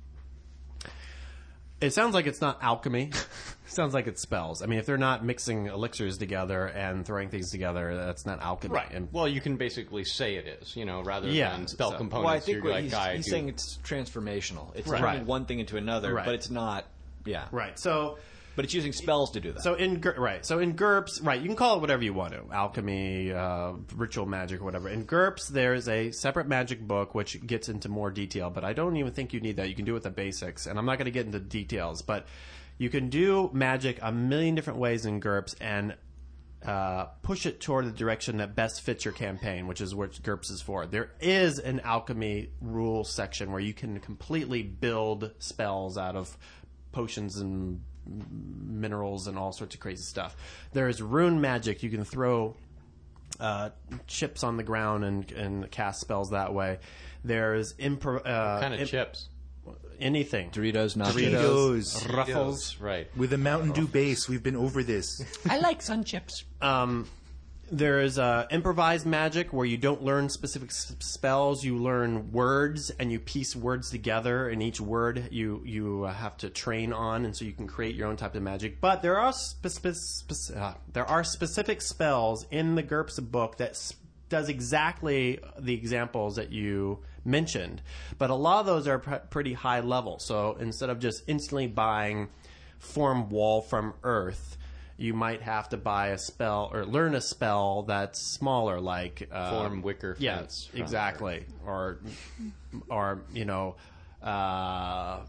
S6: It sounds like it's not alchemy. It sounds like it's spells. I mean, if they're not mixing elixirs together and throwing things together, that's not alchemy.
S7: Right.
S6: And,
S7: well, you can basically say it is, you know, rather
S6: Yeah,
S7: than spell
S6: so-
S7: components.
S5: Well, I think
S7: you're
S5: what
S7: like,
S5: he's,
S7: I
S5: he's
S7: do-
S5: saying it's transformational. It's
S6: Right.
S5: turning
S6: Right.
S5: one thing into another,
S6: Right.
S5: but it's not, yeah.
S6: right. So,
S5: But it's using spells to do that.
S6: so in Gur- right. So in GURPS, right. You can call it whatever you want to, alchemy, uh, ritual magic, or whatever. In GURPS, there's a separate magic book which gets into more detail, but I don't even think you need that. You can do it with the basics, and I'm not going to get into details, but you can do magic a million different ways in GURPS and uh, push it toward the direction that best fits your campaign, which is what GURPS is for. There is an alchemy rule section where you can completely build spells out of potions and minerals and all sorts of crazy stuff. There is rune magic. You can throw uh, chips on the ground and, and cast spells that way. There's impro- uh,
S7: kind of
S6: imp-
S7: chips.
S6: anything.
S5: Doritos, not
S4: Doritos.
S6: Ruffles.
S7: Right.
S4: With a Mountain Dew base, we've been over this.
S5: I like sun chips.
S6: Um, there's uh, improvised magic where you don't learn specific s- spells. You learn words and you piece words together, and each word you you uh, have to train on, and so you can create your own type of magic. But there are spe- spe- spe- uh, there are specific spells in the GURPS book that s- does exactly the examples that you mentioned, but a lot of those are pr- pretty high level. So instead of just instantly buying form wall from earth, you might have to buy a spell or learn a spell that's smaller, like uh,
S7: Form wicker
S6: Yeah,
S7: fence from
S6: exactly, or or you know, uh,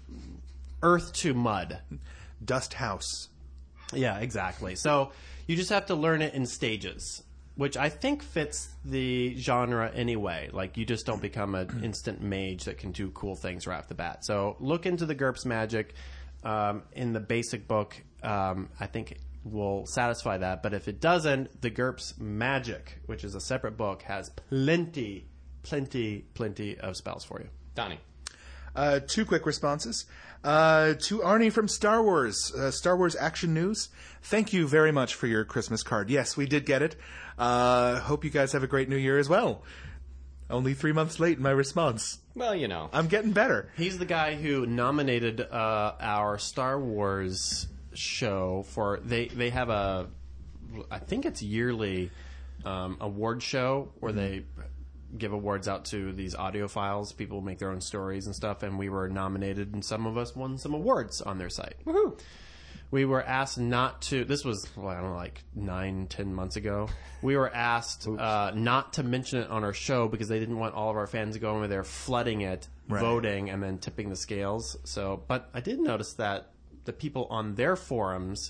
S6: earth to mud.
S4: Dust House.
S6: Yeah, exactly. So you just have to learn it in stages, which I think fits the genre anyway. Like, you just don't become an instant mage that can do cool things right off the bat. So look into the GURPS magic um, in the basic book. Um, I think will satisfy that. But if it doesn't, the GURPS magic, which is a separate book, has plenty, plenty, plenty of spells for you.
S7: Donnie.
S4: Uh, two quick responses. Uh, to Arnie from Star Wars, uh, Star Wars Action News. Thank you very much for your Christmas card. Yes, we did get it. Uh, hope you guys have a great New Year as well. Only three months late in my response.
S3: Well, you know.
S4: I'm getting better.
S6: He's the guy who nominated uh, our Star Wars show for. They they have a, I think it's yearly um, award show where mm-hmm. they give awards out to these audiophiles. People make their own stories and stuff, and we were nominated, and some of us won some awards on their site. Woohoo! We were asked not to. This was well, I don't know, like nine, ten months ago. We were asked uh, not to mention it on our show because they didn't want all of our fans to go over there flooding it,
S4: right.
S6: voting, and then tipping the scales. So, but I did notice that the people on their forums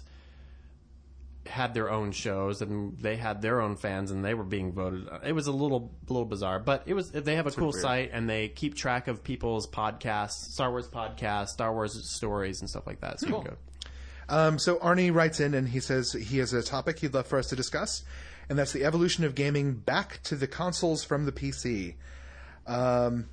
S6: had their own shows and they had their own fans and they were being voted. It was a little, little bizarre, but it was. They have a cool
S4: weird.
S6: site and they keep track of people's podcasts, Star Wars podcasts, Star Wars stories, and stuff like that. So
S3: Cool.
S6: you can go.
S4: Um, so Arnie writes in and he says he has a topic he'd love for us to discuss, and that's the evolution of gaming back to the consoles from the P C. Um,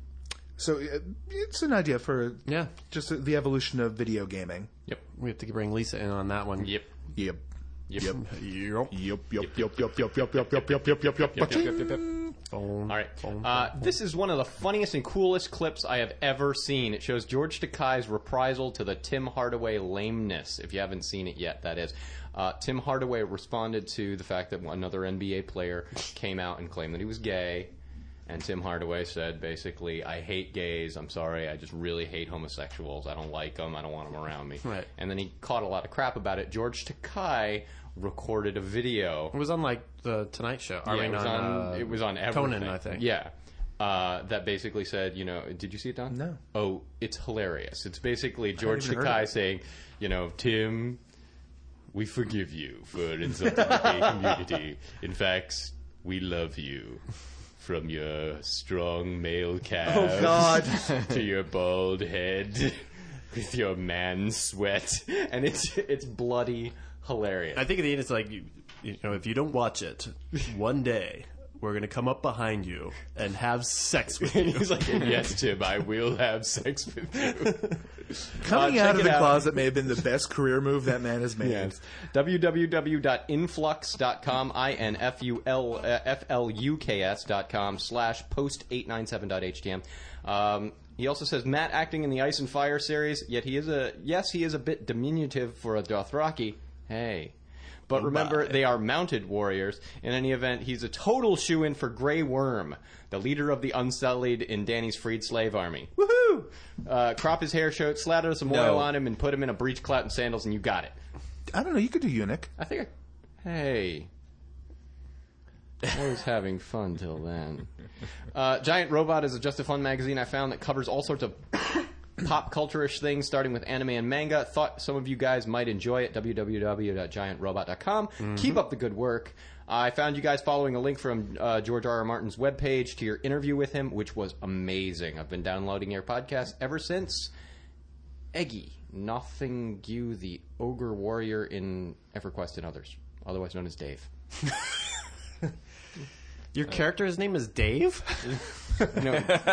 S4: so it, it's an idea for
S6: Yeah.
S4: just the evolution of video gaming.
S6: Yep. We have to bring Lisa in on that one.
S3: Yep.
S4: Yep.
S3: Yep.
S6: Yep.
S4: Yep. Yep. Yep. Yep. Yep. Yep. Yep. Yep. Yep. Yep. Yep. Yep. Yep.
S3: Yep, yep, yep, yep.
S6: Phone,
S3: All right.
S6: phone,
S3: Uh,
S6: phone,
S3: this is one of the funniest and coolest clips I have ever seen. It shows George Takei's reprisal to the Tim Hardaway lameness. If you haven't seen it yet, that is. Uh, Tim Hardaway responded to the fact that another N B A player came out and claimed that he was gay. And Tim Hardaway said, basically, I hate gays. I'm sorry. I just really hate homosexuals. I don't like them. I don't want them around me.
S6: Right.
S3: And then he caught a lot of crap about it. George Takei recorded a video.
S6: It was on like the Tonight Show. I
S3: Yeah,
S6: mean,
S3: it was
S6: on,
S3: on.
S6: uh,
S3: it was on everything.
S6: Conan, I think.
S3: Yeah, uh, that basically said, you know, did you see it, Don?
S4: No.
S3: Oh, it's hilarious. It's basically George
S4: even heard of
S3: Takei
S4: it.
S3: saying, you know, Tim, we forgive you for insulting the gay community. In fact, we love you. From your strong male calves
S4: Oh, God.
S3: to your bald head with your man sweat, and it's it's bloody hilarious.
S6: I think at the end it's like, you, you know, if you don't watch it, one day we're going to come up behind you and have sex with
S3: And
S6: you.
S3: he's like, yes, Tim, I will have sex with you.
S4: Coming
S3: Uh,
S4: out
S3: check
S4: of
S3: it
S4: the
S3: out.
S4: closet may have been the best career move that man has made.
S3: Yes. w w w dot influx dot com, I N F U L F L U K S dot com slash post eight nine seven dot H T M. Um, he also says, Matt acting in the Ice and Fire series, yet he is a, yes, he is a bit diminutive for a Dothraki. Hey. But remember, they are mounted warriors. In any event, he's a total shoo-in for Grey Worm, the leader of the Unsullied in Danny's freed slave army. Woohoo! Uh, crop his hair short, slather some
S5: No.
S3: oil on him, and put him in a breech clout and sandals, and you got it.
S4: I don't know. You could do eunuch.
S3: I think I... Hey. I was having fun till then. Uh, Giant Robot is a Just a Fun magazine I found that covers all sorts of pop culture-ish things, starting with anime and manga. Thought some of you guys might enjoy it. w w w dot giant robot dot com.
S6: Mm-hmm.
S3: Keep up the good work. I found you guys following a link from uh, George R. R. Martin's webpage to your interview with him, which was amazing. I've been downloading your podcast ever since. Eggy, Nothing You, the Ogre Warrior in EverQuest and others, otherwise known as Dave.
S6: Your character's name is Dave?
S3: No.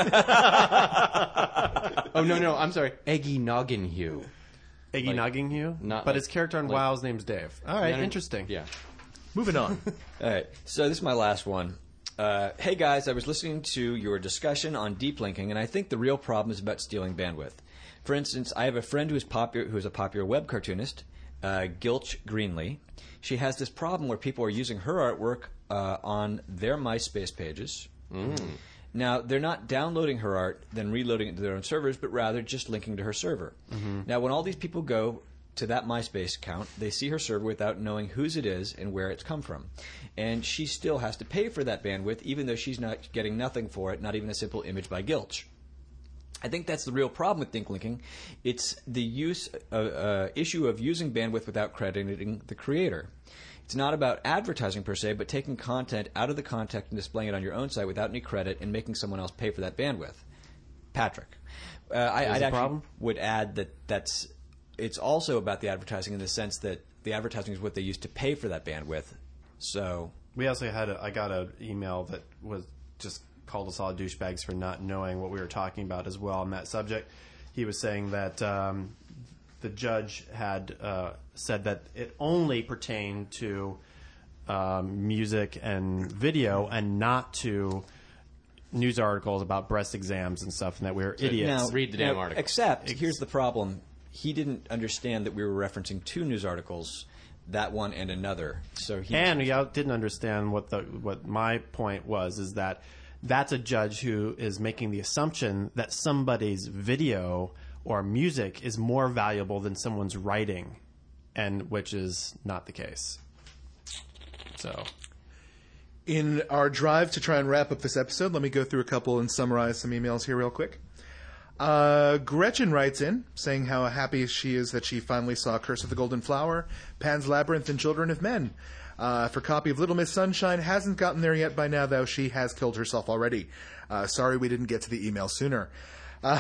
S3: Oh, no, no, I'm sorry. Eggy Noggin Hugh.
S6: Eggy
S3: Like-
S6: Noggin Hugh?
S3: not
S6: But
S3: like-
S6: his character on
S3: like-
S6: WoW's name's Dave. All right,
S3: No, no,
S6: interesting.
S3: Yeah.
S4: Moving on.
S5: All right, so this is my last one. Uh, hey guys, I was listening to your discussion on deep linking, and I think the real problem is about stealing bandwidth. For instance, I have a friend who is popular, who is a popular web cartoonist, uh, Gilch Greenlee. She has this problem where people are using her artwork uh, on their MySpace pages. Mm. Now, they're not downloading her art, then reloading it to their own servers, but rather just linking to her server. Mm-hmm. Now, when all these people go to that MySpace account, they see her server without knowing whose it is and where it's come from. And she still has to pay for that bandwidth, even though she's not getting nothing for it, not even a simple image by Gilch. I think that's the real problem with deep linking. It's the use uh, uh, issue of using bandwidth without crediting the creator. It's not about advertising per se, but taking content out of the context and displaying it on your own site without any credit and making someone else pay for that bandwidth. Patrick, uh, I, I'd
S6: the
S5: actually
S6: problem?
S5: would add that that's it's also about the advertising in the sense that the advertising is what they use to pay for that bandwidth. So
S6: We also had a, I got an email that was just called us all douchebags for not knowing what we were talking about as well on that subject. He was saying that um, the judge had uh, said that it only pertained to um, music and video and not to news articles about breast exams and stuff, and that we were idiots.
S5: Now,
S7: Read the damn
S5: now,
S7: article.
S5: Except, here's the problem. He didn't understand that we were referencing two news articles, that one and another. So he
S6: And he out- didn't understand what the what my point was, is that that's a judge who is making the assumption that somebody's video or music is more valuable than someone's writing, and which is not the case. So,
S4: In our drive to try and wrap up this episode, let me go through a couple and summarize some emails here real quick. Uh, Gretchen writes in saying how happy she is that she finally saw Curse of the Golden Flower, Pan's Labyrinth, and Children of Men. Uh, her copy of Little Miss Sunshine hasn't gotten there yet by now, though she has killed herself already. Uh, sorry we didn't get to the email sooner. Uh,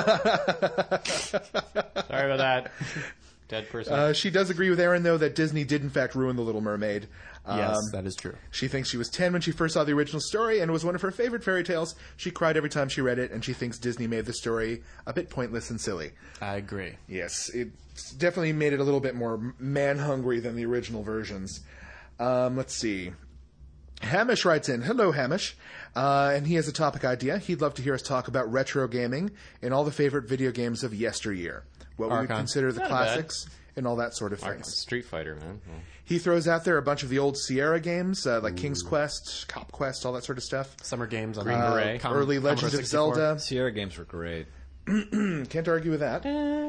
S7: Sorry about that. Dead person.
S4: uh, she does agree with Aaron, though, that Disney did in fact ruin The Little Mermaid.
S6: yes,
S4: Um,
S6: that is true.
S4: She thinks she was ten when she first saw the original story and it was one of her favorite fairy tales. She cried every time she read it, and she thinks Disney made the story a bit pointless and silly.
S6: I agree.
S4: Yes, it definitely made it a little bit more man-hungry than the original versions. Um, let's see. Hamish writes in, hello Hamish, uh, and he has a topic idea. He'd love to hear us talk about retro gaming and all the favorite video games of yesteryear. What we would
S6: Archon.
S4: consider the
S7: Not bad.
S4: classics and all that sort of
S7: Arc-
S4: things.
S7: Street Fighter, man. Well,
S4: He throws out there a bunch of the old Sierra games, uh, like King's Quest, Cop Quest, all that sort of stuff.
S6: Summer games on
S7: Green
S6: uh,
S7: Beret.
S6: Com-
S4: Early
S6: Commodore
S4: Legends of
S6: sixty-four.
S4: Zelda.
S5: Sierra games were great.
S4: Can't argue with that.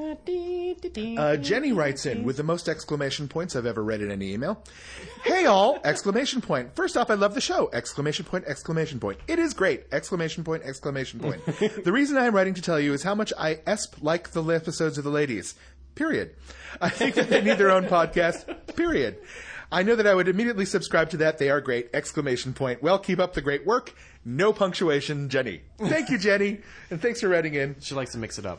S4: Uh, Jenny writes in with the most exclamation points I've ever read in any email. Hey all! Exclamation point. First off, I love the show! Exclamation point, exclamation point. It is great! Exclamation point, exclamation point. The reason I am writing to tell you is how much I esp like the episodes of the ladies. Period. I think that they need their own podcast. Period. I know that I would immediately subscribe to that. They are great! Exclamation point. Well, keep up the great work. No punctuation, Jenny. Thank you, Jenny. And thanks for writing in.
S6: She likes to mix it up.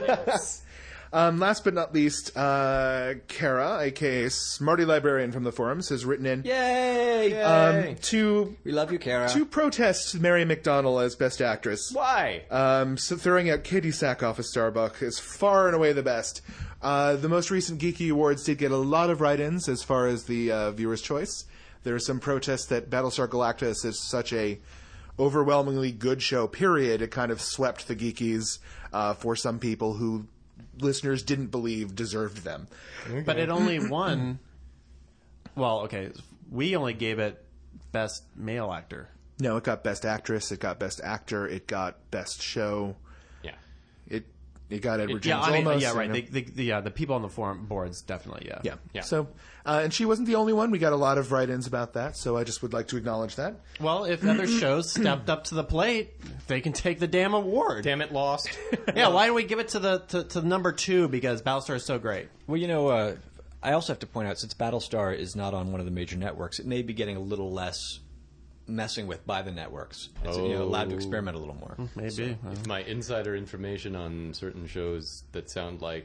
S4: Um, last but not least, uh, Kara, aka Smarty Librarian from the forums, has written in
S5: Yay!
S4: um, to
S5: We love you, Kara.
S4: to protest Mary McDonnell as Best Actress.
S7: why?
S4: Um, so throwing out Katie Sackhoff as Starbuck is far and away the best. Uh, the most recent Geeky Awards did get a lot of write-ins as far as the uh, viewer's choice. There are some protests that Battlestar Galactica is such a overwhelmingly good show, period. It kind of swept the Geekies uh, for some people who listeners didn't believe deserved them.
S6: But it only won. Well, okay, we only gave it best male actor.
S4: No, it got Best Actress, it got Best Actor, it got Best Show,
S7: Yeah.
S4: it it got Edward
S6: Yeah,
S4: James
S6: I mean,
S4: Olmos,
S6: yeah,
S4: you
S6: right.
S4: know.
S6: The, the, the, uh, the people on the forum boards definitely, yeah.
S4: Yeah.
S7: Yeah.
S4: So, uh, and she wasn't the only one. We got a lot of write-ins about that, so I just would like to acknowledge that.
S6: Well, if other shows stepped up to the plate, they can take the damn award.
S7: Damn it, Lost.
S6: Yeah, why don't we give it to the to, to number two because Battlestar is so great?
S5: Well, you know, uh, I also have to point out, since Battlestar is not on one of the major networks, it may be getting a little less messing with by the networks. It's you know, allowed to experiment a little more.
S6: Maybe. Uh,
S7: If my insider information on certain shows that sound like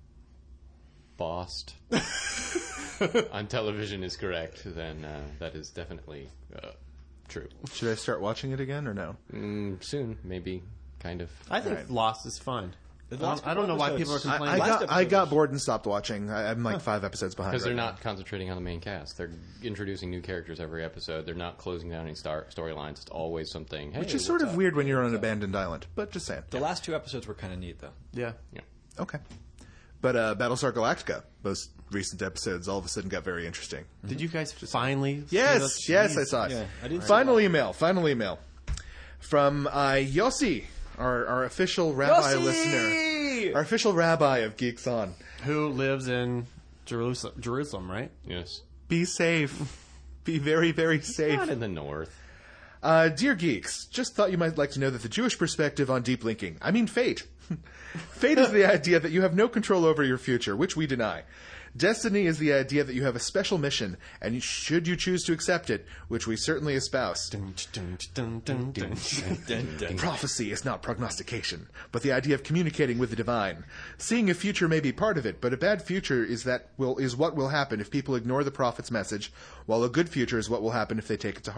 S7: Bost on television is correct, then uh, that is definitely uh, true.
S4: Should I start watching it again or no?
S7: Mm, soon, maybe, kind of.
S6: I think
S4: Right.
S6: Lost is fun. I
S5: last
S6: don't, I don't know why people are
S5: episodes-
S4: I,
S6: complaining.
S4: I
S5: last
S4: got I
S5: episode
S4: got
S5: was-
S4: bored and stopped watching. I, I'm like five episodes behind.
S7: Because they're
S4: right
S7: not concentrating on the main cast. They're introducing new characters every episode. They're not closing down any star- storylines. It's always something. Hey,
S4: now. Which is sort
S7: what's
S4: of
S7: up?
S4: weird when you're on an abandoned island. But just saying.
S5: The last two episodes were kind of neat, though.
S6: Yeah.
S7: Yeah.
S4: Okay. But uh, Battlestar Galactica, most recent episodes, all of a sudden got very interesting.
S6: Did you guys finally? see
S4: Yes,
S6: this?
S4: yes, I
S6: Jeez.
S4: saw it.
S5: Yeah, I didn't see
S4: Final email, final email from uh, Yossi, our, our official rabbi
S5: Yossi!
S4: listener, our official rabbi of Geeks On.
S6: Who lives in Jerusalem? Jerusalem, right?
S7: Yes.
S4: Be safe. Be very, very safe.
S7: Not in the north.
S4: Uh, dear geeks, just thought you might like to know that the Jewish perspective on deep linking, I mean fate. Fate is the idea that you have no control over your future, which we deny. Destiny is the idea that you have a special mission, and should you choose to accept it, which we certainly espouse.
S6: Dun, dun, dun, dun, dun.
S4: Prophecy is not prognostication, but the idea of communicating with the divine. Seeing a future may be part of it, but a bad future is that will is what will happen if people ignore the prophet's message, while a good future is what will happen if they take it to heart.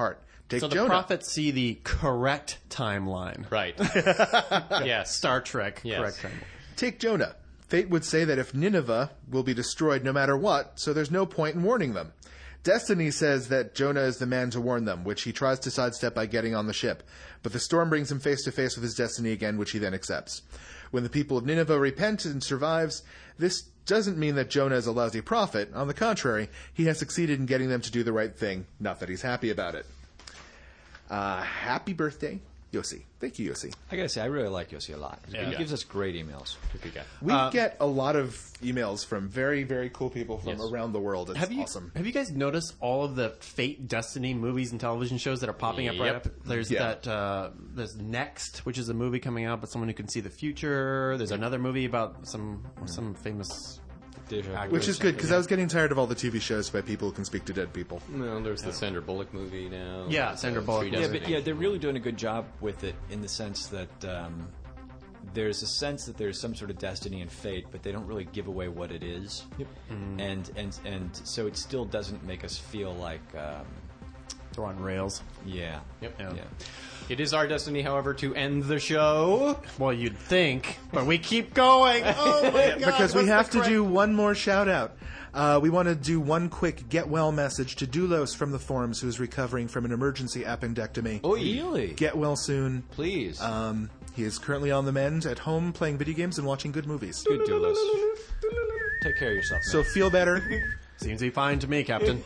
S4: Take
S6: So the
S4: Jonah.
S6: prophets see the correct timeline.
S7: Right. Yes.
S6: Star Trek,
S7: Yes.
S6: correct timeline.
S4: Take Jonah. Fate would say that if Nineveh will be destroyed no matter what, so there's no point in warning them. Destiny says that Jonah is the man to warn them, which he tries to sidestep by getting on the ship. But the storm brings him face to face with his destiny again, which he then accepts. When the people of Nineveh repent and survives, this doesn't mean that Jonah is a lousy prophet. On the contrary, he has succeeded in getting them to do the right thing, not that he's happy about it. Uh, happy birthday, Yossi. Thank you, Yossi.
S5: I gotta say, I really like Yossi a lot.
S6: Yeah.
S5: He gives us great emails.
S7: Good guy.
S4: We
S6: Uh,
S4: get a lot of emails from very, very cool people from
S7: Yes.
S4: around the world. It's
S6: Have you
S4: awesome.
S6: have you guys noticed all of the Fate Destiny movies and television shows that are popping up right
S7: Yep.
S6: up? There's
S4: Yeah.
S6: that uh, there's Next, which is a movie coming out, but someone who can see the future. There's another movie about some some famous actor.
S4: Which is good, because I was getting tired of all the T V shows by people who can speak to dead people.
S7: Well, there's the Sandra Bullock movie now.
S6: Yeah,
S7: There's,
S6: Sandra
S7: uh,
S6: Bullock
S7: Three
S6: movie.
S5: Yeah,
S7: Destiny.
S5: but yeah, they're really doing a good job with it in the sense that um, there's a sense that there's some sort of destiny and fate, but they don't really give away what it is. Yep. And and and so it still doesn't make us feel like, um,
S6: They're on rails.
S5: yeah,
S7: Yep.
S5: yeah.
S7: It is our destiny, however, to end the show.
S6: Well, you'd think, but we keep going. Oh my god!
S4: Because we
S6: what's
S4: have
S6: the
S4: to
S6: correct-
S4: do one more shout out. Uh, we want to do one quick get well message to Doulos from the forums, who is recovering from an emergency appendectomy.
S7: Oh,
S5: Really?
S4: Get well soon.
S7: Please.
S4: Um, he is currently on the mend at home playing video games and watching good movies.
S5: Good Doulos. Take care of yourself, man.
S4: So feel better.
S6: Seems to be fine to me, Captain.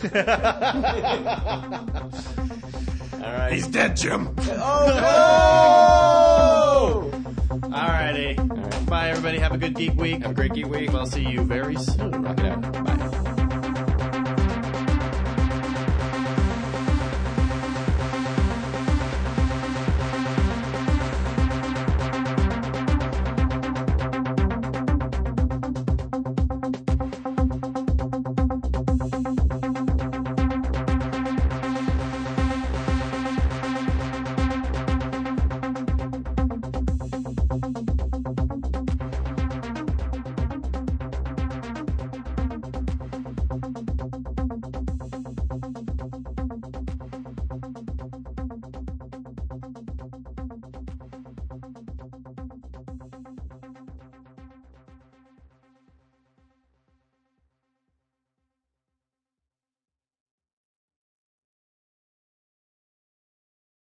S7: All right.
S6: He's dead, Jim.
S7: Oh!
S6: Alrighty. Bye, everybody. Have a good geek week.
S7: Have a great geek week.
S6: We'll see you very soon.
S7: Rock it out.